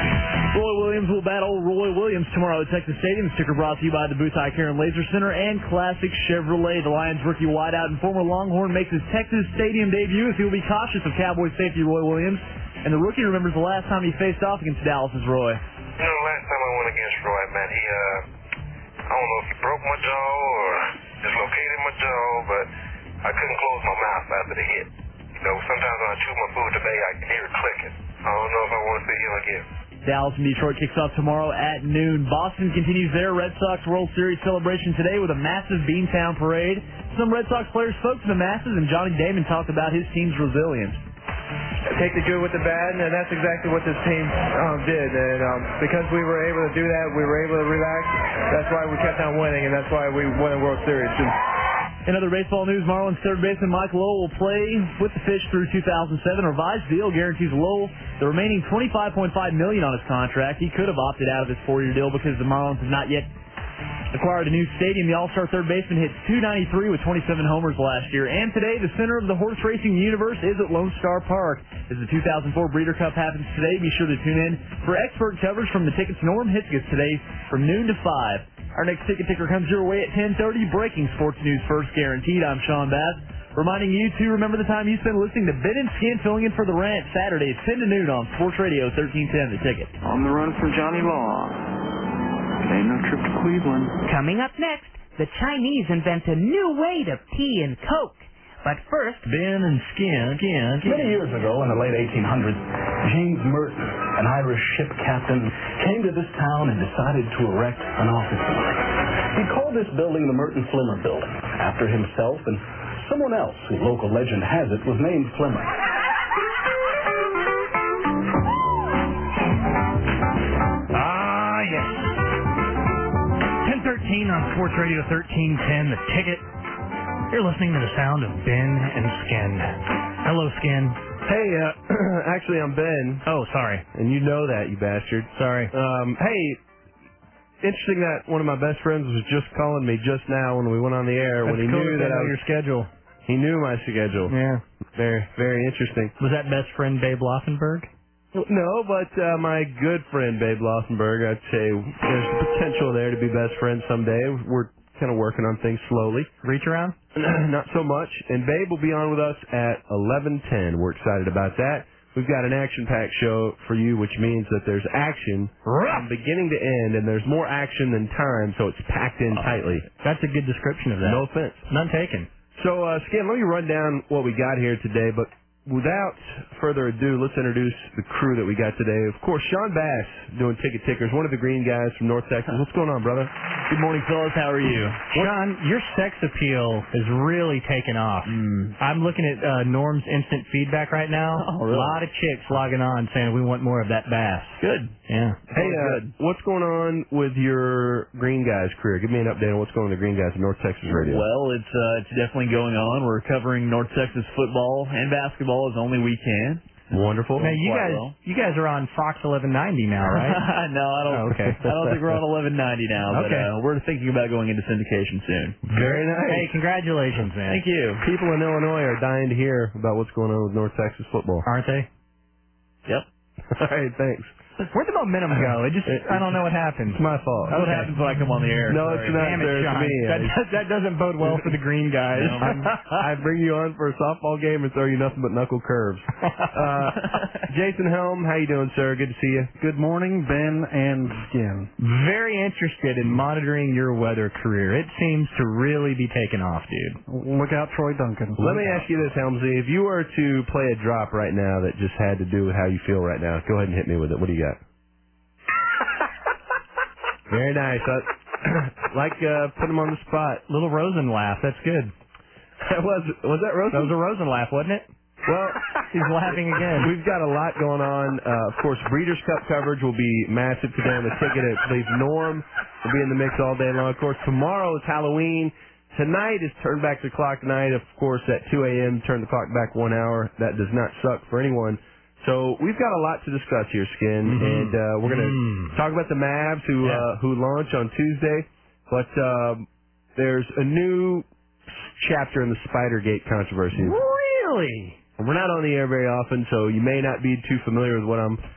Roy Williams will battle Roy Williams tomorrow at Texas Stadium. The ticker brought to you by the Booth Eye Care and Laser Center and Classic Chevrolet. The Lions rookie wideout and former Longhorn makes his Texas Stadium debut as he will be cautious of Cowboys safety Roy Williams. And the rookie remembers the last time he faced off against Dallas's Roy. You know, the last time I went against Roy, man, he, I don't know if he broke my jaw or dislocated my jaw, but I couldn't close my mouth after the hit. You know, sometimes when I chew my food today, I can hear it clicking. I don't know if I want to see him again. Dallas and Detroit kicks off tomorrow at noon. Boston continues their Red Sox World Series celebration today with a massive Beantown parade. Some Red Sox players spoke to the masses, and Johnny Damon talked about his team's resilience. Take the good with the bad, and that's exactly what this team did. And because we were able to do that, we were able to relax. That's why we kept on winning, and that's why we won the World Series. In other baseball news, Marlins third baseman Mike Lowell will play with the Fish through 2007. A revised deal guarantees Lowell the remaining $25.5 million on his contract. He could have opted out of his 4-year deal because the Marlins have not yet acquired a new stadium. The All-Star third baseman hit .293 with 27 homers last year. And today, the center of the horse racing universe is at Lone Star Park. As the 2004 Breeder Cup happens today, be sure to tune in for expert coverage from the Ticket's Norm Hitzges today from noon to 5. Our next ticket ticker comes your way at 10:30. Breaking sports news first, guaranteed. I'm Sean Bass. Reminding you to remember the time you spend listening to Ben and Skin filling in for the rant Saturday at 10 to noon on Sports Radio 1310 The Ticket. On the run from Johnny Law. Ain't no trip to Cleveland. Coming up next, the Chinese invent a new way to tea and Coke. But first, Ben and Skin. Many years ago, in the late 1800s, James Merton, an Irish ship captain, came to this town and decided to erect an office building. He called this building the Merton Flimmer Building, after himself and someone else who local legend has it was named Flimmer. Ah, yes. 10:13 on Sports Radio 1310, The Ticket. You're listening to the sound of Ben and Skin. Hello, Skin. Hey, actually, I'm Ben. Oh, sorry. And you know that, you bastard. Sorry. Hey, interesting that one of my best friends was just calling me just now when we went on the air. That's when he cool knew that I your schedule. He knew my schedule. Yeah. Very, very interesting. Was that best friend Babe Loffenberg? No, but my good friend Babe Loffenberg, I'd say there's potential there to be best friends someday. We're kind of working on things slowly. Reach around? Not so much. And Babe will be on with us at 11:10. We're excited about that. We've got an action-packed show for you, which means that there's action from beginning to end, and there's more action than time, so it's packed in tightly. That's a good description of that. No offense. None taken. So, Skin, let me run down what we got here today, but without further ado, let's introduce the crew that we got today. Of course, Sean Bass doing Ticket Tickers, one of the green guys from North Texas. What's going on, brother? Good morning, fellas. How are you? Sean, your sex appeal is really taken off. I'm looking at Norm's instant feedback right now. Oh, really? A lot of chicks logging on saying we want more of that bass. Good. Yeah. Hey, what's going on with your Green Guys career? Give me an update on what's going on with the Green Guys at North Texas Radio. Well, it's definitely going on. We're covering North Texas football and basketball as only we can. Wonderful. Now, you guys are on Fox 1190 now, right? No, I don't. Oh, okay. I don't think we're on 1190 now, but Okay. We're thinking about going into syndication soon. Very nice. Hey, congratulations, man. Thank you. People in Illinois are dying to hear about what's going on with North Texas football. Aren't they? Yep. All right, thanks. Where'd the momentum go? I don't know what happened. It's my fault. That's what happens when I come on the air. No, Sorry. it's not Damn it, fair to Sean. me. That doesn't bode well for the green guys. I bring you on for a softball game and throw you nothing but knuckle curves. Jason Helm, how you doing, sir? Good to see you. Good morning, Ben and Skin. Very interested in monitoring your weather career. It seems to really be taking off, dude. Look out, Troy Duncan. Let me ask you this, Helmsy. If you were to play a drop right now that just had to do with how you feel right now, go ahead and hit me with it. What do you got? Very nice. Put him on the spot. Little Rosen laugh. That's good. Was that Rosen? That was a Rosen laugh, wasn't it? Well, he's laughing again. We've got a lot going on. Of course, Breeders' Cup coverage will be massive today on the ticket. I believe Norm will be in the mix all day long. Of course, tomorrow is Halloween. Tonight is Turn Back the Clock night. Of course, at 2 a.m., turn the clock back 1 hour. That does not suck for anyone. So we've got a lot to discuss here, Skin, and we're going to talk about the Mavs who launch on Tuesday. But there's a new chapter in the Spidergate controversy. Really? We're not on the air very often, so you may not be too familiar with what I'm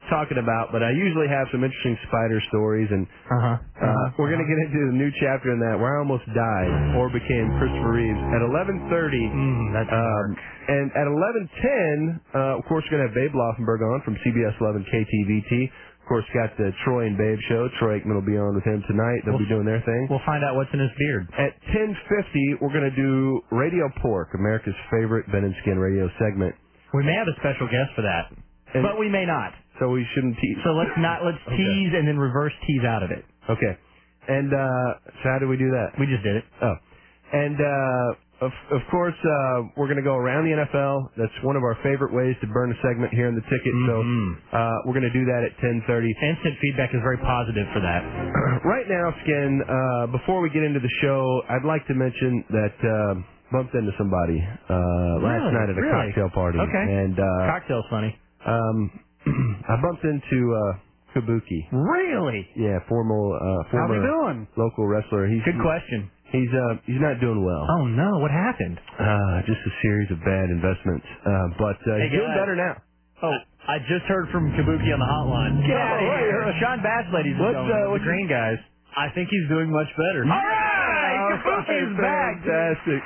talking about, but I usually have some interesting spider stories, and we're going to get into the new chapter in that where I almost died or became Christopher Reeves at 11:30. That's dark. And at 11:10, of course, we're going to have Babe Laufenberg on from CBS 11 KTVT. Of course, got the Troy and Babe show. Troy Aikman will be on with him tonight. They'll be doing their thing. We'll find out what's in his beard. At 10:50, we're going to do Radio Pork, America's favorite Ben and Skin radio segment. We may have a special guest for that, but we may not. So we shouldn't tease. So let's tease and then reverse tease out of it. Okay. And so how do we do that? We just did it. Oh. And of course, we're going to go around the NFL. That's one of our favorite ways to burn a segment here in the ticket. So we're going to do that at 10:30. Instant feedback is very positive for that. Right now, Skin, before we get into the show, I'd like to mention that bumped into somebody last night at a cocktail party. Okay. And cocktail's funny. I bumped into Kabuki. Really? Yeah, former How's he doing? local wrestler. Good question. He's not doing well. Oh no, what happened? Just a series of bad investments. But he's doing better now. Oh, I just heard from Kabuki on the hotline. Get out of here. Sean Bass, ladies and gentlemen, the Green guys. I think he's doing much better. All right, Kabuki's back. Fantastic.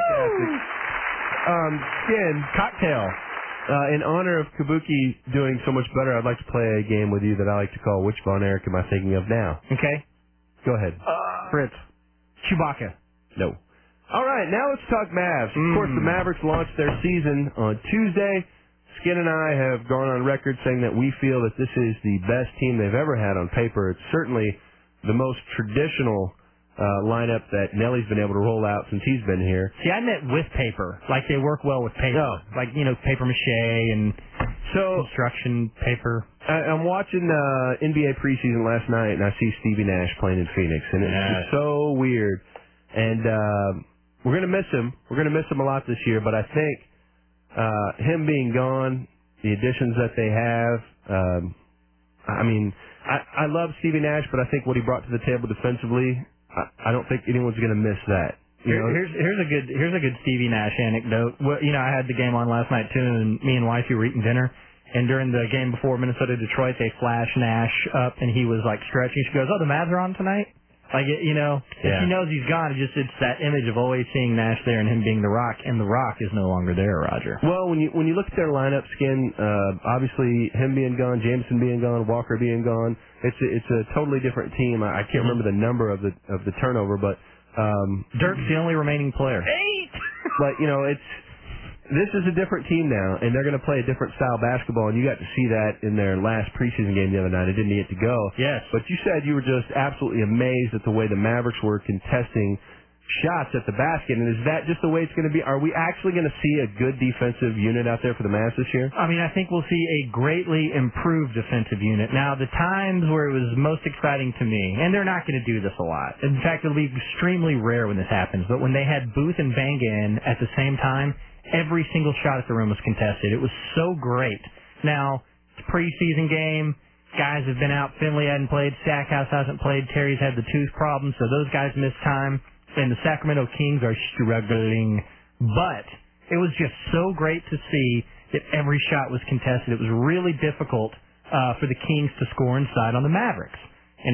Skin, cocktail. In honor of Kabuki doing so much better, I'd like to play a game with you that I like to call Which Von Erich Am I Thinking of Now? Okay. Go ahead. Fritz. Chewbacca. No. All right, now let's talk Mavs. Of course, the Mavericks launched their season on Tuesday. Skin and I have gone on record saying that we feel that this is the best team they've ever had on paper. It's certainly the most traditional lineup that Nelly's been able to roll out since he's been here. See, I meant with paper. Like they work well with paper. No. Like, paper mache and construction paper. I'm watching NBA preseason last night, and I see Stevie Nash playing in Phoenix, and it's just so weird. And we're going to miss him. We're going to miss him a lot this year, but I think him being gone, the additions that they have, I love Stevie Nash, but I think what he brought to the table defensively, I don't think anyone's going to miss that. Here's a good Stevie Nash anecdote. Well, I had the game on last night too, and me and wifey were eating dinner. And during the game before Minnesota-Detroit, they flashed Nash up, and he was like stretching. She goes, "Oh, the Mavs are on tonight." Like if she knows he's gone, it's that image of always seeing Nash there and him being the Rock, and the Rock is no longer there, Roger. Well, when you look at their lineup, Skin, obviously him being gone, Jameson being gone, Walker being gone, it's a totally different team. I can't remember the number of the turnover, but Dirk's the only remaining player. 8. But this is a different team now, and they're going to play a different style basketball, and you got to see that in their last preseason game the other night. I didn't get to go. Yes. But you said you were just absolutely amazed at the way the Mavericks were contesting shots at the basket, and is that just the way it's going to be? Are we actually going to see a good defensive unit out there for the Mavs this year? I think we'll see a greatly improved defensive unit. Now, the times where it was most exciting to me, and they're not going to do this a lot. In fact, it'll be extremely rare when this happens, but when they had Booth and Banga in at the same time, every single shot at the rim was contested. It was so great. Now, it's a preseason game. Guys have been out. Finley hadn't played. Stackhouse hasn't played. Terry's had the tooth problem, so those guys missed time. And the Sacramento Kings are struggling. But it was just so great to see that every shot was contested. It was really difficult for the Kings to score inside on the Mavericks. And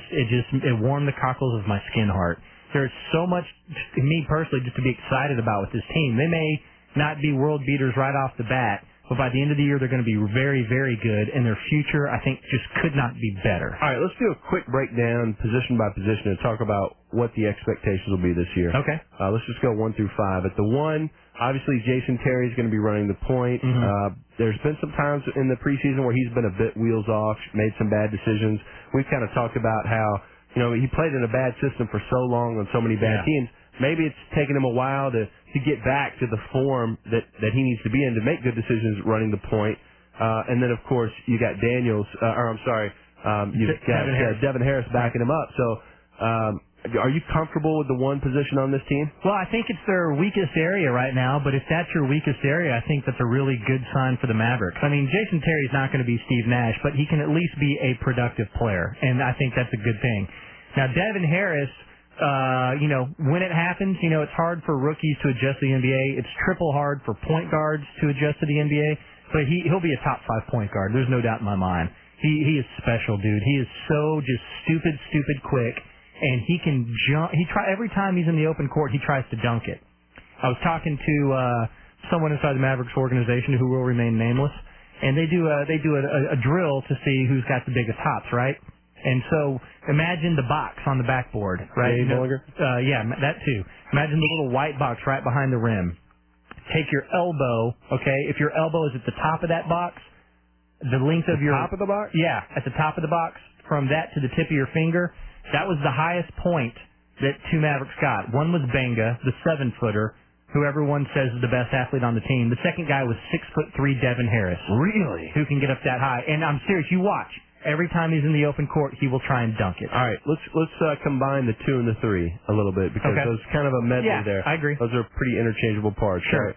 it warmed the cockles of my skin heart. There's so much, to me personally, just to be excited about with this team. They may not be world beaters right off the bat, but by the end of the year, they're going to be very, very good, and their future, I think, just could not be better. All right, let's do a quick breakdown, position by position, and talk about what the expectations will be this year. Okay. Let's just go 1 through 5. At the 1, obviously, Jason Terry is going to be running the point. There's been some times in the preseason where he's been a bit wheels off, made some bad decisions. We've kind of talked about how, he played in a bad system for so long on so many bad teams. Maybe it's taken him a while to get back to the form that he needs to be in to make good decisions running the point. And then, of course, you got Devin Harris backing him up. So are you comfortable with the one position on this team? Well, I think it's their weakest area right now, but if that's your weakest area, I think that's a really good sign for the Mavericks. Jason Terry's not going to be Steve Nash, but he can at least be a productive player, and I think that's a good thing. Now, Devin Harris, when it happens, it's hard for rookies to adjust to the NBA. It's triple hard for point guards to adjust to the NBA. but he'll be a top 5 point guard. There's no doubt in my mind. He is special, dude. He is so just stupid quick, and he can jump. Every time he's in the open court, he tries to dunk it. I was talking to someone inside the Mavericks organization who will remain nameless, and they do a drill to see who's got the biggest hops, right? And so imagine the box on the backboard, right? Yeah, that too. Imagine the little white box right behind the rim. Take your elbow, okay? If your elbow is at the top of that box, the length of your top of the box? Yeah, at the top of the box, from that to the tip of your finger, that was the highest point that two Mavericks got. One was Benga, the 7-footer, who everyone says is the best athlete on the team. The second guy was 6'3" Devin Harris. Really? Who can get up that high? And I'm serious, you watch. Every time he's in the open court, he will try and dunk it. All right, let's combine the 2 and the 3 a little bit, because those kind of a medley there. I agree. Those are pretty interchangeable parts. Sure.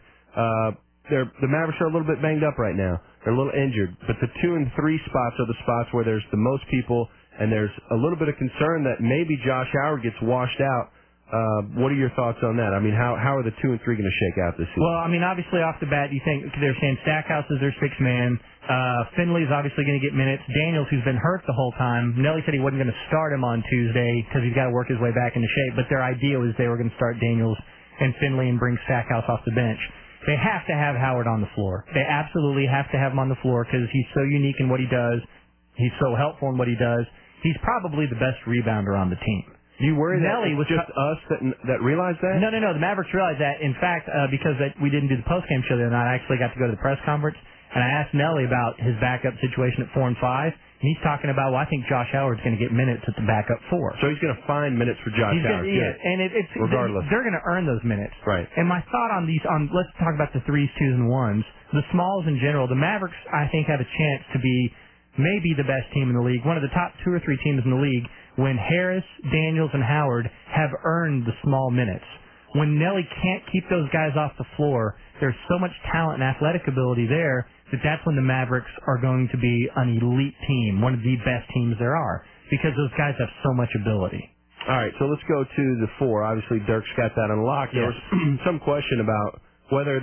The Mavericks are a little bit banged up right now. They're a little injured, but the 2 and 3 spots are the spots where there's the most people, and there's a little bit of concern that maybe Josh Howard gets washed out. What are your thoughts on that? I mean, how are the 2 and 3 going to shake out this season? Well, I mean, obviously off the bat, you think they're saying Stackhouse is their 6th man. Finley's obviously going to get minutes. Daniels, who's been hurt the whole time, Nelly said he wasn't going to start him on Tuesday because he's got to work his way back into shape. But their idea was they were going to start Daniels and Finley and bring Stackhouse off the bench. They have to have Howard on the floor. They absolutely have to have him on the floor because he's so unique in what he does. He's so helpful in what he does. He's probably the best rebounder on the team. Do you worry Nelly that it's just us that realized that? No. The Mavericks realized that. In fact, because we didn't do the postgame show the other night, I actually got to go to the press conference, and I asked Nelly about his backup situation at 4 and 5. And he's talking about, well, I think Josh Howard's going to get minutes at the backup 4. So he's going to find minutes for Josh Howard. Yeah, and it's regardless. They're going to earn those minutes. Right. And my thought on let's talk about the 3s, 2s, and 1s. The smalls in general, the Mavericks, I think, have a chance to be maybe the best team in the league, one of the top 2 or 3 teams in the league, when Harris, Daniels, and Howard have earned the small minutes. When Nelly can't keep those guys off the floor, there's so much talent and athletic ability there that's when the Mavericks are going to be an elite team, one of the best teams there are, because those guys have so much ability. All right, so let's go to the 4. Obviously, Dirk's got that unlocked. There was some question about whether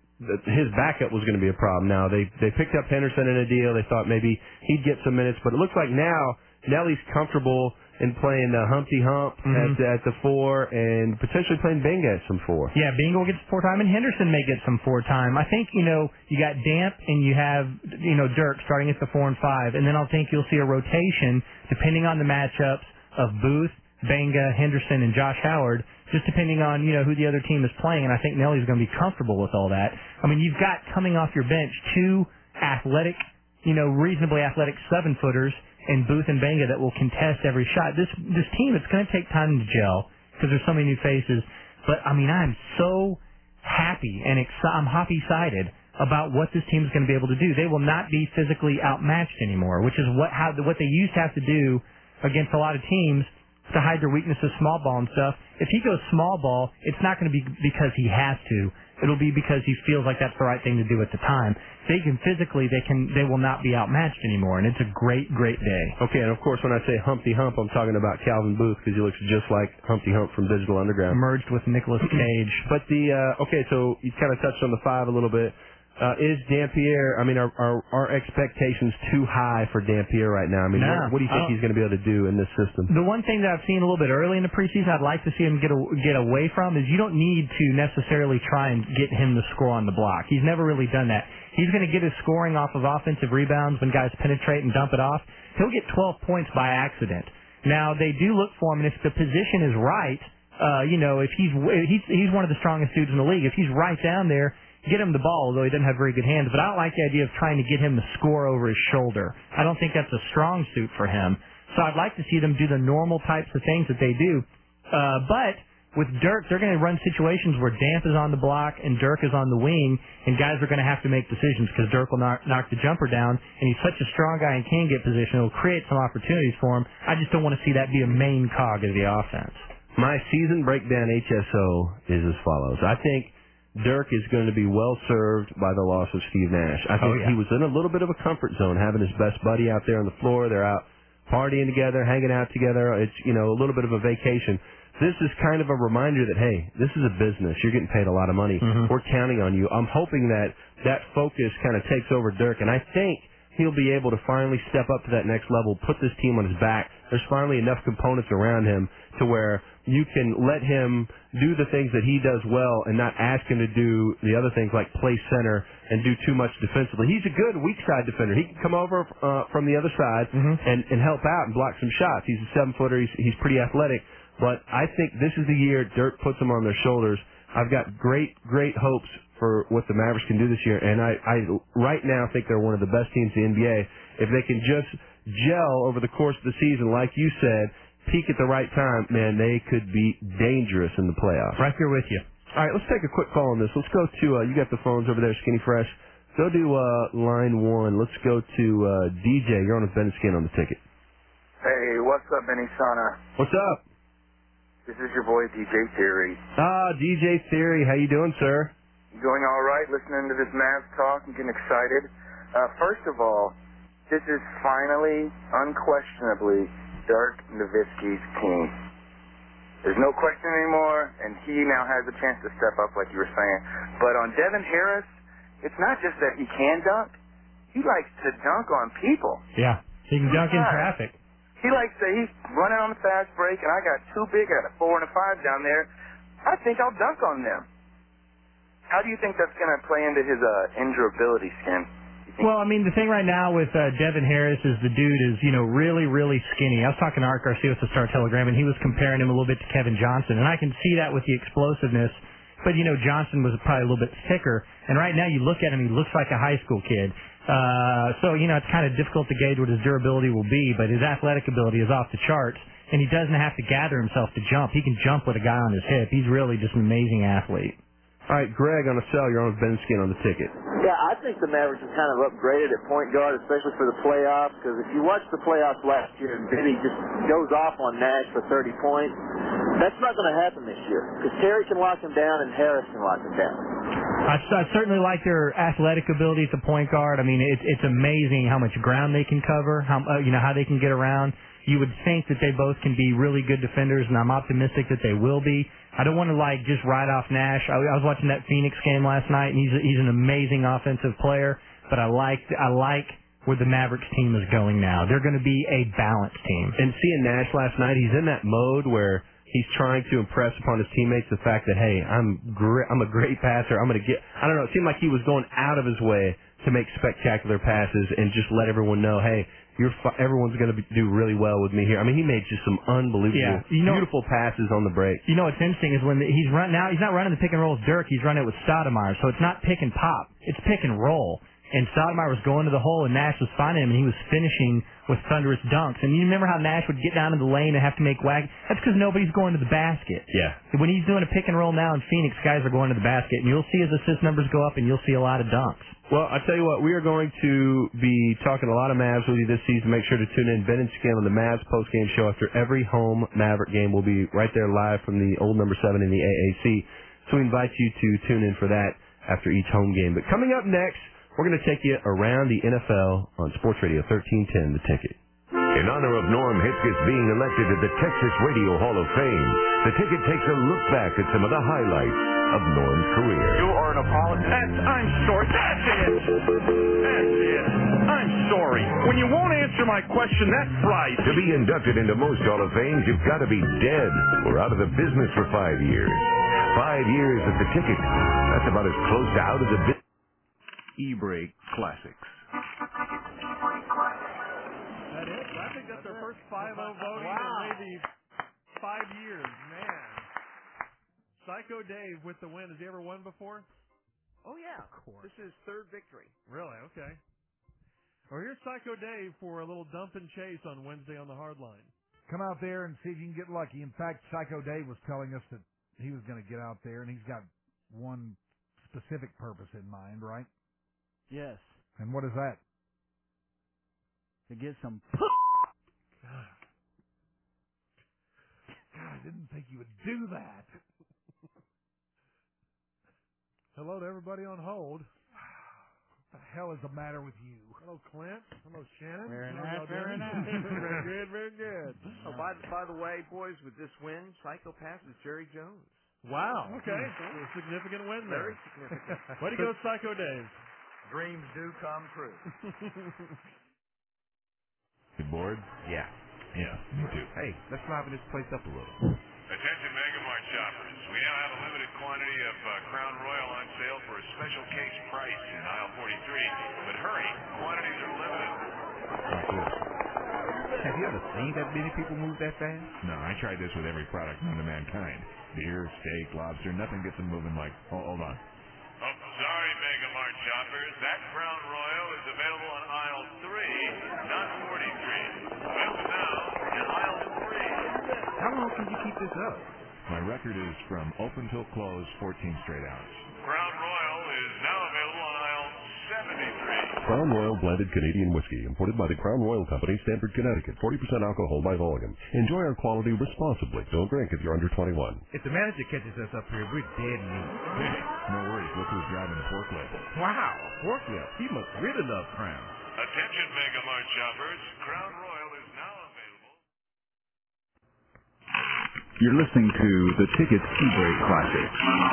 his backup was going to be a problem. Now, they picked up Henderson in a deal. They thought maybe he'd get some minutes, but it looks like now Nelly's comfortable in playing Humpty Hump at the 4 and potentially playing Benga at some 4. Yeah, Benga will get some 4 time, and Henderson may get some 4 time. I think, you got Damp and you have, Dirk starting at the 4 and 5, and then I think you'll see a rotation depending on the matchups of Booth, Benga, Henderson, and Josh Howard, just depending on, who the other team is playing, and I think Nelly's going to be comfortable with all that. I mean, you've got coming off your bench 2 athletic, reasonably athletic 7-footers, and Booth and Benga that will contest every shot. This team, it's going to take time to gel because there's so many new faces. But, I mean, I'm so happy and I'm happy-sided about what this team is going to be able to do. They will not be physically outmatched anymore, which is what they used to have to do against a lot of teams to hide their weaknesses, small ball and stuff. If he goes small ball, it's not going to be because he has to. It'll be because he feels like that's the right thing to do at the time. They will not be outmatched anymore, and it's a great, great day. Okay, and of course, when I say Humpty Hump, I'm talking about Calvin Booth because he looks just like Humpty Hump from Digital Underground. Merged with Nicolas Cage. But so you kind of touched on the 5 a little bit. Is Dampier, are expectations too high for Dampier right now? What do you think he's going to be able to do in this system? The one thing that I've seen a little bit early in the preseason I'd like to see him get away from is you don't need to necessarily try and get him to score on the block. He's never really done that. He's going to get his scoring off of offensive rebounds when guys penetrate and dump it off. He'll get 12 points by accident. Now, they do look for him, and if the position is right, if he's one of the strongest dudes in the league. If he's right down there, get him the ball, although he doesn't have very good hands. But I don't like the idea of trying to get him to score over his shoulder. I don't think that's a strong suit for him. So I'd like to see them do the normal types of things that they do. But with Dirk, they're going to run situations where Damp is on the block and Dirk is on the wing, and guys are going to have to make decisions because Dirk will knock the jumper down, and he's such a strong guy and can get position. It'll create some opportunities for him. I just don't want to see that be a main cog of the offense. My season breakdown HSO is as follows. I think Dirk is going to be well served by the loss of Steve Nash. I think he was in a little bit of a comfort zone, having his best buddy out there on the floor. They're out partying together, hanging out together. It's, a little bit of a vacation. this is kind of a reminder that, hey, this is a business. You're getting paid a lot of money. We're counting on you. I'm hoping that focus kind of takes over Dirk, and I think he'll be able to finally step up to that next level, put this team on his back. There's finally enough components around him to where you can let him do the things that he does well and not ask him to do the other things like play center and do too much defensively. He's a good weak side defender. He can come over from the other side and help out and block some shots. He's a 7-footer. He's pretty athletic. But I think this is the year Dirk puts them on their shoulders. I've got great hopes for what the Mavericks can do this year, and I right now think they're one of the best teams in the NBA. If they can just gel over the course of the season, like you said, peak at the right time, man, they could be dangerous in the playoffs. Right there with you. All right, let's take a quick call on this. Let's go to, you got the phones over there, Skinny Fresh. Go to line 1. Let's go to DJ. You're on with Ben Skin on the ticket. Hey, what's up, Benny Sana? What's up? This is your boy, DJ Theory. DJ Theory. How you doing, sir? Doing all right, listening to this Mavs talk and getting excited. First of all, this is finally, unquestionably, Dirk Nowitzki's team. There's no question anymore, and he now has a chance to step up like you were saying. But on Devin Harris, it's not just that he can dunk. He likes to dunk on people. Yeah, he can dunk in traffic. He likes to, he's running on the fast break, and I got 2 big, I got a 4 and a 5 down there. I think I'll dunk on them. How do you think that's going to play into his endurability, Skin? Well, I mean, the thing right now with Devin Harris is the dude is, really, really skinny. I was talking to Art Garcia with the Star-Telegram, and he was comparing him a little bit to Kevin Johnson, and I can see that with the explosiveness. But, Johnson was probably a little bit thicker, and right now you look at him, he looks like a high school kid. So, it's kind of difficult to gauge what his durability will be, but his athletic ability is off the charts, and he doesn't have to gather himself to jump. He can jump with a guy on his hip. He's really just an amazing athlete. All right, Greg on the cell. You're on with Ben Skin on the ticket. Yeah, I think the Mavericks have kind of upgraded at point guard, especially for the playoffs, because if you watch the playoffs last year and Benny just goes off on Nash for 30 points, that's not going to happen this year, because Terry can lock him down and Harris can lock him down. I certainly like their athletic ability at the point guard. I mean, it's amazing how much ground they can cover, how they can get around. You would think that they both can be really good defenders, and I'm optimistic that they will be. I don't want to just write off Nash. I was watching that Phoenix game last night, and he's an amazing offensive player. But I like where the Mavericks team is going now. They're going to be a balanced team. And seeing Nash last night, he's in that mode where he's trying to impress upon his teammates the fact that, hey, I'm a great passer. I'm going to get. I don't know. It seemed like he was going out of his way to make spectacular passes and just let everyone know, hey, everyone's going to do really well with me here. I mean, he made just some unbelievable, beautiful passes on the break. What's interesting is when he's not running the pick and roll with Dirk, he's running it with Stoudemire. So it's not pick and pop, it's pick and roll. And Stoudemire was going to the hole, and Nash was finding him, and he was finishing with thunderous dunks. And you remember how Nash would get down in the lane and have to make wag? That's because nobody's going to the basket. Yeah. When he's doing a pick and roll now in Phoenix, guys are going to the basket, and you'll see his assist numbers go up, and you'll see a lot of dunks. Well, I tell you what, we are going to be talking a lot of Mavs with you this season. Make sure to tune in Ben and Skin on the Mavs postgame show after every home Maverick game. We'll be right there live from the old number 7 in the AAC. So we invite you to tune in for that after each home game. But coming up next, we're going to take you around the NFL on Sports Radio 1310, The Ticket. In honor of Norm Hitzges being elected to the Texas Radio Hall of Fame, The Ticket takes a look back at some of the highlights of Norm's career. You are an apologist. I'm sorry. That's it. I'm sorry. When you won't answer my question, that's right. To be inducted into most Hall of Fames, you've got to be dead or out of the business for 5 years. 5 years at The Ticket. That's about as close to out of the business. E-Brake Classics. That is. I think that's their first 5-0 voting in maybe 5 years. Man. Psycho Dave with the win. Has he ever won before? Oh, yeah. Of course. This is his third victory. Really? Okay. Well, here's Psycho Dave for a little dump and chase on Wednesday on the hard line. Come out there and see if you can get lucky. In fact, Psycho Dave was telling us that he was going to get out there, and he's got one specific purpose in mind, right? Yes. And what is that? To get some... God, I didn't think you would do that. Hello to everybody on hold. What the hell is the matter with you? Hello, Clint. Hello, Shannon. Very How nice, y'all very doing? nice. Very good, very good. Oh, by the way, boys, with this win, Psycho passes Jerry Jones. Wow. Okay. A significant win there. Very significant. Way to go, Psycho Dave. Dreams do come true. Good board? Yeah. Yeah, me too. Hey, let's liven this place up a little. Attention Mega Mart shoppers. We now have a limited quantity of Crown Royal on sale for a special case price in aisle 43. But hurry, quantities are limited. Like this. Have you ever seen that many people move that fast? No, I tried this with every product known to mankind. Deer, steak, lobster, nothing gets them moving like... Oh, hold on. Oh, sorry, Mega Mart shoppers. That Crown Royal is available on aisle 3, not 43. Available now in aisle 3. How long can you keep this up? My record is from open till close, 14 straight hours. Crown Royal is now available on aisle 73. Crown Royal blended Canadian whiskey, imported by the Crown Royal Company, Stamford, Connecticut. 40% alcohol by volume. Enjoy our quality responsibly. Don't drink if you're under 21. If the manager catches us up here, we're dead meat. No worries. Look who's driving the forklift. Wow, forklift. He must really love Crown. Attention Mega Mart shoppers. Crown Royal is now available. You're listening to the Ticket Ski Break Classic.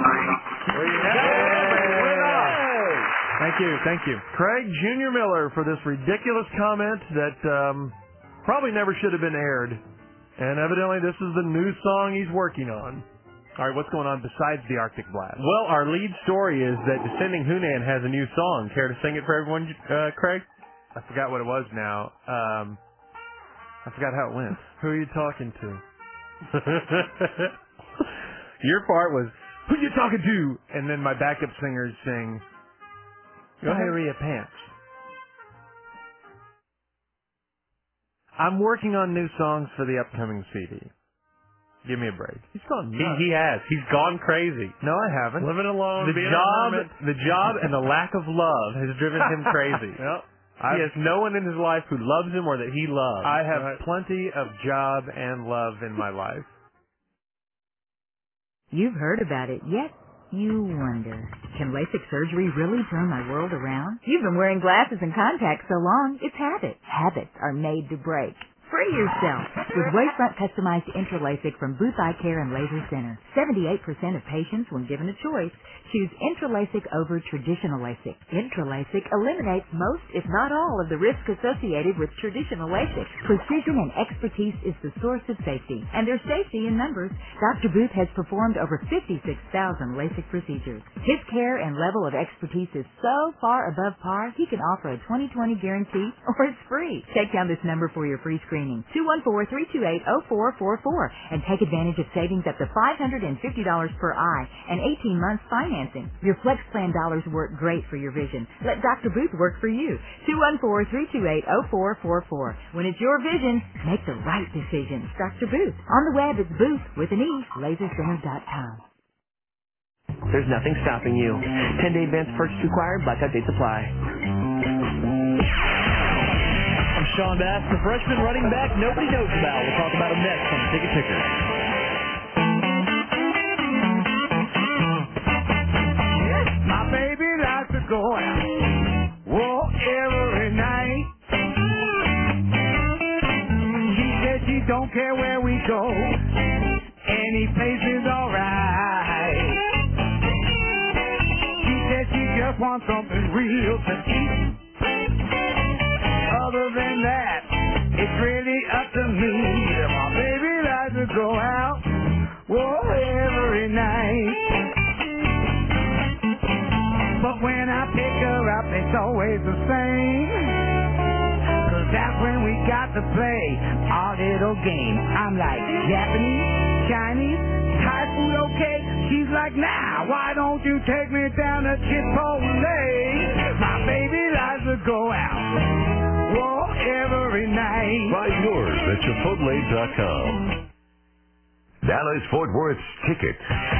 Thank you. Craig Jr. Miller for this ridiculous comment that probably never should have been aired. And evidently this is the new song he's working on. All right, what's going on besides the Arctic Blast? Well, our lead story is that Descending Hunan has a new song. Care to sing it for everyone, Craig? I forgot what it was now. I forgot how it went. Who are you talking to? Your part was, who you talking to? And then my backup singers sing, Diarrhea Pants. I'm working on new songs for the upcoming CD. Give me a break. He's gone nuts. He has. He's gone crazy. No, I haven't. Living alone, The job and the lack of love has driven him crazy. Yep. He has no one in his life who loves him or that he loves. I have plenty of job and love in my life. You've heard about it, yet you wonder, can LASIK surgery really turn my world around? You've been wearing glasses and contacts so long, it's habit. Habits are made to break. Free yourself with Wavefront customized Intra-LASIK from Booth Eye Care and Laser Center. 78% of patients, when given a choice, choose Intra-LASIK over traditional LASIK. Intra-LASIK eliminates most, if not all, of the risk associated with traditional LASIK. Precision and expertise is the source of safety, and there's safety in numbers. Dr. Booth has performed over 56,000 LASIK procedures. His care and level of expertise is so far above par, he can offer a 20/20 guarantee, or it's free. Take down this number for your free screening. 214-328-0444 and take advantage of savings up to $550 per eye and 18 months financing. Your Flex Plan dollars work great for your vision. Let Dr. Booth work for you. 214-328-0444. When it's your vision, make the right decision. Dr. Booth. On the web, it's Booth with an E, lasercenter.com. There's nothing stopping you. 10-day advance purchase required. Blackout date supply. I'm Sean Bass, the freshman running back nobody knows about. We'll talk about him next on the Ticket Ticker. My baby likes to go out, walk every night. She said she don't care where we go, any place is alright. She said she just wants something real to eat. Other than that, it's really up to me. My baby likes to go out, walk every night. But when I pick her up, it's always the same. 'Cause that's when we got to play our little game. I'm like, Japanese, Chinese, Thai food okay? She's like, nah, why don't you take me down to Chipotle? My baby likes to go out, walk every night. Find yours at Chipotle.com. Dallas-Fort Worth's Ticket.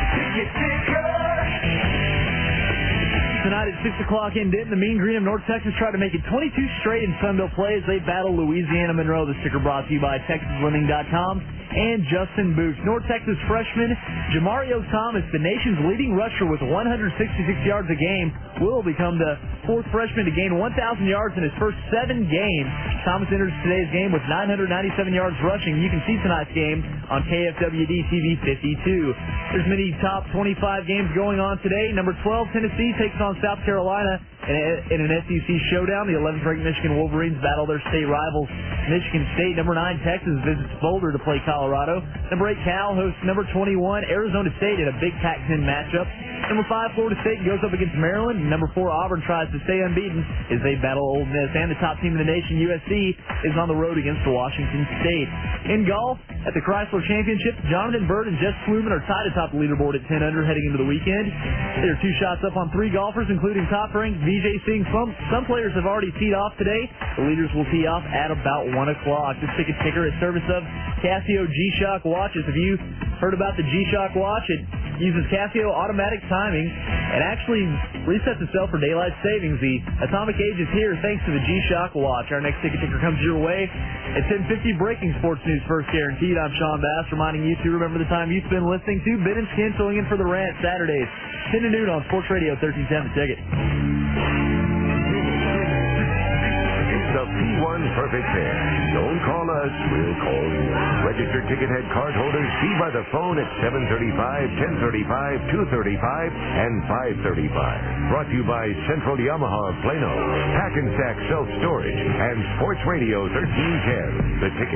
Tonight at 6 o'clock in Denton, the Mean Green of North Texas try to make it 22 straight in Sunbelt play as they battle Louisiana Monroe. The sticker brought to you by TexasLending.com and Justin Booth. North Texas freshman Jamario Thomas, the nation's leading rusher with 166 yards a game, will become the fourth freshman to gain 1,000 yards in his first 7 games. Thomas enters today's game with 997 yards rushing. You can see tonight's game on KFWD TV 52. There's many top 25 games going on today. Number 12, Tennessee takes on South Carolina in an SEC showdown. The 11th ranked Michigan Wolverines battle their state rivals, Michigan State. Number 9, Texas visits Boulder to play Colorado. Number 8, Cal hosts number 21, Arizona State in a big Pac-10 matchup. Number 5, Florida State goes up against Maryland. Number 4, Auburn tries to stay unbeaten as they battle Ole Miss. And the top team in the nation, USC, is on the road against Washington State. In golf, at the Chrysler Championship, Jonathan Bird and Jess Fluman are tied atop the leaderboard at 10 under heading into the weekend. There are 2 shots up on 3 golfers, including top-ranked Vijay Singh. Some players have already teed off today. The leaders will tee off at about 1 o'clock. This ticket ticker is service of Casio G-Shock watches. Have you heard about the G-Shock watch? It uses Casio automatic timing and actually resets itself for daylight savings. The atomic age is here thanks to the G-Shock watch. Our next ticket ticker comes your way at 10:50. Breaking sports news first guaranteed. I'm Sean Bass reminding you to remember the time you spend listening to Ben and Skin filling in for the Rant Saturdays 10 to noon on Sports Radio 1310 The Ticket. The P1 Perfect Pair. Don't call us, we'll call you. Registered Tickethead card holders see by the phone at 7:35, 10:35, 2:35, and 5:35. Brought to you by Central Yamaha of Plano, Pack and Stack Self-Storage, and Sports Radio 1310, The Ticket.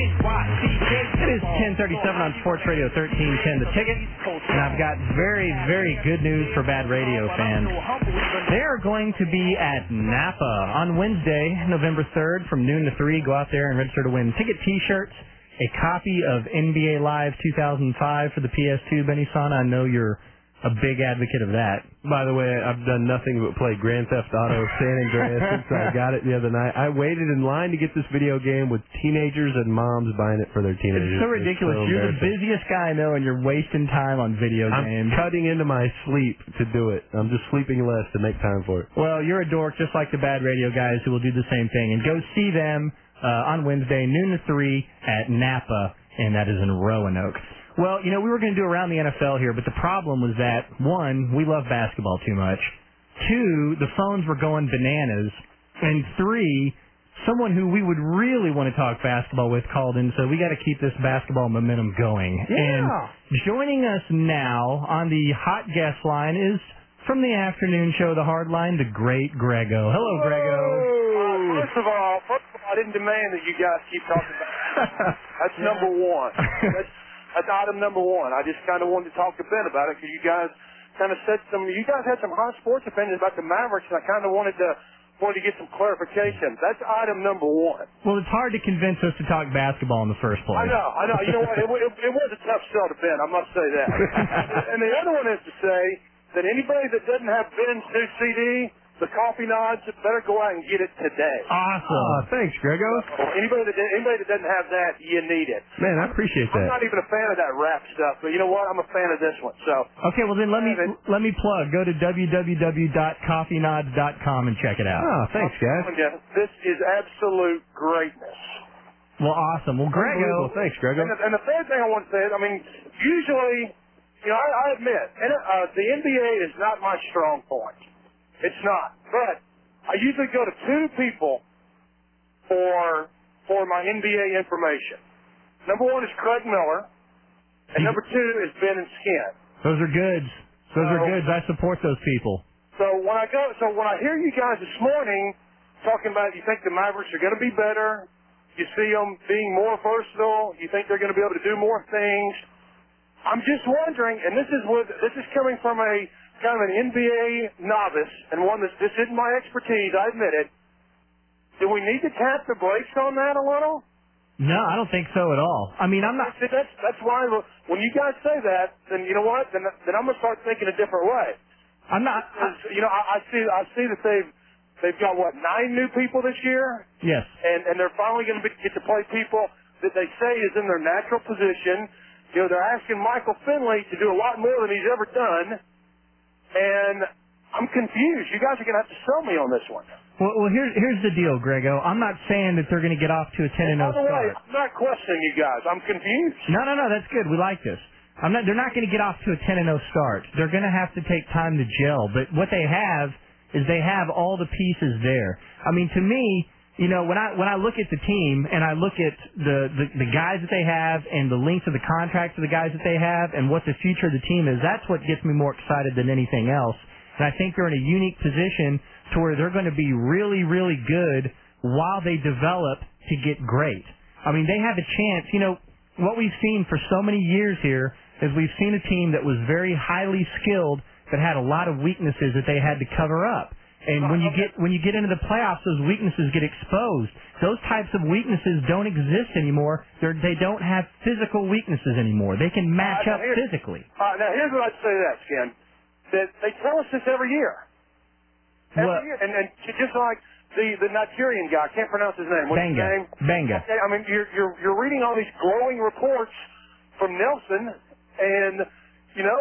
It is 10:37 on Sports Radio 1310, The Ticket, and I've got very, very good news for bad radio fans. They are going to be at Napa on Wednesday, November 3rd from noon to 3. Go out there and register to win ticket T-shirts, a copy of NBA Live 2005 for the PS2. Benny Son, I know you're a big advocate of that. By the way, I've done nothing but play Grand Theft Auto San Andreas since I got it the other night. I waited in line to get this video game with teenagers and moms buying it for their teenagers. It's so ridiculous. You're the busiest guy I know, and you're wasting time on video games. I'm cutting into my sleep to do it. I'm just sleeping less to make time for it. Well, you're a dork, just like the bad radio guys who will do the same thing. And go see them on Wednesday, noon to 3 at Napa, and that is in Roanoke. Well, you know, we were going to do around the NFL here, but the problem was that, 1, we love basketball too much. 2, the phones were going bananas. And 3, someone who we would really want to talk basketball with called in, so we got to keep this basketball momentum going. Yeah. And joining us now on the hot guest line is, from the afternoon show, The Hard Line, the great Grego. Hello, Grego. First of all, I didn't demand that you guys keep talking about it. That's number one. That's item number one. I just kind of wanted to talk to Ben about it because you guys kind of said you guys had some hot sports opinions about the Mavericks, and I kind of wanted to get some clarification. That's item number one. Well, it's hard to convince us to talk basketball in the first place. I know. You know what? It was a tough sell to Ben, I must say that. And the other one is to say that anybody that doesn't have Ben's new CD, the Coffee Nods, better go out and get it today. Awesome. Oh, thanks, Grego. Anybody that doesn't have that, you need it. Man, I appreciate that. I'm not even a fan of that rap stuff, but you know what? I'm a fan of this one. So. Okay, well then let me plug. Go to www.coffeenods.com and check it out. Oh, thanks, guys. This is absolute greatness. Well, awesome. Well, Grego. Thanks, Grego. And the third thing I want to say is, I mean, usually, you know, I admit, the NBA is not my strong point. It's not. But I usually go to 2 people for my NBA information. Number 1 is Craig Miller, and number 2 is Ben and Skin. Those are goods. I support those people. So when I hear you guys this morning talking about you think the Mavericks are going to be better, you see them being more versatile, you think they're going to be able to do more things. I'm just wondering, and this is coming from a kind of an NBA novice, and one this isn't my expertise, I admit it. Do we need to tap the brakes on that a little? No, I don't think so at all. I mean, I'm not. That's why when you guys say that, then you know what? Then I'm gonna start thinking a different way. I'm not. You know, I see that they've got what 9 new people this year. Yes. And they're finally gonna get to play people that they say is in their natural position. You know, they're asking Michael Finley to do a lot more than he's ever done. And I'm confused. You guys are going to have to sell me on this one. Well, here's the deal, Grego. I'm not saying that they're going to get off to a 10-0 By the way, start. I'm not questioning you guys. I'm confused. No, that's good. We like this. They're not going to get off to a 10-0 start. They're going to have to take time to gel. But what they have is they have all the pieces there. I mean, to me, you know, when I look at the team and I look at the guys that they have and the length of the contracts of the guys that they have and what the future of the team is, that's what gets me more excited than anything else. And I think they're in a unique position to where they're going to be really, really good while they develop to get great. I mean, they have a chance. You know, what we've seen for so many years here is we've seen a team that was very highly skilled but had a lot of weaknesses that they had to cover up. And when you get into the playoffs, those weaknesses get exposed. Those types of weaknesses don't exist anymore. They don't have physical weaknesses anymore. They can match up physically. Now, here's what I'd say to that, Skin. That they tell us this every year. Every year. And just like the Nigerian guy, I can't pronounce his name. What's his name? Benga. Okay, I mean, you're reading all these glowing reports from Nelson, and, you know,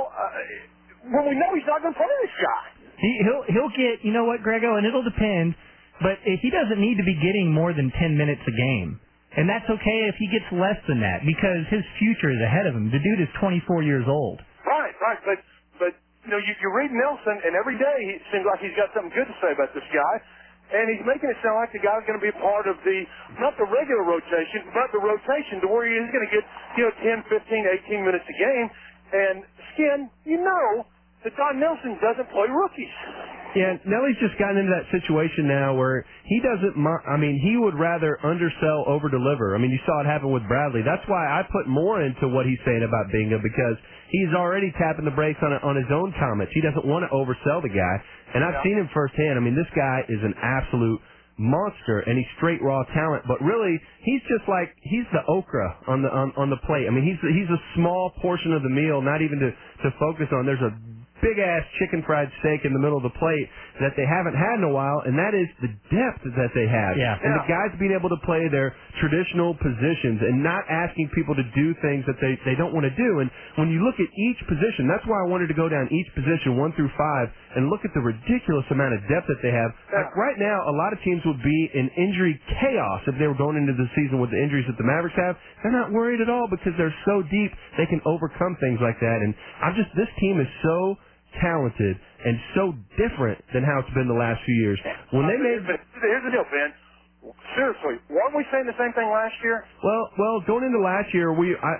when we know he's not going to play this guy. He'll get, you know what, Grego, and it'll depend, but if he doesn't need to be getting more than 10 minutes a game. And that's okay if he gets less than that, because his future is ahead of him. The dude is 24 years old. Right, but you know, you read Nelson, and every day it seems like he's got something good to say about this guy, and he's making it sound like the guy's going to be a part of not the regular rotation, but the rotation to where he's going to get, you know, 10, 15, 18 minutes a game. And, Skin, you know that Don Nelson doesn't play rookies. Yeah, Nelly's just gotten into that situation now where he doesn't. He would rather undersell, over-deliver. I mean, you saw it happen with Bradley. That's why I put more into what he's saying about Binga, because he's already tapping the brakes on his own comments. He doesn't want to oversell the guy, and I've seen him firsthand. I mean, this guy is an absolute monster, and he's straight raw talent. But really, he's just like he's the okra on the plate. I mean, he's a small portion of the meal, not even to focus on. There's a big-ass chicken fried steak in the middle of the plate that they haven't had in a while, and that is the depth that they have. Yeah. And the guys being able to play their traditional positions and not asking people to do things that they don't want to do. And when you look at each position, that's why I wanted to go down each position 1 through 5 and look at the ridiculous amount of depth that they have. Like right now, a lot of teams would be in injury chaos if they were going into the season with the injuries that the Mavericks have. They're not worried at all because they're so deep they can overcome things like that. And this team is so talented and so different than how it's been the last few years. Here's the deal, Ben. Seriously, weren't we saying the same thing last year? Well, going into last year,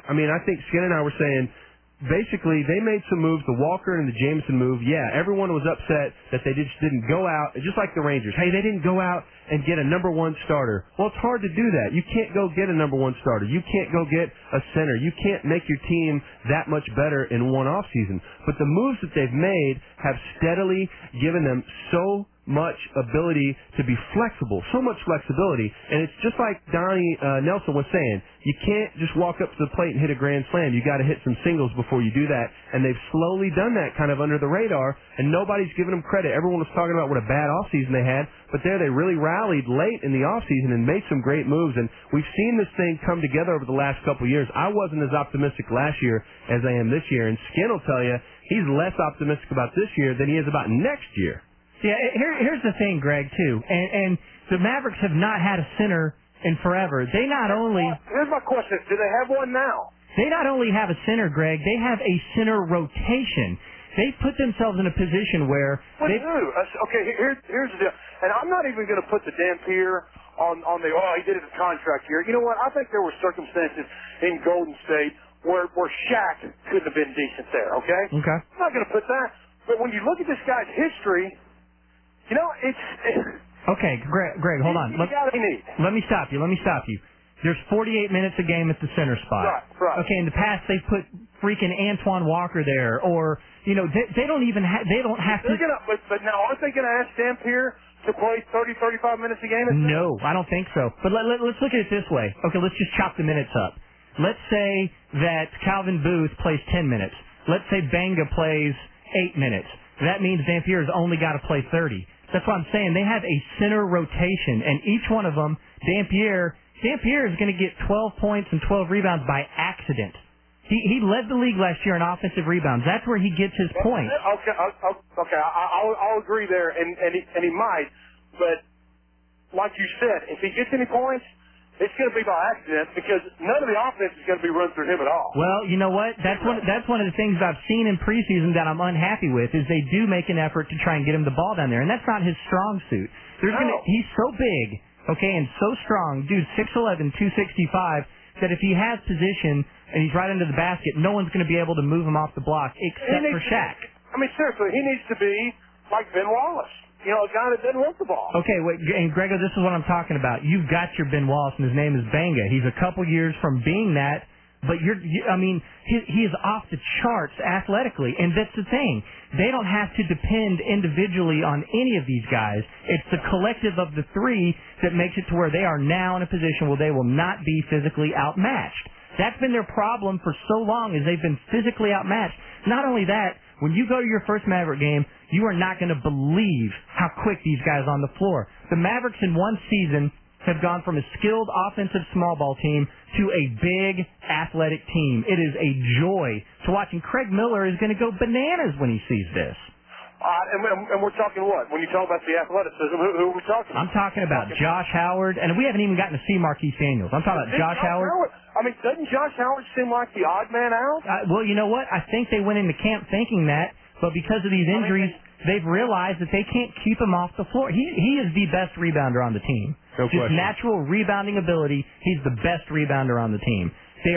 I think Skin and I were saying basically they made some moves, the Walker and the Jameson move. Yeah, everyone was upset that they just didn't go out, just like the Rangers. Hey, they didn't go out and get a number one starter. Well, it's hard to do that. You can't go get a number one starter. You can't go get a center. You can't make your team that much better in one offseason. But the moves that they've made have steadily given them so much ability to be flexible, so much flexibility. And it's just like Donnie Nelson was saying, you can't just walk up to the plate and hit a grand slam. You got to hit some singles before you do that. And they've slowly done that kind of under the radar, and nobody's giving them credit. Everyone was talking about what a bad offseason they had, but they really rallied late in the offseason and made some great moves. And we've seen this thing come together over the last couple of years. I wasn't as optimistic last year as I am this year, and Skin will tell you he's less optimistic about this year than he is about next year. Yeah, here's the thing, Greg, too. And the Mavericks have not had a center in forever. They not only... Here's my question. Do they have one now? They not only have a center, Greg, they have a center rotation. They put themselves in a position where... What do? Okay, here's the deal. And I'm not even going to put the Dampier on the, he did it in contract year. You know what? I think there were circumstances in Golden State where Shaq couldn't have been decent there, okay? Okay. I'm not going to put that. But when you look at this guy's history... You know, it's... Okay, Greg, hold on. Let me stop you. There's 48 minutes a game at the center spot. Right. Okay, in the past they put freaking Antoine Walker there, or they don't even they don't have to. But now aren't they going to ask Dampier to play 30, 35 minutes a game? No, I don't think so. But let's look at it this way. Okay, let's just chop the minutes up. Let's say that Calvin Booth plays 10 minutes. Let's say Banga plays 8 minutes. That means Dampier's only got to play 30. That's what I'm saying. They have a center rotation, and each one of them, Dampier is going to get 12 points and 12 rebounds by accident. He led the league last year in offensive rebounds. That's where he gets his points. Okay. I'll agree there, and he might. But like you said, if he gets any points, it's going to be by accident because none of the offense is going to be run through him at all. Well, you know what? That's one of the things I've seen in preseason that I'm unhappy with is they do make an effort to try and get him the ball down there, and that's not his strong suit. He's so big, okay, and so strong. Dude, 6'11", 265, that if he has position and he's right under the basket, no one's going to be able to move him off the block except for Shaq. Seriously, he needs to be like Ben Wallace. You know, a guy that doesn't want the ball. Okay, wait, and Grego, this is what I'm talking about. You've got your Ben Wallace, and his name is Banga. He's a couple years from being that, but he is off the charts athletically, and that's the thing. They don't have to depend individually on any of these guys. It's the collective of the three that makes it to where they are now in a position where they will not be physically outmatched. That's been their problem for so long, is they've been physically outmatched. Not only that, when you go to your first Maverick game, you are not going to believe how quick these guys are on the floor. The Mavericks in one season have gone from a skilled offensive small ball team to a big athletic team. It is a joy to watch, and Craig Miller is going to go bananas when he sees this. And we're talking what? When you talk about the athleticism, who are we talking about? I'm talking about Josh Howard, and we haven't even gotten to see Marquise Daniels. I'm talking about Josh Howard. Doesn't Josh Howard seem like the odd man out? Well, you know what? I think they went into camp thinking that, but because of these injuries, they've realized that they can't keep him off the floor. He is the best rebounder on the team. No Just question. natural rebounding ability, he's the best rebounder on the team.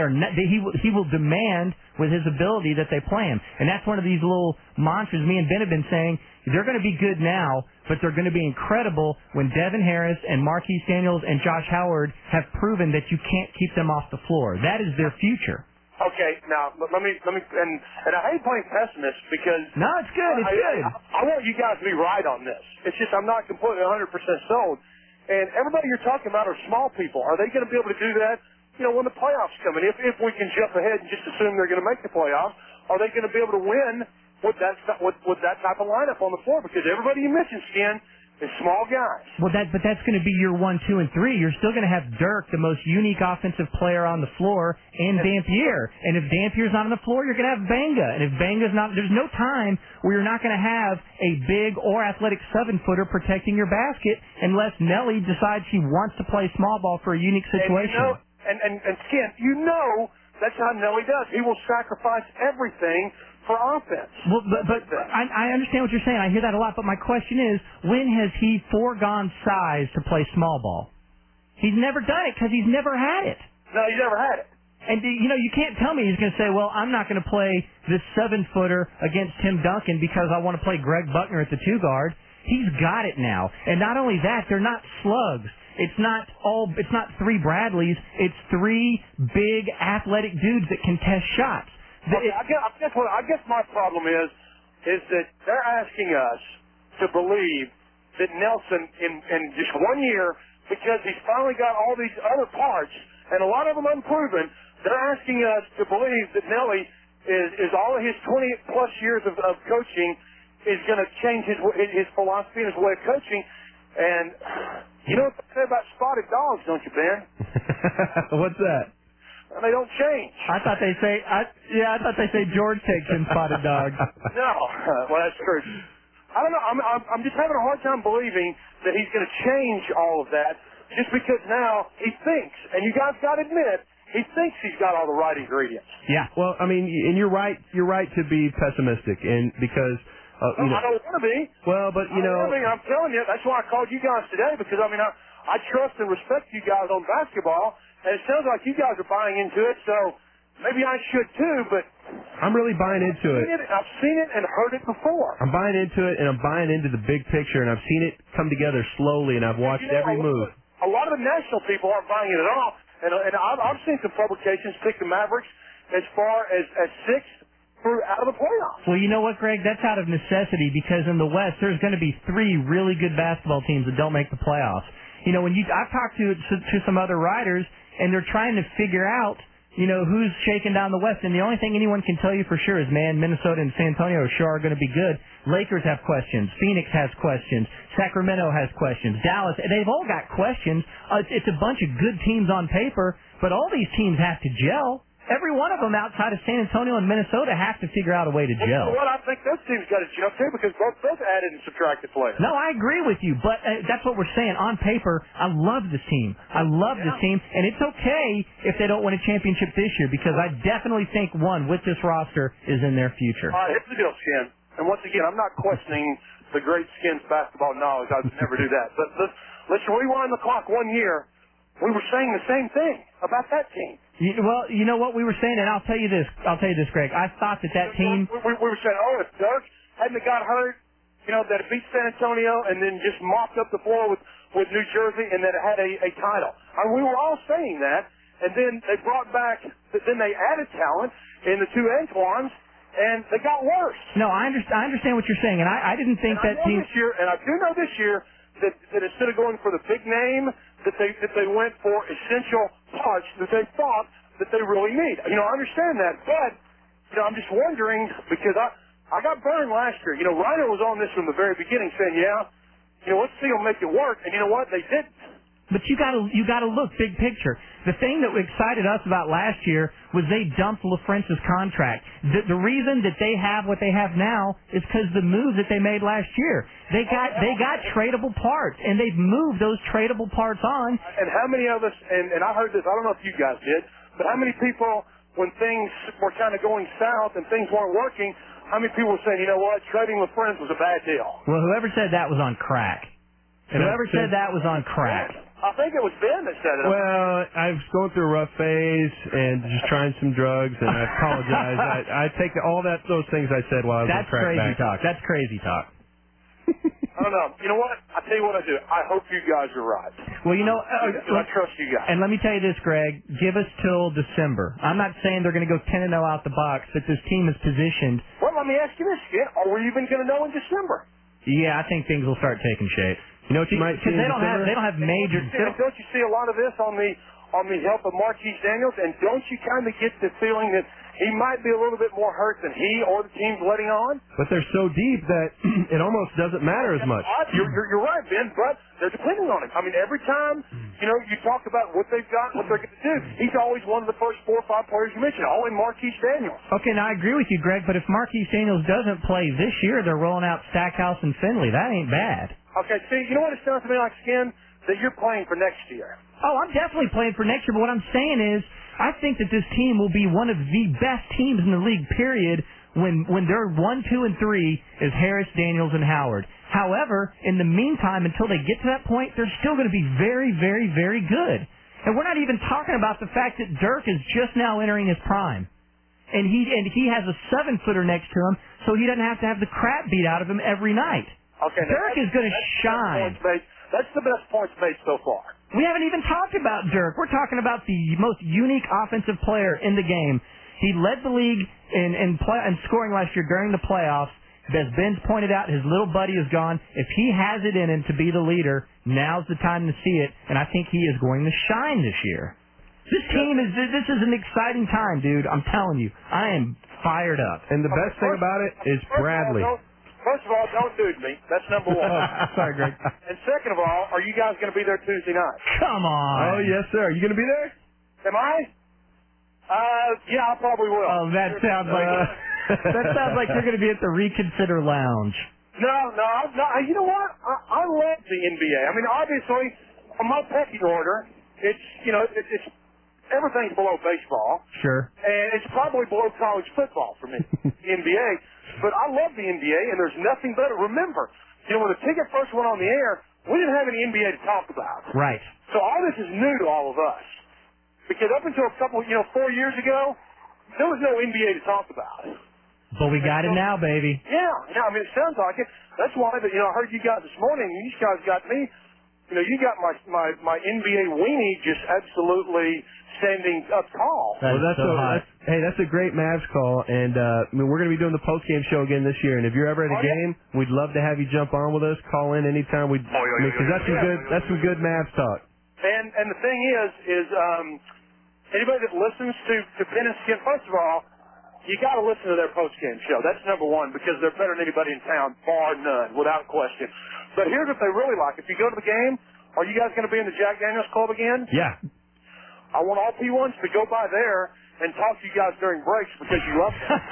He will demand with his ability that they play him. And that's one of these little mantras me and Ben have been saying. They're going to be good now, but they're going to be incredible when Devin Harris and Marquise Daniels and Josh Howard have proven that you can't keep them off the floor. That is their future. Okay, now let me, and I hate playing pessimist because no, it's good. It's good. I want you guys to be right on this. It's just I'm not completely 100% sold. And everybody you're talking about are small people. Are they going to be able to do that? You know, when the playoffs come in, if we can jump ahead and just assume they're going to make the playoffs, are they going to be able to win with that type of lineup on the floor? Because everybody you mentioned, Skin, is small guys. Well, but that's going to be your 1, 2, and 3. You're still going to have Dirk, the most unique offensive player on the floor, and Dampier. And if Dampier's not on the floor, you're going to have Banga. And if Banga's not, there's no time where you're not going to have a big or athletic 7-footer protecting your basket unless Nelly decides he wants to play small ball for a unique situation. And Skin, you know that's how Nelly does. He will sacrifice everything for offense. Well, but I understand what you're saying. I hear that a lot. But my question is, when has he foregone size to play small ball? He's never done it because he's never had it. No, he's never had it. And, you know, you can't tell me he's going to say, well, I'm not going to play this 7-footer against Tim Duncan because I want to play Greg Buckner at the 2-guard. He's got it now. And not only that, they're not slugs. It's not 3 Bradleys. It's 3 big athletic dudes that can test shots. Okay, I guess my problem is that they're asking us to believe that Nelson in just 1 year, because he's finally got all these other parts and a lot of them unproven, they're asking us to believe that Nelly is all of his 20-plus years of coaching is going to change his philosophy and his way of coaching. And you know what they say about spotted dogs, don't you, Ben? What's that? Well, they don't change. I thought they say George takes in spotted dogs. No, well that's true. I don't know. I'm just having a hard time believing that he's going to change all of that just because now he thinks, and you guys got to admit, he thinks he's got all the right ingredients. Yeah. Well, I mean, and you're right. You're right to be pessimistic, and because. I don't want to be. Well, but you know, I'm telling you, that's why I called you guys today because I trust and respect you guys on basketball, and it sounds like you guys are buying into it. So maybe I should too, but I'm really buying into it. I've seen it and heard it before. I'm buying into it, and I'm buying into the big picture, and I've seen it come together slowly, and I've watched every move. A lot of the national people aren't buying it at all, and I've seen some publications pick the Mavericks as far as 6th. Out of the playoffs. Well, you know what, Greg? That's out of necessity because in the West, there's going to be 3 really good basketball teams that don't make the playoffs. You know, I've talked to some other writers, and they're trying to figure out, you know, who's shaking down the West. And the only thing anyone can tell you for sure is, man, Minnesota and San Antonio sure are going to be good. Lakers have questions. Phoenix has questions. Sacramento has questions. Dallas, they've all got questions. It's a bunch of good teams on paper, but all these teams have to gel. every one of them outside of San Antonio and Minnesota have to figure out a way to Well, you gel. know what? I think those teams got to gel too because both added and subtracted players. No, I agree with you, but that's what we're saying. On paper, I love this team. I love this team, and it's okay if they don't win a championship this year because I definitely think one with this roster is in their future. All right, here's the deal, Skin. And once again, I'm not questioning the great Skin's basketball knowledge. I would never do that. But let's rewind the clock 1 year. We were saying the same thing about that team. Well, you know what we were saying, and I'll tell you this, Greg. I thought that team. We were saying, oh, if Dirk hadn't got hurt, that it beat San Antonio and then just mopped up the floor with New Jersey and that it had a title. I mean, we were all saying that, and then they brought back, then they added talent in the two Antoines, and they got worse. No, I understand what you're saying, and I didn't think that team. This year, and I do know this year that instead of going for the big name, that they went for essential parts that they thought that they really need. I understand that, but I'm just wondering because I got burned last year. Rhino was on this from the very beginning, saying, let's see them make it work, and you know what? They didn't. But you gotta look big picture. The thing that excited us about last year was they dumped LaFrence's contract. The reason that they have what they have now is because the moves that they made last year. They got tradable parts, and they've moved those tradable parts on. And how many of us? And I heard this. I don't know if you guys did, but how many people, when things were kind of going south and things weren't working, how many people were saying, you know what, trading LaFrence was a bad deal? Well, whoever said that was on crack. Whoever said that was on crack. I think it was Ben that said it. Well, I was going through a rough phase and just trying some drugs, and I apologize. I take all those things I said while I was on crack crazy back. talk. That's crazy talk. I don't know. You know what? I tell you what I do. I hope you guys are right. Well, I trust you guys. And let me tell you this, Greg. Give us till December. I'm not saying they're going to go 10-0 out the box, but this team is positioned. Well, let me ask you this, Skid. Are we even going to know in December? Yeah, I think things will start taking shape. You know what you might see? Because they don't have major. Don't you see a lot of this on the help of Marquise Daniels? And don't you kind of get the feeling that he might be a little bit more hurt than he or the team's letting on? But they're so deep that it almost doesn't matter as much. You're right, Ben, but they're depending on him. I mean, every time, you talk about what they've got, what they're going to do, he's always one of the first 4 or 5 players you mentioned, all in Marquise Daniels. Okay, now I agree with you, Greg, but if Marquise Daniels doesn't play this year, they're rolling out Stackhouse and Finley. That ain't bad. Okay, see, you know what it sounds to me like, Skin? That you're playing for next year. Oh, I'm definitely playing for next year, but what I'm saying is I think that this team will be one of the best teams in the league, period, when they're 1, 2, and 3 is Harris, Daniels, and Howard. However, in the meantime, until they get to that point, they're still going to be very, very, very good. And we're not even talking about the fact that Dirk is just now entering his prime. And he has a 7-footer next to him, so he doesn't have to have the crap beat out of him every night. Okay, Dirk is going to shine. That's the best points made so far. We haven't even talked about Dirk. We're talking about the most unique offensive player in the game. He led the league in scoring last year during the playoffs. As Ben's pointed out, his little buddy is gone. If he has it in him to be the leader, now's the time to see it, and I think he is going to shine this year. This is an exciting time, dude. I'm telling you. I am fired up. And the best thing about it is Bradley. First of all, don't dude me. That's number one. Sorry, Greg. And second of all, are you guys going to be there Tuesday night? Come on. Oh, yes, sir. Are you going to be there? Am I? Yeah, I probably will. Oh, that sounds like you're going to be at the Reconsider Lounge. No. You know what? I love the NBA. I mean, obviously, on my pecking order, it's everything's below baseball. Sure. And it's probably below college football for me, the NBA. But I love the NBA, and there's nothing better. Remember, when the ticket first went on the air, we didn't have any NBA to talk about. Right. So all this is new to all of us. Because up until a couple, 4 years ago, there was no NBA to talk about. But we got it now, baby. Yeah. I mean, it sounds like it. That's why I heard you guys this morning. You guys got me. You got my NBA weenie just absolutely standing up tall. That's a great Mavs call, and we're going to be doing the post-game show again this year. And if you're ever at a game, we'd love to have you jump on with us. Call in anytime. Because that's some good Mavs talk. And the thing is anybody that listens to Penn and Skin, first of all, you got to listen to their post-game show. That's number one because they're better than anybody in town, bar none, without question. But here's what they really like. If you go to the game, are you guys going to be in the Jack Daniels Club again? Yeah. I want all P1s to go by there and talk to you guys during breaks because you love it.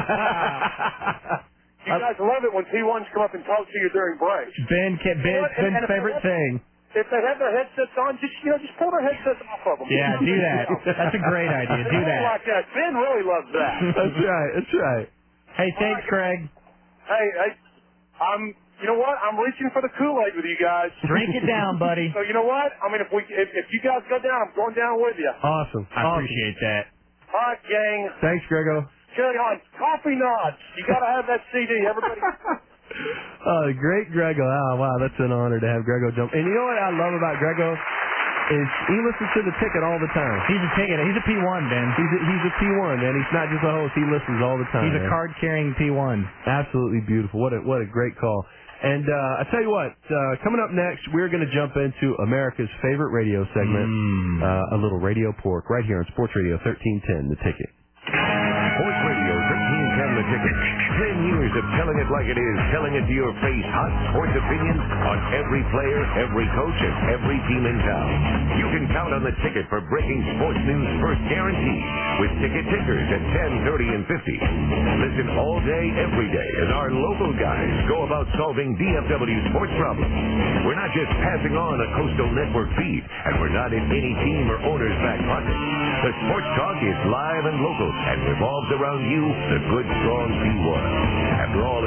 You guys love it when P1s come up and talk to you during breaks. Ben's favorite thing. If they have their headsets on, just pull their headsets off of them. Yeah, do that. That's a great idea. Do that. Like that. Ben really loves that. That's right. That's right. Hey, thanks, Craig. Hey, you know what? I'm reaching for the Kool-Aid with you guys. Drink it down, buddy. So you know what? I mean, if you guys go down, I'm going down with you. Awesome. I appreciate that. All right, gang. Thanks, Grego. Carry on. Coffee Nods. You got to have that CD. Everybody. Great Grego. Oh, wow, that's an honor to have Grego jump. And you know what I love about Grego is he listens to the ticket all the time. He's a ticket. He's a P1, Ben. He's a P1, and he's not just a host. He listens all the time. He's a card-carrying P1. Absolutely beautiful. What a great call. And I tell you what, coming up next, we're going to jump into America's favorite radio segment, a little radio pork, right here on Sports Radio 1310, The Ticket. Sports Radio 1310 The Ticket. 10 years of telling it like it is, telling it to your face, hot sports opinions on every player, every coach, and every team in town. You can count on The Ticket for breaking sports news first guaranteed with ticket tickers at 10, 30, and 50. Listen all day, every day as our local guys go about solving DFW sports problems. We're not just passing on a Coastal Network feed, and we're not in any team or owner's back pocket. The sports talk is live and local and revolves around you, the good, strong P1. After all,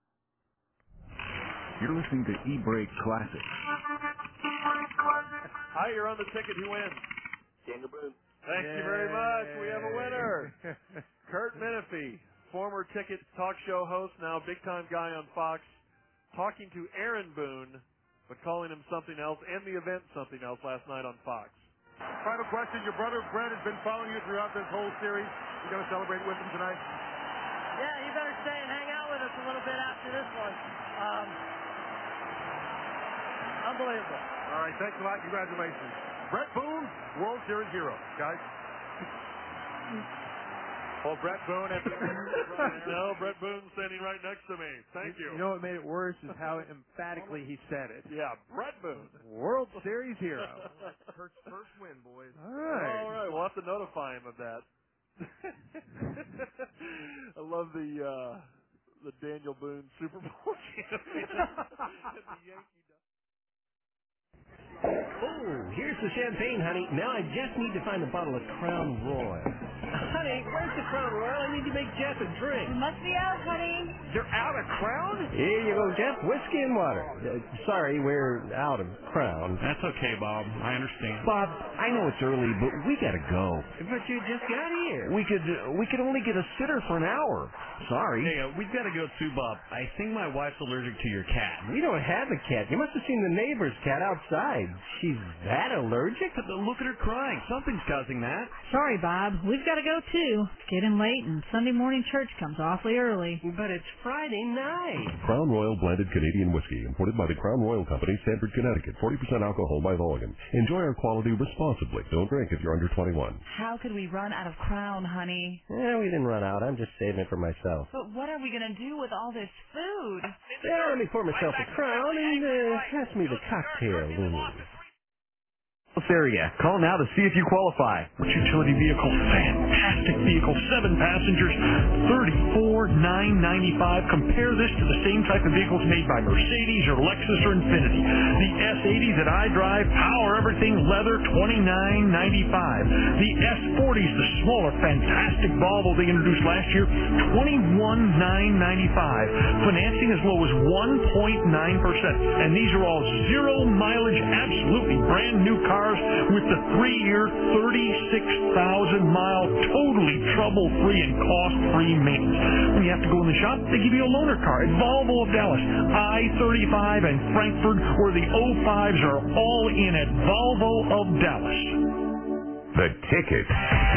You're listening to E-Break Classic. Hi, you're on The Ticket. Who wins? Daniel Boone. Thank you very much. We have a winner. Kurt Menefee, former Ticket talk show host, now big-time guy on Fox, talking to Aaron Boone, but calling him something else, and the event something else last night on Fox. Final question. Your brother Brett has been following you throughout this whole series. You going to celebrate with him tonight? Yeah, you better stay and hang out with us a little bit after this one. Unbelievable. All right, thanks a lot. Congratulations. Brett Boone, World Series hero. Guys. Well, Brett Boone at the No, Brett Boone standing right next to me. Thank you. You know what made it worse is how emphatically he said it. Yeah, Brett Boone. World Series hero. Kurt's first win, boys. All right. All right, we'll have to notify him of that. I love the Daniel Boone Super Bowl champion. Oh, here's the champagne, honey. Now I just need to find a bottle of Crown Royal. Honey, where's the Crown Royal? I need to make Jeff a drink. You must be out, honey. They're out of Crown? Here you go, Jeff. Whiskey and water. Sorry, we're out of Crown. That's okay, Bob. I understand. Bob, I know it's early, but we gotta go. But you just got here. We could only get a sitter for an hour. Sorry. Hey, we've got to go too, Bob. I think my wife's allergic to your cat. We don't have a cat. You must have seen the neighbor's cat outside. She's that allergic? Look at her crying. Something's causing that. Sorry, Bob. We've got to go, too. It's getting late, and Sunday morning church comes awfully early. But it's Friday night. Crown Royal blended Canadian whiskey, imported by the Crown Royal Company, Stamford, Connecticut. 40% alcohol by volume. Enjoy our quality responsibly. Don't drink if you're under 21. How could we run out of Crown, honey? We didn't run out. I'm just saving it for myself. But what are we going to do with all this food? Let me pour myself a Crown and pass me the cocktail. Area. Call now to see if you qualify. Which utility vehicle? Fantastic vehicle. 7 passengers. $34,995. Compare this to the same type of vehicles made by Mercedes or Lexus or Infiniti. The S80 that I drive, power everything, leather, $29,995. The S40s, the smaller, fantastic Volvo they introduced last year, $21,995. Financing as low as 1.9%. And these are all zero mileage, absolutely brand new cars with the 3-year, 36,000-mile, totally trouble-free and cost-free maintenance. When you have to go in the shop, they give you a loaner car at Volvo of Dallas, I-35 and Frankfurt, where the 05s are all in at Volvo of Dallas. The Ticket.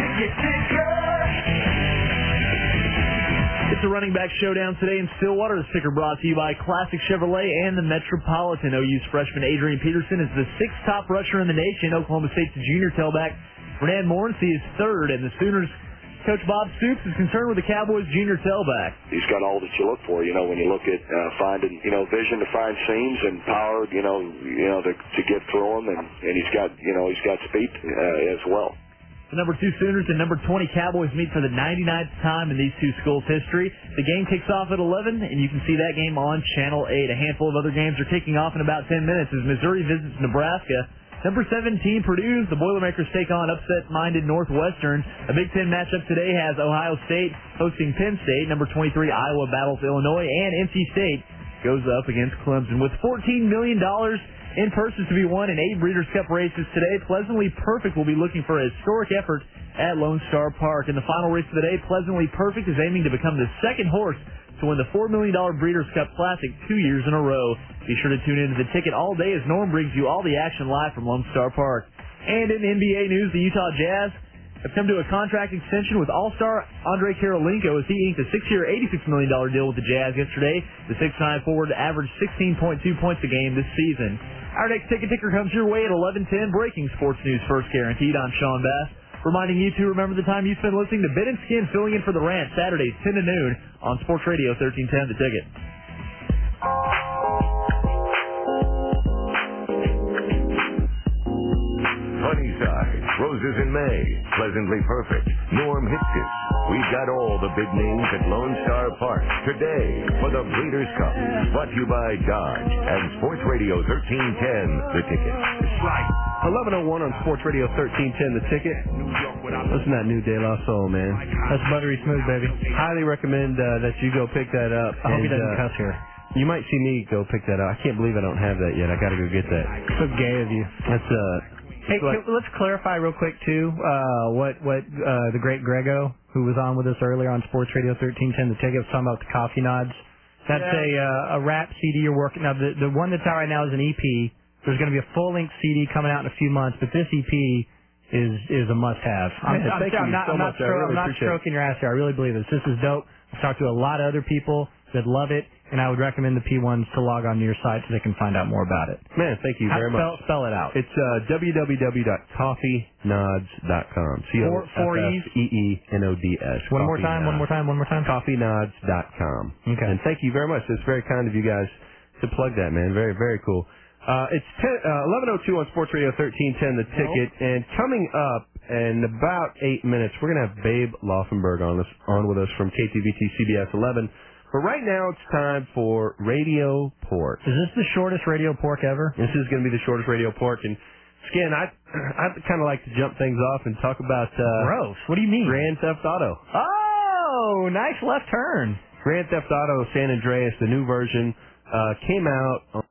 It's a running back showdown today in Stillwater. The sticker brought to you by Classic Chevrolet and the Metropolitan. OU's freshman Adrian Peterson is the 6th top rusher in the nation. Oklahoma State's junior tailback Renan Morency is 3rd, and the Sooners' coach Bob Stoops is concerned with the Cowboys' junior tailback. He's got all that you look for, when you look at finding, vision to find seams and power, to get through him, and he's got speed as well. The number 2 Sooners and number 20 Cowboys meet for the 99th time in these two schools' history. The game kicks off at 11, and you can see that game on Channel 8. A handful of other games are kicking off in about 10 minutes as Missouri visits Nebraska. Number 17 Purdue, the Boilermakers take on upset-minded Northwestern. A Big Ten matchup today has Ohio State hosting Penn State. Number 23 Iowa battles Illinois, and NC State goes up against Clemson. With $14 million in purses to be won in 8 Breeders' Cup races today, Pleasantly Perfect will be looking for a historic effort at Lone Star Park. In the final race of the day, Pleasantly Perfect is aiming to become the second horse to win the $4 million Breeders' Cup Classic 2 years in a row. Be sure to tune into the ticket all day as Norm brings you all the action live from Lone Star Park. And in NBA news, the Utah Jazz have come to a contract extension with All-Star Andre Karolinko as he inked a 6-year, $86 million deal with the Jazz yesterday. The 6'9" forward averaged 16.2 points a game this season. Our next ticket ticker comes your way at 11:10. Breaking sports news first guaranteed. I'm Sean Bass, reminding you to remember the time you spend listening to Ben and Skin filling in for the Rant Saturdays 10 to noon on Sports Radio 1310 The Ticket. Sunnyside, Roses in May, Pleasantly Perfect, Norm Hitzges. We've got all the big names at Lone Star Park today for the Breeders' Cup. Brought to you by Dodge and Sports Radio 1310 The Ticket. It's right. 11:01 on Sports Radio 1310 The Ticket. Listen to that new De La Soul, man. That's buttery smooth, baby. Highly recommend that you go pick that up. I hope he doesn't cuss here. You might see me go pick that up. I can't believe I don't have that yet. I got to go get that. So gay of you. That's Hey, let's clarify real quick too. What the great Grego, who was on with us earlier on Sports Radio 1310 The Ticket, was talking about the Coffee Nods. That's a rap CD you're working. Now the one that's out right now is an EP. There's going to be a full-length CD coming out in a few months, but this EP is a must-have. I'm not stroking your ass here. I really believe this. This is dope. I've talked to a lot of other people that love it, and I would recommend the P1s to log on to your site so they can find out more about it. Man, thank you very much. Spell it out. It's www.coffeenods.com. COFFEENODS. One more time. Coffeenods.com. Okay. And thank you very much. It's very kind of you guys to plug that, man. Very, very cool. It's 11:02 on Sports Radio 1310 The Ticket, and coming up in about 8 minutes, we're going to have Babe Laufenberg on with us from KTVT CBS 11. But right now, it's time for Radio Pork. Is this the shortest Radio Pork ever? This is going to be the shortest Radio Pork. And, Skin, I'd kind of like to jump things off and talk about... Gross. What do you mean? Grand Theft Auto. Oh, nice left turn. Grand Theft Auto San Andreas, the new version, came out